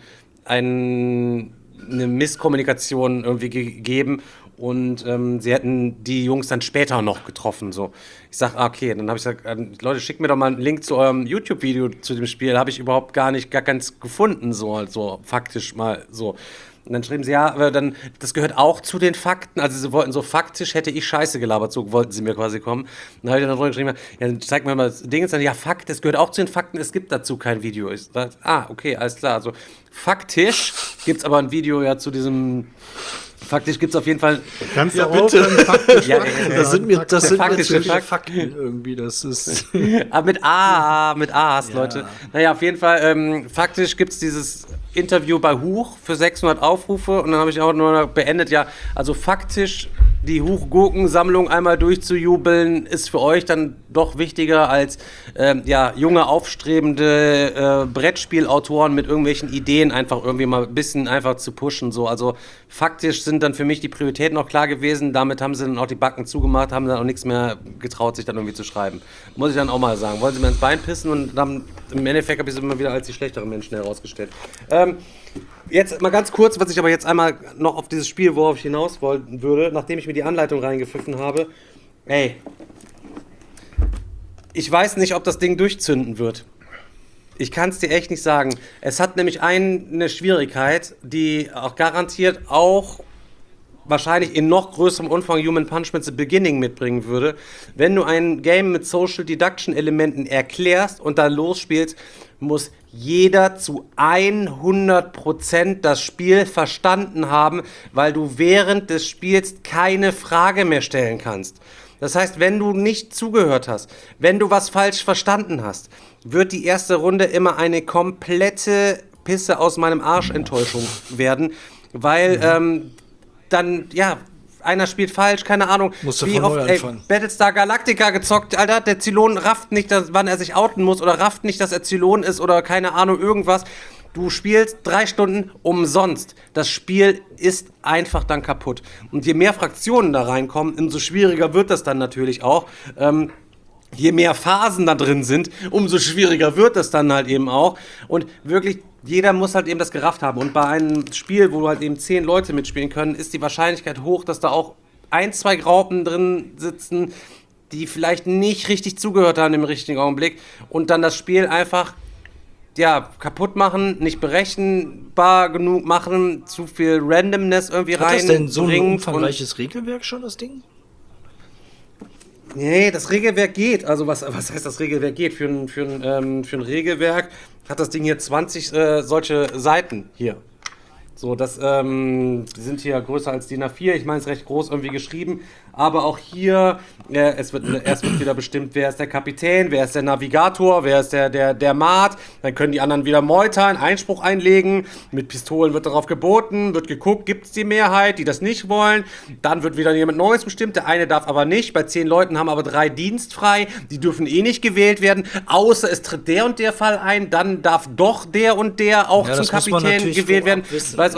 Misskommunikation irgendwie gegeben. Und sie hätten die Jungs dann später noch getroffen. So. Ich sag, okay, dann habe ich gesagt, Leute, schickt mir doch mal einen Link zu eurem YouTube-Video zu dem Spiel. Habe ich überhaupt gar ganz gefunden, so faktisch mal so. Und dann schrieben sie, ja, aber dann, das gehört auch zu den Fakten. Also sie wollten so faktisch, hätte ich Scheiße gelabert, so wollten sie mir quasi kommen. Und dann habe ich dann drunter geschrieben, ja, dann zeig mir mal das Ding. Dann, ja, Fakt, das gehört auch zu den Fakten, es gibt dazu kein Video. Ich sag, okay, alles klar. Also faktisch gibt es aber ein Video ja zu diesem... Faktisch gibt es auf jeden Fall. Kannst Ja, du bitte. aufhören, faktisch Ja, machen? das sind mir zu faktische viele Fakten irgendwie. Das ist. Aber mit A's, Leute. Naja, auf jeden Fall, faktisch gibt es dieses Interview bei Huch für 600 Aufrufe und dann habe ich auch nur beendet, ja, also faktisch die Huch-Gurken-Sammlung einmal durchzujubeln, ist für euch dann doch wichtiger als junge, aufstrebende Brettspielautoren mit irgendwelchen Ideen einfach irgendwie mal ein bisschen einfach zu pushen. So. Also faktisch sind dann für mich die Prioritäten auch klar gewesen. Damit haben sie dann auch die Backen zugemacht, haben dann auch nichts mehr getraut, sich dann irgendwie zu schreiben. Muss ich dann auch mal sagen. Wollen sie mir ins Bein pissen und dann im Endeffekt habe ich sie immer wieder als die schlechteren Menschen herausgestellt. Jetzt mal ganz kurz, was ich aber jetzt einmal noch auf dieses Spiel, worauf ich hinaus wollen würde, nachdem ich mir die Anleitung reingepfiffen habe. Ey, ich weiß nicht, ob das Ding durchzünden wird. Ich kann es dir echt nicht sagen. Es hat nämlich eine Schwierigkeit, die auch garantiert auch wahrscheinlich in noch größerem Umfang Human Punishment The Beginning mitbringen würde. Wenn du ein Game mit Social Deduction Elementen erklärst und dann losspielst, muss jeder zu 100% das Spiel verstanden haben, weil du während des Spiels keine Frage mehr stellen kannst. Das heißt, wenn du nicht zugehört hast, wenn du was falsch verstanden hast, wird die erste Runde immer eine komplette Pisse aus meinem Arsch Enttäuschung werden, weil dann, ja, einer spielt falsch, keine Ahnung. Musst du wie von oft, neu anfangen. Battlestar Galactica gezockt, Alter, der Zylon rafft nicht, wann er sich outen muss oder rafft nicht, dass er Zylon ist oder keine Ahnung, irgendwas. Du spielst 3 Stunden umsonst. Das Spiel ist einfach dann kaputt. Und je mehr Fraktionen da reinkommen, umso schwieriger wird das dann natürlich auch. Je mehr Phasen da drin sind, umso schwieriger wird das dann halt eben auch. Und wirklich, jeder muss halt eben das gerafft haben. Und bei einem Spiel, wo halt eben 10 Leute mitspielen können, ist die Wahrscheinlichkeit hoch, dass da auch 1, 2 Graupen drin sitzen, die vielleicht nicht richtig zugehört haben im richtigen Augenblick und dann das Spiel einfach kaputt machen, nicht berechenbar genug machen, zu viel Randomness irgendwie Hat das denn so ein reinbringt. umfangreiches Regelwerk schon, das Ding? Nee, das Regelwerk geht. Also was heißt das Regelwerk geht? Für ein Regelwerk hat das Ding hier 20 solche Seiten hier. So, die sind hier größer als DIN A4. Ich meine, es ist recht groß irgendwie geschrieben. Aber auch hier, erst wird wieder bestimmt, wer ist der Kapitän, wer ist der Navigator, wer ist der Maat. Dann können die anderen wieder meutern, Einspruch einlegen. Mit Pistolen wird darauf geboten, wird geguckt, gibt es die Mehrheit, die das nicht wollen. Dann wird wieder jemand Neues bestimmt. Der eine darf aber nicht. Bei 10 Leuten haben aber 3 dienstfrei. Die dürfen eh nicht gewählt werden. Außer es tritt der und der Fall ein. Dann darf doch der und der auch zum Kapitän gewählt werden. Weißt,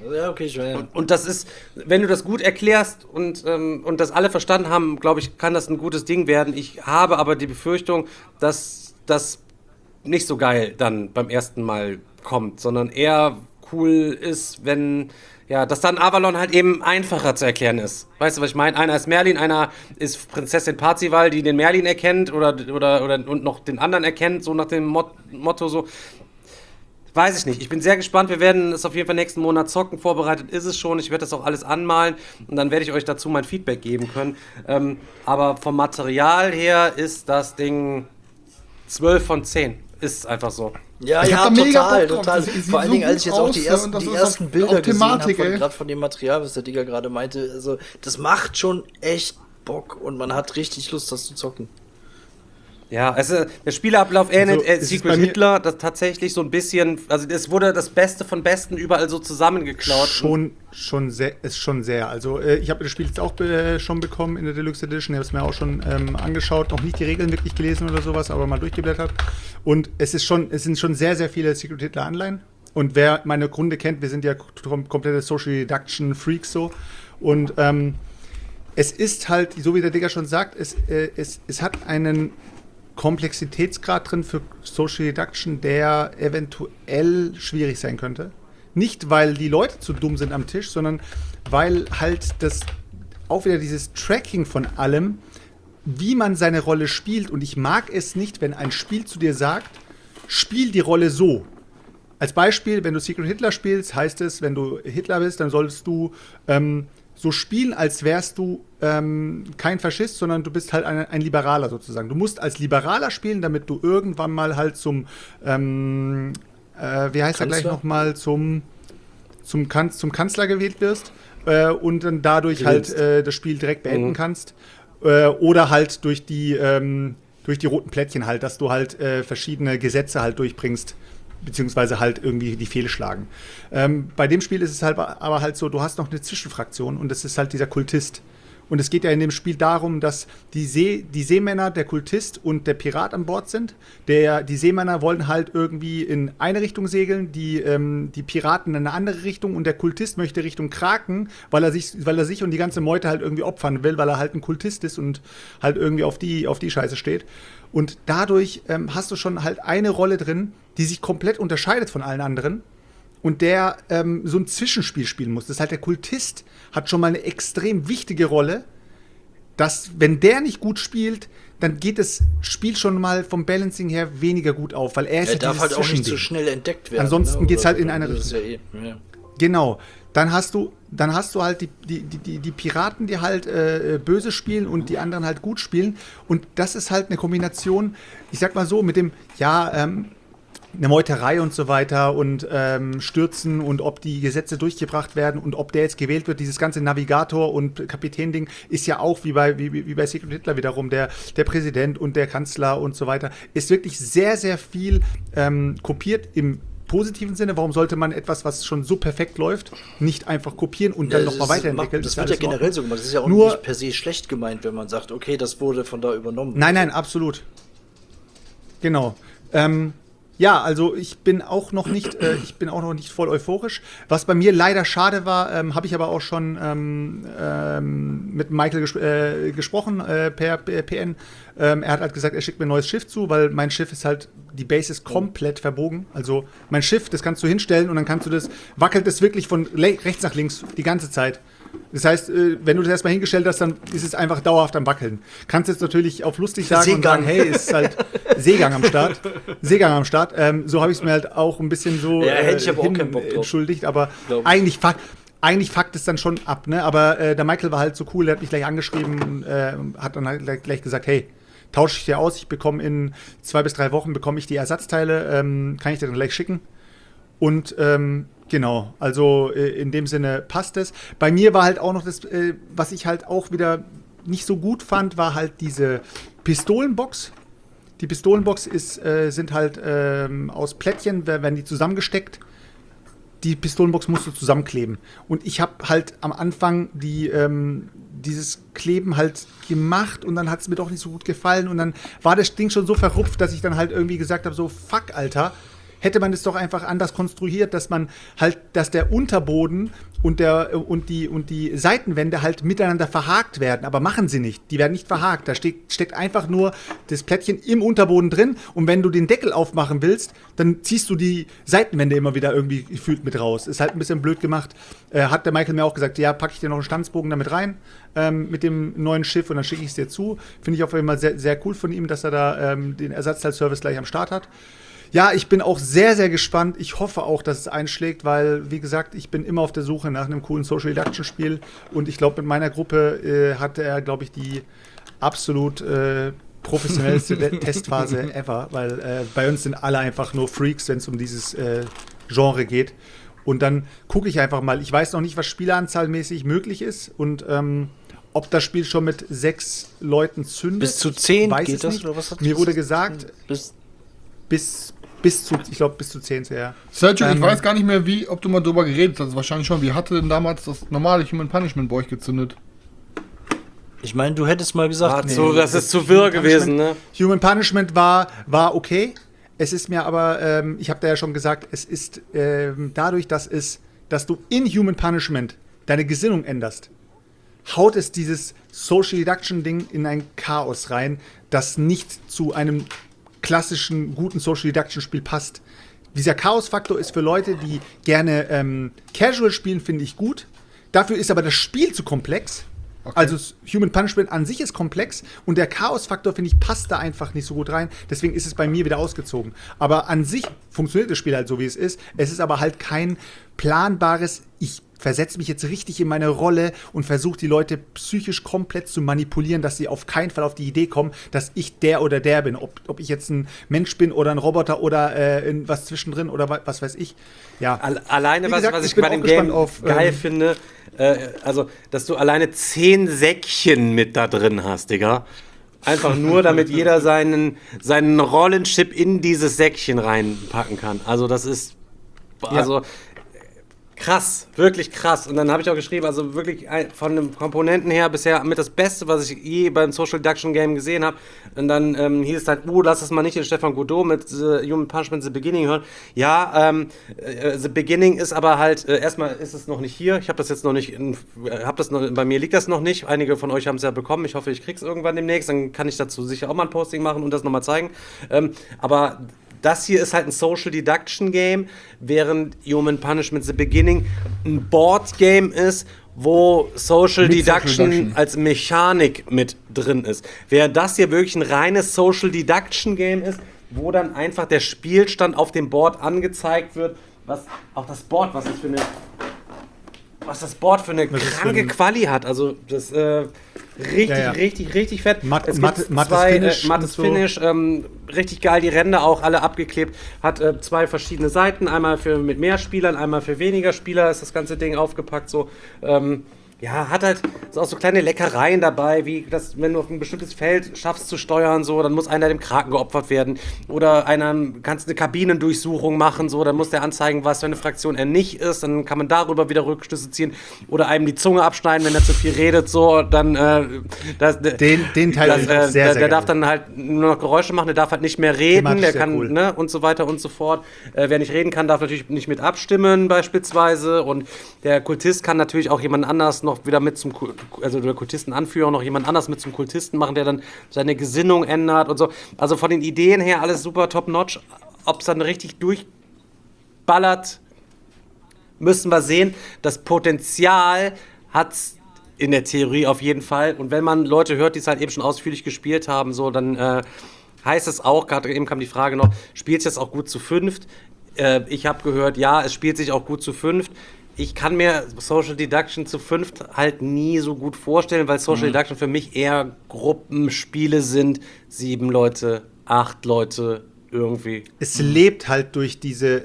und das ist, wenn du das gut erklärst und das alle verstanden haben, glaube ich, kann das ein gutes Ding werden. Ich habe aber die Befürchtung, dass das nicht so geil dann beim ersten Mal kommt, sondern eher cool ist, wenn, dass dann Avalon halt eben einfacher zu erklären ist. Weißt du, was ich meine? Einer ist Merlin, einer ist Prinzessin Parzival, die den Merlin erkennt oder und noch den anderen erkennt, so nach dem Motto so. Weiß ich nicht. Ich bin sehr gespannt. Wir werden es auf jeden Fall nächsten Monat zocken. Vorbereitet ist es schon. Ich werde das auch alles anmalen und dann werde ich euch dazu mein Feedback geben können. Aber vom Material her ist das Ding 12 von 10. Ist einfach so. Ja, Ich hab da mega Bock drauf. Das sieht Vor allen so Dingen, als ich gut jetzt auch die aus, und das ersten, ist ersten auch Bilder gesehen Thematik, habe, ey. gerade von dem Material, was der Digger gerade meinte, also das macht schon echt Bock und man hat richtig Lust, das zu zocken. Ja, also der Spielablauf ähnelt Also, es ist Secret bei mir- Hitler, das tatsächlich so ein bisschen, also es wurde das Beste von Besten überall so zusammengeklaut. Schon sehr. Also ich habe das Spiel jetzt auch schon bekommen in der Deluxe Edition. Ich habe es mir auch schon angeschaut, noch nicht die Regeln wirklich gelesen oder sowas, aber mal durchgeblättert. Und es sind schon sehr, sehr viele Secret Hitler Anleihen. Und wer meine Grunde kennt, wir sind ja komplette Social Deduction Freaks so. Und es ist halt, so wie der Digger schon sagt, es hat einen Komplexitätsgrad drin für Social Deduction, der eventuell schwierig sein könnte. Nicht, weil die Leute zu dumm sind am Tisch, sondern weil halt das auch wieder dieses Tracking von allem, wie man seine Rolle spielt. Und ich mag es nicht, wenn ein Spiel zu dir sagt, spiel die Rolle so. Als Beispiel, wenn du Secret Hitler spielst, heißt es, wenn du Hitler bist, dann solltest du so spielen, als wärst du kein Faschist, sondern du bist halt ein Liberaler sozusagen. Du musst als Liberaler spielen, damit du irgendwann mal halt zum, wie heißt er gleich nochmal, zum Kanzler gewählt wirst und dann dadurch halt das Spiel direkt beenden kannst. Oder halt durch die roten Plättchen halt, dass du halt verschiedene Gesetze halt durchbringst, beziehungsweise halt irgendwie die fehlschlagen. Bei dem Spiel ist es halt aber halt so, du hast noch eine Zwischenfraktion und das ist halt dieser Kultist. Und es geht ja in dem Spiel darum, dass die Seemänner, der Kultist und der Pirat an Bord sind. Die Seemänner wollen halt irgendwie in eine Richtung segeln, die Piraten in eine andere Richtung und der Kultist möchte Richtung Kraken, weil er sich und die ganze Meute halt irgendwie opfern will, weil er halt ein Kultist ist und halt irgendwie auf die Scheiße steht. Und dadurch hast du schon halt eine Rolle drin, die sich komplett unterscheidet von allen anderen und der so ein Zwischenspiel spielen muss. Das ist halt der Kultist, hat schon mal eine extrem wichtige Rolle, dass, wenn der nicht gut spielt, dann geht das Spiel schon mal vom Balancing her weniger gut auf, weil er ist Er darf halt auch nicht Zwischending. so schnell entdeckt werden. Ansonsten geht's halt in eine Das ist ja Richtung. ja. Genau. Dann hast du halt die Piraten, die halt böse spielen und die anderen halt gut spielen. Und das ist halt eine Kombination, ich sag mal so, mit dem, eine Meuterei und so weiter und Stürzen und ob die Gesetze durchgebracht werden und ob der jetzt gewählt wird. Dieses ganze Navigator- und Kapitän-Ding ist ja auch wie bei Secret Hitler wiederum der Präsident und der Kanzler und so weiter. Ist wirklich sehr, sehr viel kopiert im positiven Sinne. Warum sollte man etwas, was schon so perfekt läuft, nicht einfach kopieren und dann nochmal weiterentwickeln? Das wird ja generell so gemacht. Das ist ja auch Nur nicht per se schlecht gemeint, wenn man sagt, okay, das wurde von da übernommen. Nein, absolut. Genau. Ja, also ich bin auch noch nicht voll euphorisch. Was bei mir leider schade war, habe ich aber auch schon mit Michael gesprochen per PN. Er hat halt gesagt, er schickt mir ein neues Schiff zu, weil mein Schiff ist halt, die Base ist komplett verbogen. Also mein Schiff, das kannst du hinstellen und dann wackelt es wirklich von rechts nach links die ganze Zeit. Das heißt, wenn du das erstmal hingestellt hast, dann ist es einfach dauerhaft am Wackeln. Kannst jetzt natürlich auf lustig sagen und sagen, hey, ist halt Seegang am Start. So habe ich es mir halt auch ein bisschen so hätte ich aber auch keinen Bock drauf. entschuldigt, aber eigentlich fuckt es dann schon ab, ne? Aber der Michael war halt so cool, der hat mich gleich angeschrieben, hat dann halt gleich gesagt, hey, tausche ich dir aus, ich bekomme in 2 bis 3 Wochen die Ersatzteile, kann ich dir dann gleich schicken. Und genau, also in dem Sinne passt es. Bei mir war halt auch noch das, was ich halt auch wieder nicht so gut fand, war halt diese Pistolenbox. Die Pistolenbox sind halt aus Plättchen, werden die zusammengesteckt. Die Pistolenbox musst du zusammenkleben. Und ich habe halt am Anfang dieses Kleben halt gemacht und dann hat es mir doch nicht so gut gefallen. Und dann war das Ding schon so verrupft, dass ich dann halt irgendwie gesagt habe, so fuck, Alter, hätte man es doch einfach anders konstruiert, dass der Unterboden und die Seitenwände halt miteinander verhakt werden. Aber machen sie nicht. Die werden nicht verhakt. Da steckt einfach nur das Plättchen im Unterboden drin. Und wenn du den Deckel aufmachen willst, dann ziehst du die Seitenwände immer wieder irgendwie gefühlt mit raus. Ist halt ein bisschen blöd gemacht. Hat der Michael mir auch gesagt, ja, packe ich dir noch einen Stanzbogen damit rein, mit dem neuen Schiff und dann schicke ich es dir zu. Finde ich auf jeden Fall sehr, sehr cool von ihm, dass er da den Ersatzteilservice gleich am Start hat. Ja, ich bin auch sehr, sehr gespannt. Ich hoffe auch, dass es einschlägt, weil, wie gesagt, ich bin immer auf der Suche nach einem coolen Social Deduction Spiel. Und ich glaube, mit meiner Gruppe hatte er, glaube ich, die absolut professionellste Testphase ever. Weil bei uns sind alle einfach nur Freaks, wenn es um dieses Genre geht. Und dann gucke ich einfach mal. Ich weiß noch nicht, was spieleranzahlmäßig möglich ist. Und ob das Spiel schon mit 6 Leuten zündet. Bis zu 10 weiß geht es das? nicht. Oder was hat Mir wurde gesagt, bis zu 10, ja. Sergio, ich weiß gar nicht mehr, ob du mal drüber geredet hast. Wahrscheinlich schon. Wie hatte denn damals das normale Human Punishment bei euch gezündet? Ich meine, du hättest mal gesagt, das ist zu wirr gewesen, ne? Human Punishment war okay. Es ist mir aber, ich habe da ja schon gesagt, es ist dadurch, dass du in Human Punishment deine Gesinnung änderst, haut es dieses Social Deduction Ding in ein Chaos rein, das nicht zu einem klassischen, guten Social Deduction Spiel passt. Dieser Chaos-Faktor ist für Leute, die gerne Casual spielen, finde ich gut. Dafür ist aber das Spiel zu komplex. Okay. Also Human Punishment an sich ist komplex und der Chaos-Faktor, finde ich, passt da einfach nicht so gut rein. Deswegen ist es bei mir wieder ausgezogen. Aber an sich funktioniert das Spiel halt so, wie es ist. Es ist aber halt kein planbares, ich versetze mich jetzt richtig in meine Rolle und versuche die Leute psychisch komplett zu manipulieren, dass sie auf keinen Fall auf die Idee kommen, dass ich der oder der bin. Ob ich jetzt ein Mensch bin oder ein Roboter oder was zwischendrin oder was weiß ich. Ja. Alleine, was ich bei dem Game geil finde, also, dass du alleine 10 Säckchen mit da drin hast, Digga. Einfach nur, damit jeder seinen Rollenchip in dieses Säckchen reinpacken kann. Also, das ist krass, wirklich krass. Und dann habe ich auch geschrieben, also wirklich von den Komponenten her bisher mit das Beste, was ich je beim Social Deduction Game gesehen habe. Und dann hieß es halt, lass es mal nicht den Stefan Godot mit Human Punishment The Beginning hören. Ja, The Beginning ist aber halt, erstmal ist es noch nicht hier. Ich habe das jetzt noch nicht, bei mir liegt das noch nicht. Einige von euch haben es ja bekommen. Ich hoffe, ich krieg's irgendwann demnächst. Dann kann ich dazu sicher auch mal ein Posting machen und das nochmal zeigen. Aber das hier ist halt ein Social Deduction Game, während Human Punishment The Beginning ein Board Game ist, wo Social Deduction als Mechanik mit drin ist. Während das hier wirklich ein reines Social Deduction Game ist, wo dann einfach der Spielstand auf dem Board angezeigt wird, was das Board für eine kranke Quali hat. Also das richtig fett. Es gibt mattes Finish, richtig geil, die Ränder auch alle abgeklebt. Hat 2 verschiedene Seiten, einmal mit mehr Spielern, einmal für weniger Spieler ist das ganze Ding aufgepackt. So, hat halt auch so kleine Leckereien dabei, wie das, wenn du auf ein bestimmtes Feld schaffst zu steuern, so, dann muss einer dem Kraken geopfert werden. Oder kannst eine Kabinendurchsuchung machen, so, dann muss der anzeigen, was für eine Fraktion er nicht ist, dann kann man darüber wieder Rückschlüsse ziehen. Oder einem die Zunge abschneiden, wenn er zu viel redet, so, dann den Teil der darf dann halt nur noch Geräusche machen, der darf halt nicht mehr reden, der kann, cool. Ne, und so weiter und so fort. Wer nicht reden kann, darf natürlich nicht mit abstimmen, beispielsweise. Und der Kultist kann natürlich auch jemand anders noch wieder mit also der Kultistenanführer noch jemand anders mit zum Kultisten machen, der dann seine Gesinnung ändert und so. Also von den Ideen her alles super top-notch. Ob es dann richtig durchballert, müssen wir sehen. Das Potenzial hat's In der Theorie auf jeden Fall. Und wenn man Leute hört, die es halt eben schon ausführlich gespielt haben, so, dann heißt es auch, gerade eben kam die Frage noch, spielt es jetzt auch gut zu fünft? Ich habe gehört, ja, es spielt sich auch gut zu fünft. Ich kann mir Social Deduction zu fünft halt nie so gut vorstellen, weil Social Deduction für mich eher Gruppenspiele sind. 7 Leute, 8 Leute, irgendwie. Es lebt halt durch diese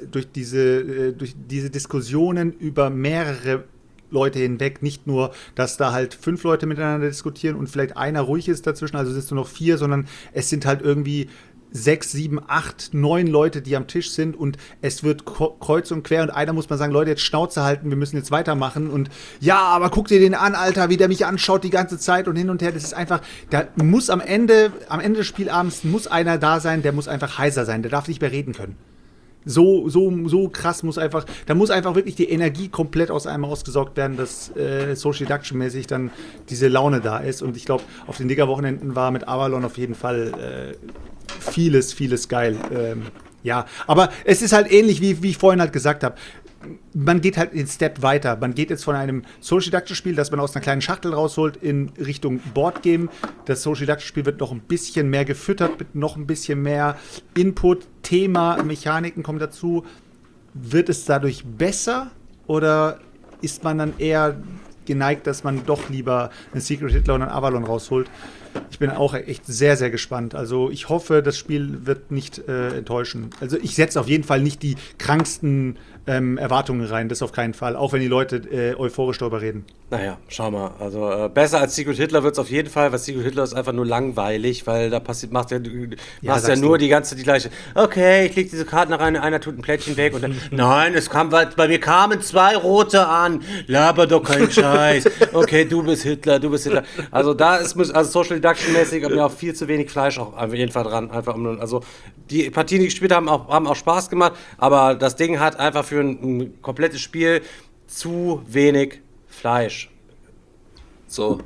Diskussionen über mehrere Leute hinweg, nicht nur, dass da halt 5 Leute miteinander diskutieren und vielleicht einer ruhig ist dazwischen, also sitzt nur noch 4, sondern es sind halt irgendwie 6, 7, 8, 9 Leute, die am Tisch sind und es wird kreuz und quer und einer muss mal sagen, Leute, jetzt Schnauze halten, wir müssen jetzt weitermachen und ja, aber guck dir den an, Alter, wie der mich anschaut die ganze Zeit und hin und her, das ist einfach, da muss am Ende des Spielabends muss einer da sein, der muss einfach heiser sein, der darf nicht mehr reden können. So krass muss einfach, da muss einfach wirklich die Energie komplett aus einem ausgesaugt werden, dass Social Deduction-mäßig dann diese Laune da ist und ich glaube, auf den Digger-Wochenenden war mit Avalon auf jeden Fall vieles geil. Ja, aber es ist halt ähnlich, wie ich vorhin halt gesagt habe. Man geht halt den Step weiter. Man geht jetzt von einem Social Deduction-Spiel, das man aus einer kleinen Schachtel rausholt, in Richtung Boardgame. Das Social Deduction-Spiel wird noch ein bisschen mehr gefüttert, mit noch ein bisschen mehr Input, Thema, Mechaniken kommen dazu. Wird es dadurch besser oder ist man dann eher geneigt, dass man doch lieber einen Secret Hitler und einen Avalon rausholt? Ich bin auch echt sehr, sehr gespannt. Also ich hoffe, das Spiel wird nicht enttäuschen. Also ich setze auf jeden Fall nicht die kranksten Erwartungen rein, das auf keinen Fall. Auch wenn die Leute euphorisch darüber reden. Naja, schau mal. Also besser als Secret Hitler wird es auf jeden Fall, weil Secret Hitler ist einfach nur langweilig, weil da machst ja nur die gleiche. Okay, ich leg diese Karten rein, einer tut ein Plättchen weg und dann, nein, bei mir kamen 2 rote an. Laber doch keinen Scheiß. Okay, du bist Hitler. Also da ist Social Deduction-mäßig aber auch viel zu wenig Fleisch auch auf jeden Fall dran. Also die Partien, die gespielt haben auch Spaß gemacht, aber das Ding hat einfach für ein komplettes Spiel zu wenig Fleisch. So.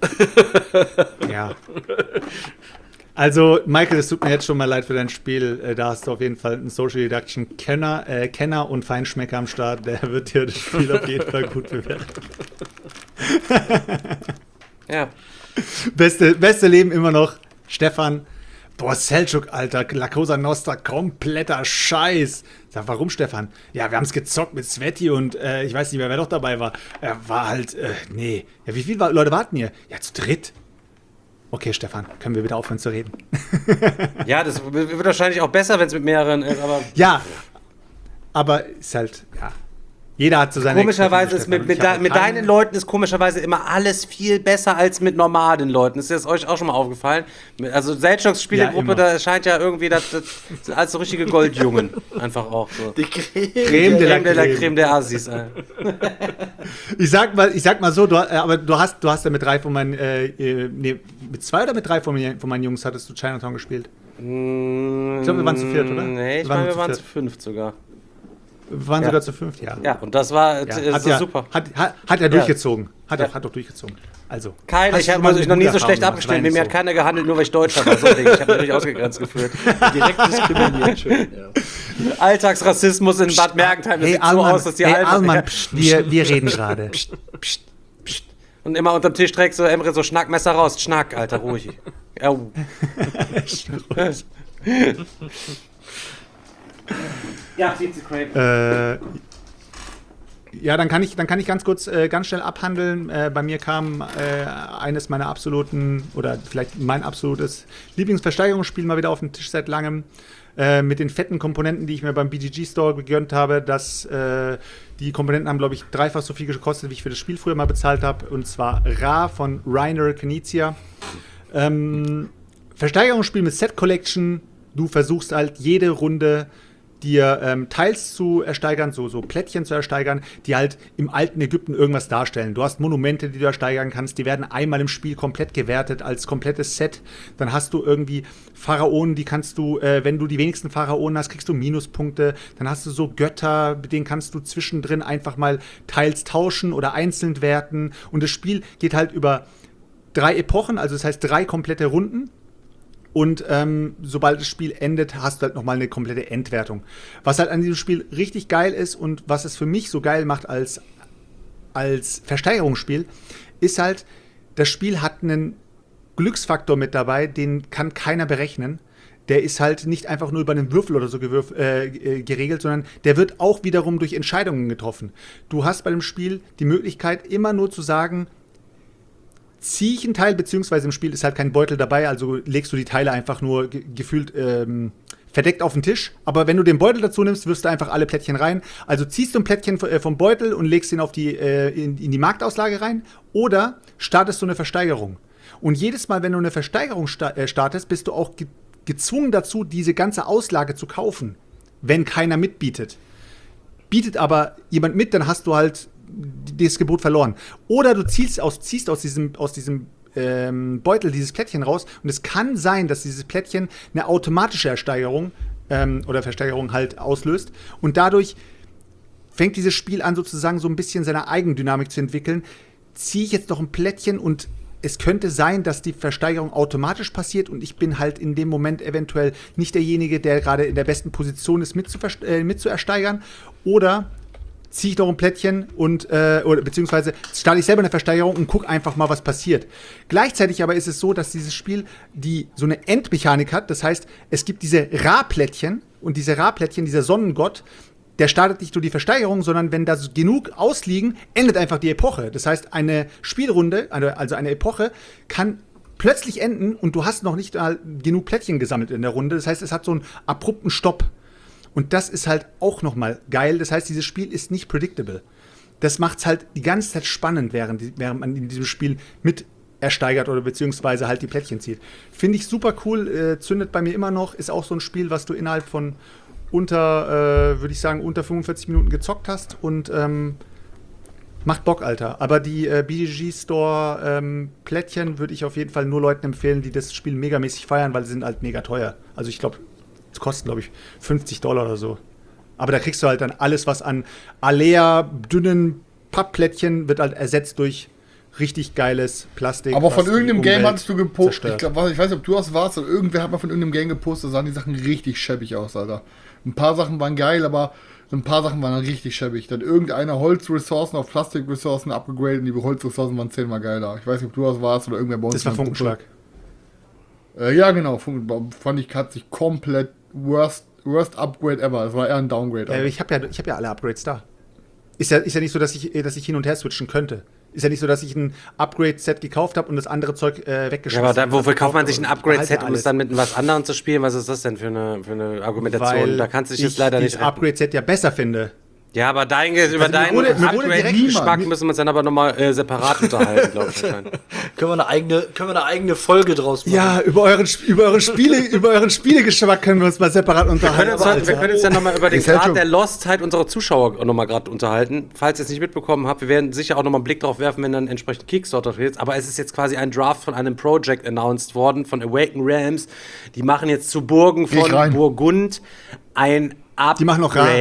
Ja. Also, Michael, es tut mir jetzt schon mal leid für dein Spiel. Da hast du auf jeden Fall einen Social Deduction Kenner und Feinschmecker am Start. Der wird dir das Spiel auf jeden Fall gut bewerten. Ja. Beste Leben immer noch. Stefan. Boah, Selçuk, Alter, La Cosa Nostra, kompletter Scheiß. Sag, warum, Stefan? Ja, wir haben es gezockt mit Sveti und ich weiß nicht mehr, wer noch dabei war. Er war halt, nee. Ja, wie viele Leute warten hier? Ja, zu dritt. Okay, Stefan, können wir bitte aufhören zu reden? Ja, das wird wahrscheinlich auch besser, wenn es mit mehreren ist, aber... Ja, aber ist halt, ja. Jeder hat so seine... Komischerweise ist mit deinen Leuten ist komischerweise immer alles viel besser als mit normalen Leuten. Ist das euch auch schon mal aufgefallen? Also Selçuks Spielegruppe, ja, da scheint ja irgendwie das als so richtige Goldjungen einfach auch so. Die Creme de la Creme der Assis. Ich sag mal so, du hast ja mit 3 von meinen, mit 2 oder mit 3 von meinen Jungs hattest du Chinatown gespielt? Ich glaube, wir waren zu 4, oder? Nee, ich meine, wir waren zu 5 sogar. Wir waren sogar zu 5, ja. Ja, und das war super. Hat er durchgezogen. Hat doch durchgezogen. Also. Ich habe mich noch nie so schlecht abgestellt. Mit mir hat keiner gehandelt, nur weil ich Deutscher war. So ich habe mich natürlich ausgegrenzt gefühlt. Direkt diskriminiert. Schön, ja. Alltagsrassismus in Bad Mergentheim. Das sieht so aus, dass die Allmann, wir reden gerade. Und immer unterm Tisch trägst du Emre so Schnackmesser raus. Schnack, Alter, ruhig. Oh. Ja, CC Crane. Ja, dann kann ich ganz kurz, ganz schnell abhandeln. Bei mir kam eines meiner absoluten, oder vielleicht mein absolutes Lieblingsversteigerungsspiel mal wieder auf den Tisch seit langem. Mit den fetten Komponenten, die ich mir beim BGG Store gegönnt habe. Die Komponenten haben, glaube ich, 3-fach so viel gekostet, wie ich für das Spiel früher mal bezahlt habe. Und zwar Ra von Rainer Knizia. Versteigerungsspiel mit Set Collection. Du versuchst halt jede Runde dir Teils zu ersteigern, so Plättchen zu ersteigern, die halt im alten Ägypten irgendwas darstellen. Du hast Monumente, die du ersteigern kannst, die werden einmal im Spiel komplett gewertet als komplettes Set. Dann hast du irgendwie Pharaonen, die kannst du, wenn du die wenigsten Pharaonen hast, kriegst du Minuspunkte. Dann hast du so Götter, mit denen kannst du zwischendrin einfach mal teils tauschen oder einzeln werten. Und das Spiel geht halt über 3 Epochen, also das heißt 3 komplette Runden. Und sobald das Spiel endet, hast du halt nochmal eine komplette Endwertung. Was halt an diesem Spiel richtig geil ist und was es für mich so geil macht als Versteigerungsspiel, ist halt, das Spiel hat einen Glücksfaktor mit dabei, den kann keiner berechnen. Der ist halt nicht einfach nur über einen Würfel oder so geregelt, sondern der wird auch wiederum durch Entscheidungen getroffen. Du hast bei dem Spiel die Möglichkeit, immer nur zu sagen, ziehe ich einen Teil, beziehungsweise im Spiel ist halt kein Beutel dabei, also legst du die Teile einfach nur gefühlt verdeckt auf den Tisch. Aber wenn du den Beutel dazu nimmst, wirfst du einfach alle Plättchen rein. Also ziehst du ein Plättchen vom Beutel und legst ihn auf in die Marktauslage rein oder startest du eine Versteigerung. Und jedes Mal, wenn du eine Versteigerung startest, bist du auch gezwungen dazu, diese ganze Auslage zu kaufen, wenn keiner mitbietet. Bietet aber jemand mit, dann hast du halt das Gebot verloren. Oder du ziehst aus diesem Beutel dieses Plättchen raus und es kann sein, dass dieses Plättchen eine automatische Ersteigerung oder Versteigerung halt auslöst und dadurch fängt dieses Spiel an, sozusagen so ein bisschen seine Eigendynamik zu entwickeln. Ziehe ich jetzt noch ein Plättchen und es könnte sein, dass die Versteigerung automatisch passiert und ich bin halt in dem Moment eventuell nicht derjenige, der gerade in der besten Position ist, mit zu ersteigern. Oder ziehe ich noch ein Plättchen oder beziehungsweise starte ich selber eine Versteigerung und gucke einfach mal, was passiert. Gleichzeitig aber ist es so, dass dieses Spiel so eine Endmechanik hat. Das heißt, es gibt diese Ra-Plättchen und diese Ra-Plättchen, dieser Sonnengott, der startet nicht nur die Versteigerung, sondern wenn da genug ausliegen, endet einfach die Epoche. Das heißt, eine Spielrunde, also eine Epoche, kann plötzlich enden und du hast noch nicht genug Plättchen gesammelt in der Runde. Das heißt, es hat so einen abrupten Stopp. Und das ist halt auch nochmal geil. Das heißt, dieses Spiel ist nicht predictable. Das macht es halt die ganze Zeit spannend, während man in diesem Spiel mit ersteigert oder beziehungsweise halt die Plättchen zieht. Finde ich super cool, zündet bei mir immer noch. Ist auch so ein Spiel, was du innerhalb von unter 45 Minuten gezockt hast und macht Bock, Alter. Aber die BGG Store Plättchen würde ich auf jeden Fall nur Leuten empfehlen, die das Spiel megamäßig feiern, weil sie sind halt mega teuer. Also ich glaube, es kosten, glaube ich, $50 oder so. Aber da kriegst du halt dann alles, was an Alea, dünnen Pappplättchen wird halt ersetzt durch richtig geiles Plastik. Aber von irgendeinem Game hattest du gepostet. Zerstört. Ich weiß nicht, ob du das warst, oder irgendwer hat mal von irgendeinem Game gepostet, da sahen die Sachen richtig schäbig aus, Alter. Ein paar Sachen waren geil, aber ein paar Sachen waren richtig schäbig. Dann irgendeiner Holzressourcen auf Plastikressourcen abgegradet und die Holzressourcen waren 10-mal geiler. Ich weiß nicht, ob du das warst oder irgendwer bei uns. Das war Funkenschlag. Ja, genau. Fand ich, hat sich komplett worst Upgrade ever. Das war eher ein Downgrade. Ich hab ja alle Upgrades da. Ist ja nicht so, dass ich hin und her switchen könnte. Ist ja nicht so, dass ich ein Upgrade-Set gekauft habe und das andere Zeug weggeschmissen habe. Ja, aber wofür kauft man sich ein Upgrade-Set, um es dann mit was anderem zu spielen? Was ist das denn für eine Argumentation? Weil da kannst du dich jetzt leider nicht. Ich das Upgrade-Set ja besser finde. Ja, aber über deinen Upgrade-Geschmack müssen wir uns dann aber nochmal separat unterhalten, glaube ich. Können wir eine eigene Folge draus machen? Ja, über euren Spielegeschmack können wir uns mal separat unterhalten. Wir können uns dann nochmal über den Grad der Lostheit unserer Zuschauer nochmal gerade unterhalten. Falls ihr es nicht mitbekommen habt, wir werden sicher auch nochmal einen Blick drauf werfen, wenn dann entsprechend Kickstarter wird. Aber es ist jetzt quasi ein Draft von einem Project announced worden, von Awaken Realms. Die machen jetzt zu Burgen von Burgund ein Upgrade. Die machen noch rar.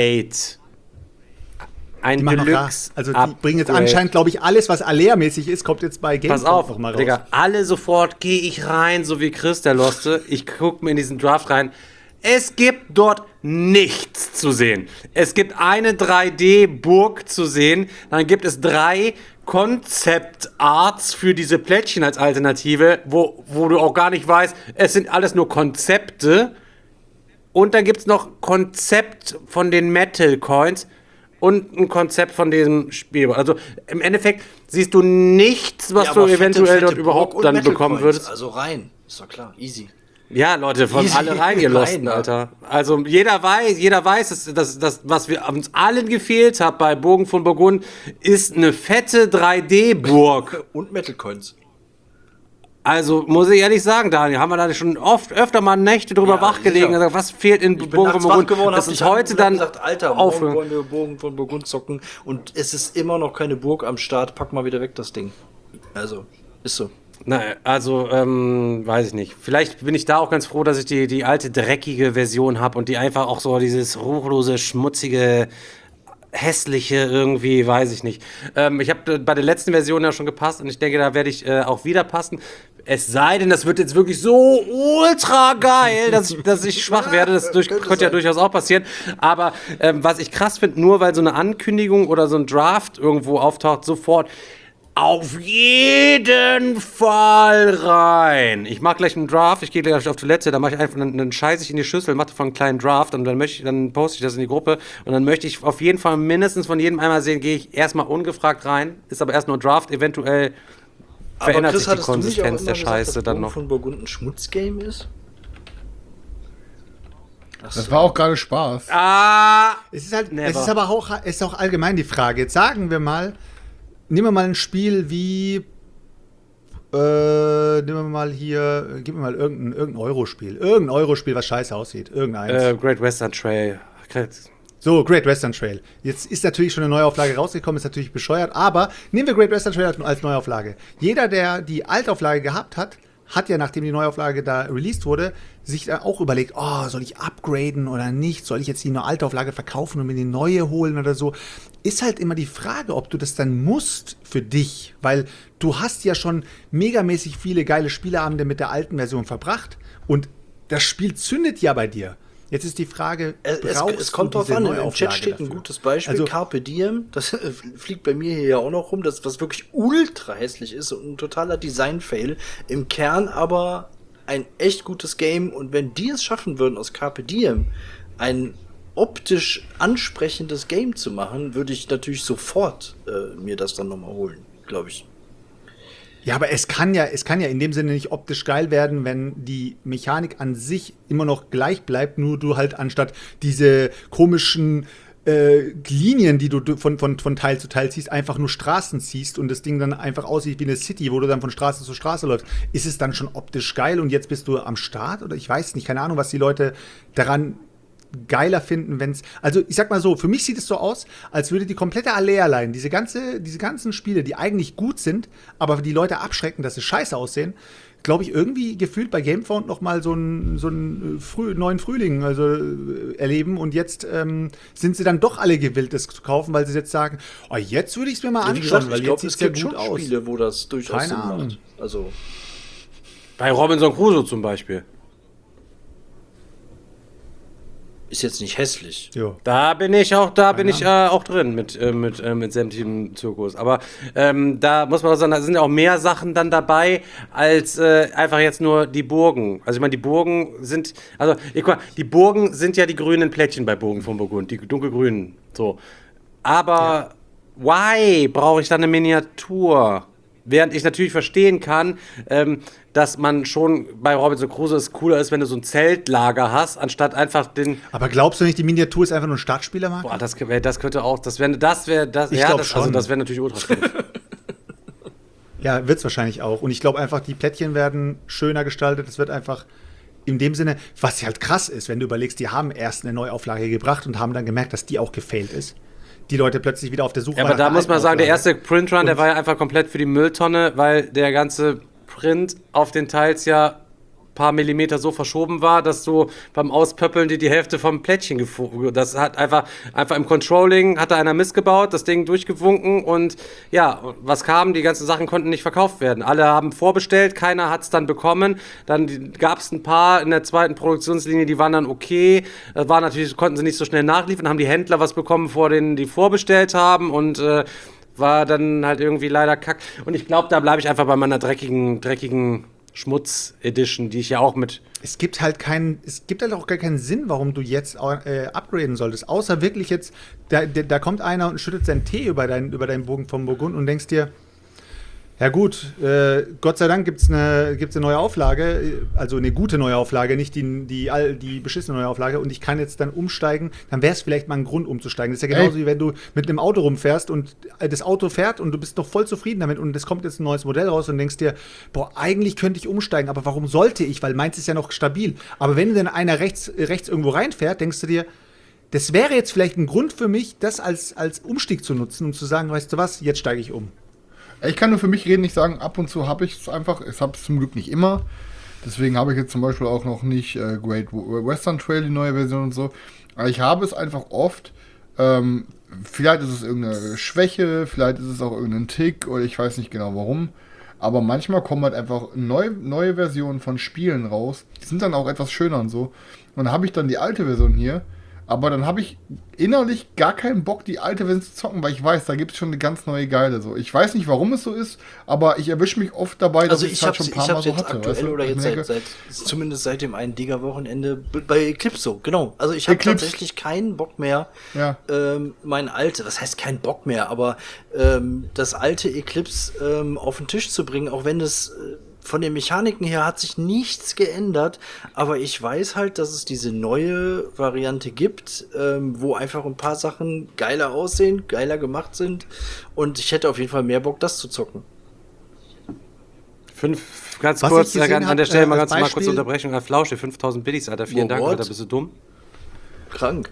Ein Deluxe. Also die bringen jetzt anscheinend, glaube ich, alles, was Alea-mäßig ist, kommt jetzt bei GameStop noch mal raus. Digga, alle sofort gehe ich rein, so wie Chris, der Loste. Ich gucke mir in diesen Draft rein. Es gibt dort nichts zu sehen. Es gibt eine 3D-Burg zu sehen. Dann gibt es 3 Concept-Arts für diese Plättchen als Alternative, wo du auch gar nicht weißt, es sind alles nur Konzepte. Und dann gibt es noch Konzept von den Metal-Coins. Und ein Konzept von diesem Spiel. Also im Endeffekt siehst du nichts, was du eventuell dort überhaupt dann bekommen würdest. Also rein, ist doch klar, easy. Ja, Leute, von Easy alle reingelosten, Alter. Also jeder weiß, dass was wir uns allen gefehlt hat bei Burgen von Burgund, ist eine fette 3D-Burg. Und Metal-Coins. Also, muss ich ehrlich sagen, Daniel, haben wir da schon öfter mal Nächte drüber wachgelegen und gesagt, was fehlt in Burgen von Burgund? Das ist heute dann gesagt, Alter, morgen wollen wir Burgen von Burgund zocken und es ist immer noch keine Burg am Start, pack mal wieder weg das Ding. Also, ist so. Na, also, weiß ich nicht. Vielleicht bin ich da auch ganz froh, dass ich die alte, dreckige Version habe und die einfach auch so dieses ruchlose, schmutzige, hässliche irgendwie, weiß ich nicht. Ich habe bei der letzten Version ja schon gepasst und ich denke, da werde ich auch wieder passen. Es sei denn, das wird jetzt wirklich so ultra geil, dass ich schwach werde. Das könnte ja durchaus auch passieren. Aber was ich krass finde, nur weil so eine Ankündigung oder so ein Draft irgendwo auftaucht, sofort Auf jeden Fall rein. Ich mache gleich einen Draft, ich gehe gleich auf Toilette, dann mache ich einfach, dann scheiße ich in die Schüssel, mache davon einen kleinen Draft und dann poste ich das in die Gruppe und dann möchte ich auf jeden Fall mindestens von jedem einmal sehen, gehe ich erstmal ungefragt rein, ist aber erst nur Draft, eventuell verändert sich die Konsistenz der Scheiße dann noch. Von Burgund ein Schmutzgame ist? Das war auch gerade Spaß. Es ist aber auch allgemein die Frage. Jetzt sagen wir mal, nehmen wir mal ein Spiel wie, gib mir mal irgendein Euro-Spiel. Irgendein Euro-Spiel, was scheiße aussieht. Irgendeins. Great Western Trail. So, Great Western Trail. Jetzt ist natürlich schon eine Neuauflage rausgekommen, ist natürlich bescheuert, aber nehmen wir Great Western Trail als Neuauflage. Jeder, der die Altauflage gehabt hat, hat ja, nachdem die Neuauflage da released wurde, sich dann auch überlegt, soll ich upgraden oder nicht? Soll ich jetzt die Altauflage verkaufen und mir die neue holen oder so? Ist halt immer die Frage, ob du das dann musst für dich, weil du hast ja schon megamäßig viele geile Spieleabende mit der alten Version verbracht und das Spiel zündet ja bei dir. Jetzt ist die Frage, es kommt drauf an, im Chat steht ein gutes Beispiel, also, Carpe Diem, das fliegt bei mir hier ja auch noch rum, das was wirklich ultra hässlich ist und ein totaler Design-Fail, im Kern aber ein echt gutes Game und wenn die es schaffen würden, aus Carpe Diem ein optisch ansprechendes Game zu machen, würde ich natürlich sofort mir das dann nochmal holen, glaube ich. Ja, aber es kann ja in dem Sinne nicht optisch geil werden, wenn die Mechanik an sich immer noch gleich bleibt, nur du halt anstatt diese komischen Linien, die du von Teil zu Teil ziehst, einfach nur Straßen ziehst und das Ding dann einfach aussieht wie eine City, wo du dann von Straße zu Straße läufst. Ist es dann schon optisch geil und jetzt bist du am Start? Oder ich weiß nicht, keine Ahnung, was die Leute daran geiler finden, wenn's. Also, ich sag mal so, für mich sieht es so aus, als würde die komplette Allee-Line, diese ganzen Spiele, die eigentlich gut sind, aber die Leute abschrecken, dass sie scheiße aussehen, glaube ich, irgendwie gefühlt bei Gamefound noch mal so einen neuen Frühling erleben und jetzt sind sie dann doch alle gewillt, das zu kaufen, weil sie jetzt sagen, jetzt würde ich es mir mal anschauen, weil jetzt sieht es ja gut aus. Spiele, wo das durchaus Keine Ahnung. macht. Also bei Robinson Crusoe zum Beispiel. ist jetzt nicht hässlich. Jo. Da bin ich auch drin mit sämtlichem Zirkus. Aber da muss man auch sagen, da sind ja auch mehr Sachen dann dabei, als einfach jetzt nur die Burgen. Also ich meine, die Burgen sind ja die grünen Plättchen bei Burgen von Burgund, die dunkelgrünen. So. Aber why brauche ich dann eine Miniatur? Während ich natürlich verstehen kann, dass man schon bei Robinson Crusoe es cooler ist, wenn du so ein Zeltlager hast, anstatt einfach den. Aber glaubst du nicht, die Miniatur ist einfach nur ein Startspielermarkt? Boah, das könnte auch, das wäre natürlich ultra schlimm. Ja, wird's wahrscheinlich auch. Und ich glaube einfach, die Plättchen werden schöner gestaltet. Es wird einfach in dem Sinne, was halt krass ist, wenn du überlegst, die haben erst eine Neuauflage gebracht und haben dann gemerkt, dass die auch gefailt ist. Die Leute plötzlich wieder auf der Suche waren. Ja, aber da muss man sagen, der erste Printrun, der war ja einfach komplett für die Mülltonne, weil der ganze Print auf den Teils ja ein paar Millimeter so verschoben war, dass du beim Auspöppeln die Hälfte vom Plättchen das hat einfach im Controlling hat da einer missgebaut, das Ding durchgewunken und ja, was kam? Die ganzen Sachen konnten nicht verkauft werden. Alle haben vorbestellt, keiner hat es dann bekommen. Dann gab es ein paar in der zweiten Produktionslinie, die waren dann okay. Konnten sie nicht so schnell nachliefern, haben die Händler was bekommen, vor denen die vorbestellt haben und war dann halt irgendwie leider kack. Und ich glaube, da bleibe ich einfach bei meiner dreckigen Schmutz-Edition, die ich ja auch mit. Es gibt halt auch gar keinen Sinn, warum du jetzt upgraden solltest. Außer wirklich jetzt, da kommt einer und schüttet seinen Tee über deinen Bogen vom Burgund und denkst dir, ja gut, Gott sei Dank gibt's eine neue Auflage, also eine gute neue Auflage, nicht die beschissene neue Auflage und ich kann jetzt dann umsteigen, dann wäre es vielleicht mal ein Grund umzusteigen. Das ist ja genauso wie wenn du mit einem Auto rumfährst und das Auto fährt und du bist doch voll zufrieden damit und es kommt jetzt ein neues Modell raus und denkst dir, boah, eigentlich könnte ich umsteigen, aber warum sollte ich, weil meins ist ja noch stabil. Aber wenn dann einer rechts irgendwo reinfährt, denkst du dir, das wäre jetzt vielleicht ein Grund für mich, das als Umstieg zu nutzen und zu sagen, weißt du was, jetzt steige ich um. Ich kann nur für mich reden, ich sagen, ab und zu habe ich es einfach, ich habe es zum Glück nicht immer, deswegen habe ich jetzt zum Beispiel auch noch nicht Great Western Trail, die neue Version und so, aber ich habe es einfach oft, vielleicht ist es irgendeine Schwäche, vielleicht ist es auch irgendein Tick oder ich weiß nicht genau warum, aber manchmal kommen halt einfach neue Versionen von Spielen raus, die sind dann auch etwas schöner und so und da habe ich dann die alte Version hier, aber dann habe ich innerlich gar keinen Bock, die alte Version zu zocken, weil ich weiß, da gibt es schon eine ganz neue Geile. So. Ich weiß nicht, warum es so ist, aber ich erwische mich oft dabei, dass Also ich es ich halt habe schon ein paar Mal so jetzt hatte. aktuell weißt du? oder Ich jetzt merke, zumindest seit dem einen Digger-Wochenende bei Eclipse so, genau. Also ich habe Eclipse. tatsächlich keinen Bock mehr, Ja. mein alte, was heißt kein Bock mehr, aber das alte Eclipse auf den Tisch zu bringen, auch wenn es von den Mechaniken her hat sich nichts geändert, aber ich weiß halt, dass es diese neue Variante gibt, wo einfach ein paar Sachen geiler aussehen, geiler gemacht sind und ich hätte auf jeden Fall mehr Bock, das zu zocken. Ganz Was kurz, ich gesehen an der hab, Stelle mal als ganz mal kurz Beispiel- Unterbrechung. Flausche, 5000 Biddies, Alter, vielen Dank, What? Alter, bist du dumm? Krank.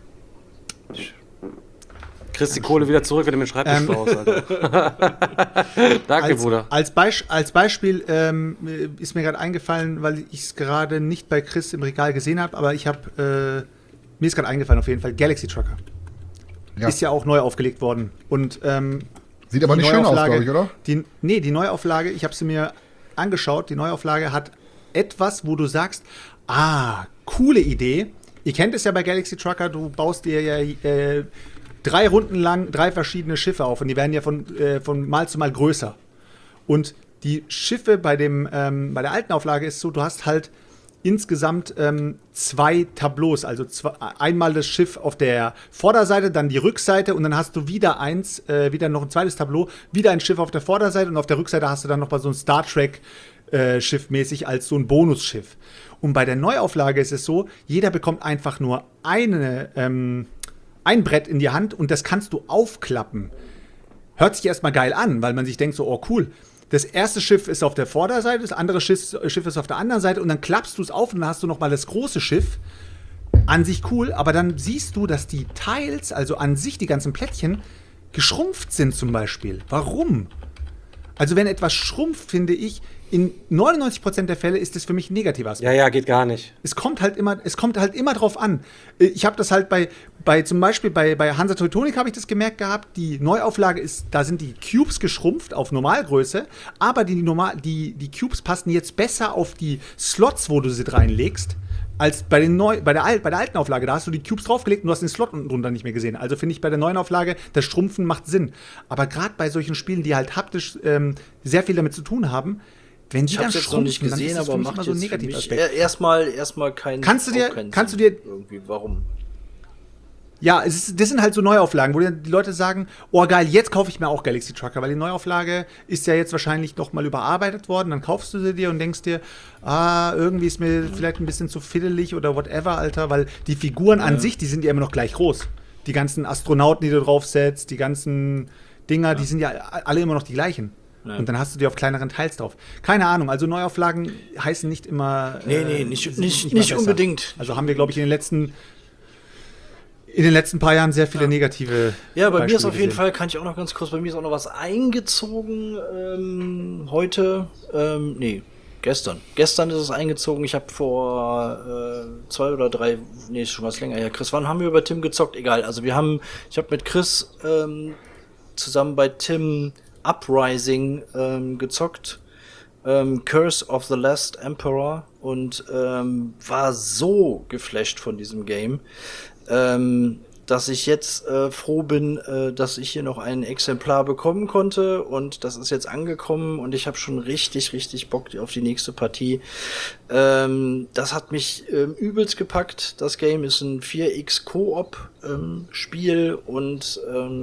Kriegst die Kohle wieder zurück, wenn du mir den Schreibtisch baust, Alter. Danke, Bruder. Als Beispiel ist mir gerade eingefallen, weil ich es gerade nicht bei Chris im Regal gesehen habe, aber mir ist gerade eingefallen auf jeden Fall, Galaxy Trucker. Ja. Ist ja auch neu aufgelegt worden. Und Sieht aber die nicht schön aus, Neuauflage- glaube ich, oder? Die Neuauflage, ich habe sie mir angeschaut, die Neuauflage hat etwas, wo du sagst, coole Idee. Ihr kennt es ja bei Galaxy Trucker, du baust dir ja 3 Runden lang 3 verschiedene Schiffe auf und die werden ja von Mal zu Mal größer. Und die Schiffe bei der alten Auflage ist so, du hast halt insgesamt 2 Tableaus, also einmal das Schiff auf der Vorderseite, dann die Rückseite und dann hast du wieder noch ein zweites Tableau, wieder ein Schiff auf der Vorderseite und auf der Rückseite hast du dann noch mal so ein Star Trek Schiff mäßig als so ein Bonusschiff. Und bei der Neuauflage ist es so, jeder bekommt einfach nur ein Brett in die Hand und das kannst du aufklappen. Hört sich erstmal geil an, weil man sich denkt so, oh cool, das erste Schiff ist auf der Vorderseite, das andere Schiff ist auf der anderen Seite und dann klappst du es auf und dann hast du nochmal das große Schiff. An sich cool, aber dann siehst du, dass die Tiles, also an sich die ganzen Plättchen, geschrumpft sind zum Beispiel. Warum? Also wenn etwas schrumpft, finde ich, in 99% der Fälle ist das für mich ein negativer Aspekt. Ja, geht gar nicht. Es kommt halt immer drauf an. Ich habe das halt zum Beispiel bei Hansa Teutonik habe ich das gemerkt gehabt, die Neuauflage da sind die Cubes geschrumpft auf Normalgröße, aber die Cubes passen jetzt besser auf die Slots, wo du sie reinlegst, als bei der alten Auflage. Da hast du die Cubes draufgelegt und du hast den Slot unten drunter nicht mehr gesehen. Also finde ich bei der neuen Auflage, das Schrumpfen macht Sinn. Aber gerade bei solchen Spielen, die halt haptisch sehr viel damit zu tun haben, wenn die Ich dann habe jetzt noch nicht schrumpfen, dann gesehen, ist das für aber mich macht immer so ein jetzt für mich Negativaspekt. erstmal keinen Kannst du dir irgendwie, warum? Ja, das sind halt so Neuauflagen, wo die Leute sagen, oh geil, jetzt kaufe ich mir auch Galaxy Trucker, weil die Neuauflage ist ja jetzt wahrscheinlich noch mal überarbeitet worden, dann kaufst du sie dir und denkst dir, irgendwie ist mir vielleicht ein bisschen zu fiddelig oder whatever, Alter, weil die Figuren an sich, die sind ja immer noch gleich groß. Die ganzen Astronauten, die du draufsetzt, die ganzen Dinger, die sind ja alle immer noch die gleichen. Ja. Und dann hast du die auf kleineren Teils drauf. Keine Ahnung, also Neuauflagen heißen nicht immer Nee, nicht unbedingt. Also haben wir, glaube ich, in den letzten paar Jahren sehr viele negative Ja, bei mir ist auf Beispiele jeden gesehen. Fall, kann ich auch noch ganz kurz, bei mir ist auch noch was eingezogen heute. Gestern. Gestern ist es eingezogen. Ich habe vor 2 oder 3, ist schon was länger her. Chris, wann haben wir über Tim gezockt? Egal. Also ich habe mit Chris zusammen bei Tim Uprising gezockt. Curse of the Last Emperor und war so geflasht von diesem Game, dass ich jetzt froh bin, dass ich hier noch ein Exemplar bekommen konnte und das ist jetzt angekommen und ich habe schon richtig, richtig Bock auf die nächste Partie. Das hat mich übelst gepackt. Das Game ist ein 4x Koop Spiel und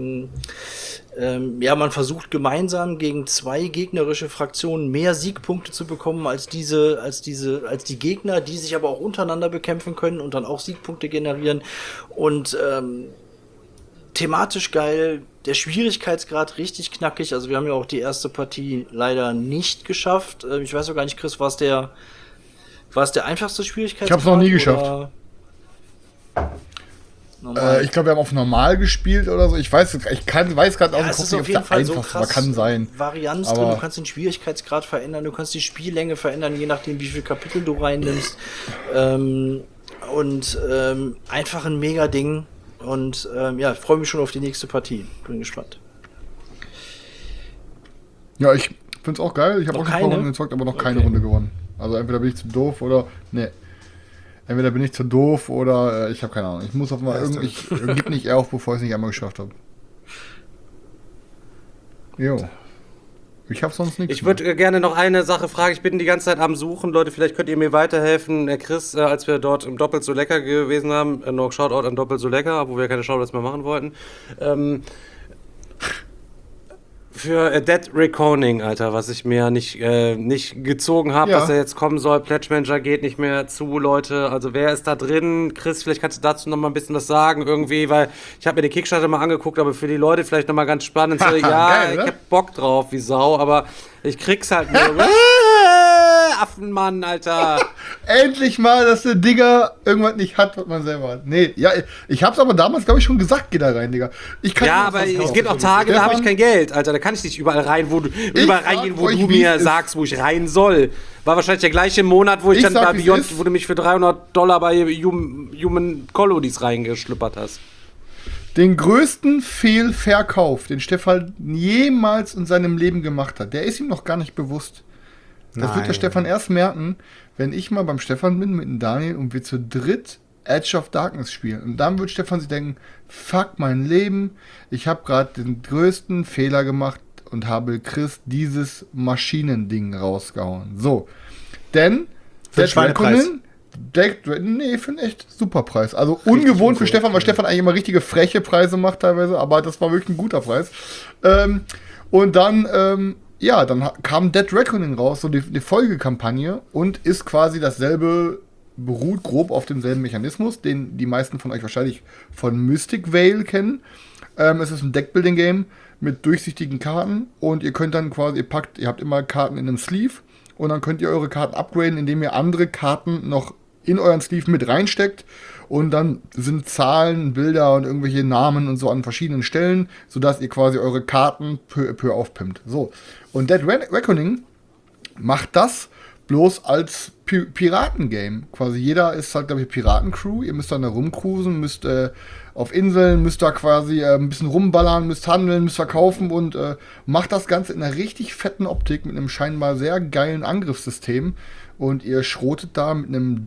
man versucht gemeinsam gegen 2 gegnerische Fraktionen mehr Siegpunkte zu bekommen als die Gegner, die sich aber auch untereinander bekämpfen können und dann auch Siegpunkte generieren und thematisch geil, der Schwierigkeitsgrad richtig knackig, also wir haben ja auch die erste Partie leider nicht geschafft. Ich weiß auch gar nicht, Chris, war es der einfachste Schwierigkeitsgrad? Ich hab's noch nie geschafft. Ich glaube, wir haben auf normal gespielt oder so. Ich weiß gerade Ja, aus es ist dem auf Kopf nicht, jeden ob Fall der so einfachste war. krass Kann sein. Varianz drin, du kannst den Schwierigkeitsgrad verändern, du kannst die Spiellänge verändern, je nachdem, wie viel Kapitel du reinnimmst. Einfach ein mega Ding. Und ich freue mich schon auf die nächste Partie. Bin gespannt. Ja, ich find's auch geil. Ich habe Noch auch schon ein paar keine? Runden gezockt, aber noch keine Runde gewonnen. Also entweder bin ich zu doof oder ne. Entweder bin ich zu doof oder ich habe keine Ahnung. Ich muss auf mal ich gebe nicht auf, bevor ich es nicht einmal geschafft habe. Jo. Ich habe sonst nichts. Ich würde gerne noch eine Sache fragen. Ich bin die ganze Zeit am Suchen. Leute, vielleicht könnt ihr mir weiterhelfen. Chris, als wir dort im Doppelt so lecker gewesen haben, noch Shoutout an Doppelt so lecker, wo wir keine Shoutouts mehr machen wollten. Für Dead Reckoning, Alter, was ich mir nicht gezogen habe, Ja. was ja jetzt kommen soll. Pledge Manager geht nicht mehr zu, Leute. Also wer ist da drin? Chris, vielleicht kannst du dazu noch mal ein bisschen was sagen irgendwie, weil ich habe mir den Kickstarter mal angeguckt, aber für die Leute vielleicht noch mal ganz spannend. So, ja, Geil, ich oder? hab Bock drauf, wie Sau, aber ich krieg's halt nur. Affenmann, Alter. Endlich mal, dass der Digger irgendwas nicht hat, was man selber hat. Nee, ja, ich hab's aber damals, glaube ich, schon gesagt, geh da rein, Digga. Ich kann Ja, nicht aber was es kaufen. gibt auch Tage, da habe ich Stefan, kein Geld, Alter. Da kann ich nicht überall rein, überall sag reingehen, wo euch, du wie mir es ist. sagst, wo ich rein soll. War wahrscheinlich der gleiche Monat, wo ich Ich dann sag, bei wie es Beyond, ist. wo du mich für $300 bei Human Colonies reingeschlüppert hast. den größten Fehlverkauf, den Stefan jemals in seinem Leben gemacht hat, der ist ihm noch gar nicht bewusst. Das wird der Nein. Stefan erst merken, wenn ich mal beim Stefan bin mit dem Daniel und wir zu dritt Edge of Darkness spielen. Und dann wird Stefan sich denken, fuck mein Leben, ich habe gerade den größten Fehler gemacht und habe Chris dieses Maschinending rausgehauen. So, denn Für den Schweinepreis. Nee, für einen echt super Preis. Also ungewohnt für Stefan, weil Stefan eigentlich immer richtige freche Preise macht teilweise, aber das war wirklich ein guter Preis. Und dann, dann kam Dead Reckoning raus, so die Folgekampagne, und ist quasi dasselbe, beruht grob auf demselben Mechanismus, den die meisten von euch wahrscheinlich von Mystic Vale kennen. Es ist ein Deckbuilding-Game mit durchsichtigen Karten und ihr könnt dann quasi, ihr habt immer Karten in einem Sleeve und dann könnt ihr eure Karten upgraden, indem ihr andere Karten noch in euren Sleeve mit reinsteckt und dann sind Zahlen, Bilder und irgendwelche Namen und so an verschiedenen Stellen, sodass ihr quasi eure Karten peu à peu aufpimpt. So. Und Dead Reckoning macht das bloß als Piratengame. Quasi jeder ist halt, glaube ich, Piratencrew. Ihr müsst dann da rumcruisen, müsst auf Inseln, müsst da quasi ein bisschen rumballern, müsst handeln, müsst verkaufen und macht das Ganze in einer richtig fetten Optik mit einem scheinbar sehr geilen Angriffssystem. Und ihr schrotet da mit einem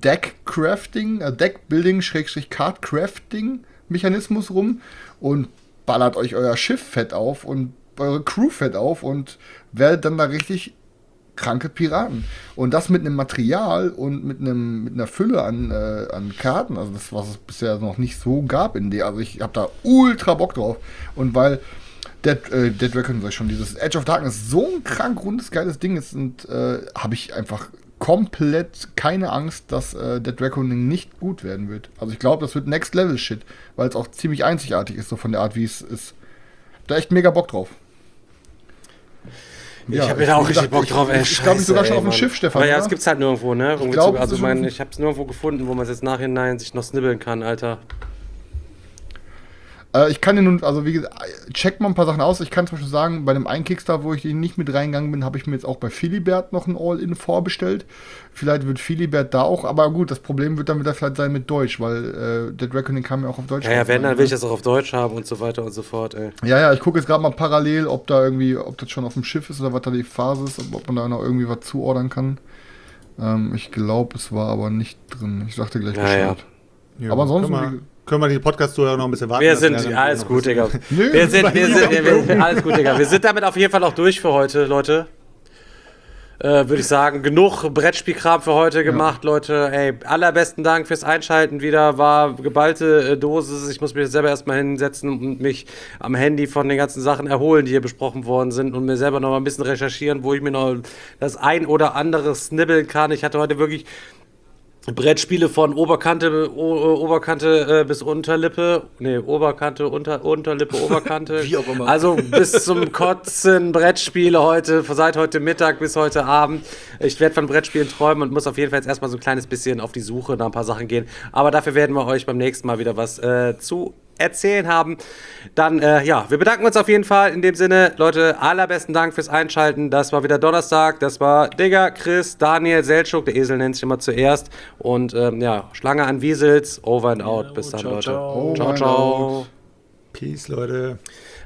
Deck-Building-Card-Crafting-Mechanismus rum und ballert euch euer Schiff fett auf und eure Crew fett auf und werdet dann da richtig kranke Piraten. Und das mit einem Material und mit einer Fülle an Karten, also das, was es bisher noch nicht so gab in der. Also ich habe da ultra Bock drauf. Und weil Dead Reckoning, sag ich schon, dieses Edge of Darkness so ein krank rundes, geiles Ding ist, und habe ich einfach komplett keine Angst, dass Dead Reckoning nicht gut werden wird. Also ich glaube, das wird Next Level Shit, weil es auch ziemlich einzigartig ist, so von der Art, wie es ist. Da echt mega Bock drauf. Ich habe mir da auch richtig Bock drauf, ey. Ich glaube, ich sogar schon auf dem Mann. Schiff, Stefan. Aber ja, oder? das gibt's halt nirgendwo, ne? Ich glaub, Also es ist schon- ich hab's nirgendwo gefunden, wo man es jetzt nachhinein sich noch snibbeln kann, Alter. Ich kann dir nun, also wie gesagt, checkt mal ein paar Sachen aus. Ich kann zum Beispiel sagen, bei dem einen Kickstarter, wo ich nicht mit reingegangen bin, habe ich mir jetzt auch bei Philibert noch ein All-In vorbestellt. Vielleicht wird Philibert da auch, aber gut, das Problem wird dann wieder vielleicht sein mit Deutsch, weil Dead Reckoning kam ja auch auf Deutsch. Ja, raus, wenn, dann ne? will ich das auch auf Deutsch haben und so weiter und so fort, ey. Ja, ich gucke jetzt gerade mal parallel, ob das schon auf dem Schiff ist oder was da die Phase ist, ob man da noch irgendwie was zuordern kann. Ich glaube, es war aber nicht drin. Ich sagte gleich Bescheid. Ja, Aber ansonsten, können wir die Podcast-Zuhörer noch ein bisschen warten Wir lassen? sind, Ja, dann alles noch gut, ein Digga. Nö, Alles gut, Digga. Wir sind damit auf jeden Fall auch durch für heute, Leute. Würde ich sagen, genug Brettspielkram für heute gemacht, Leute. Ey, allerbesten Dank fürs Einschalten wieder. War geballte Dosis. Ich muss mich jetzt selber erstmal hinsetzen und mich am Handy von den ganzen Sachen erholen, die hier besprochen worden sind und mir selber noch mal ein bisschen recherchieren, wo ich mir noch das ein oder andere snibbeln kann. Ich hatte heute wirklich Brettspiele von Oberkante bis Unterlippe. Nee, Oberkante, Unterlippe, Oberkante. Wie auch immer. Also bis zum Kotzen Brettspiele heute, seit heute Mittag bis heute Abend. Ich werde von Brettspielen träumen und muss auf jeden Fall jetzt erstmal so ein kleines bisschen auf die Suche nach ein paar Sachen gehen. Aber dafür werden wir euch beim nächsten Mal wieder was zu erzählen haben. Dann, wir bedanken uns auf jeden Fall in dem Sinne. Leute, allerbesten Dank fürs Einschalten. Das war wieder Donnerstag. Das war Digga, Chris, Daniel, Seltschuk. Der Esel nennt sich immer zuerst. Und Schlange an Wiesels. Over and out. Bis dann, ciao, Leute. ciao. Ciao, ciao. Peace, Leute.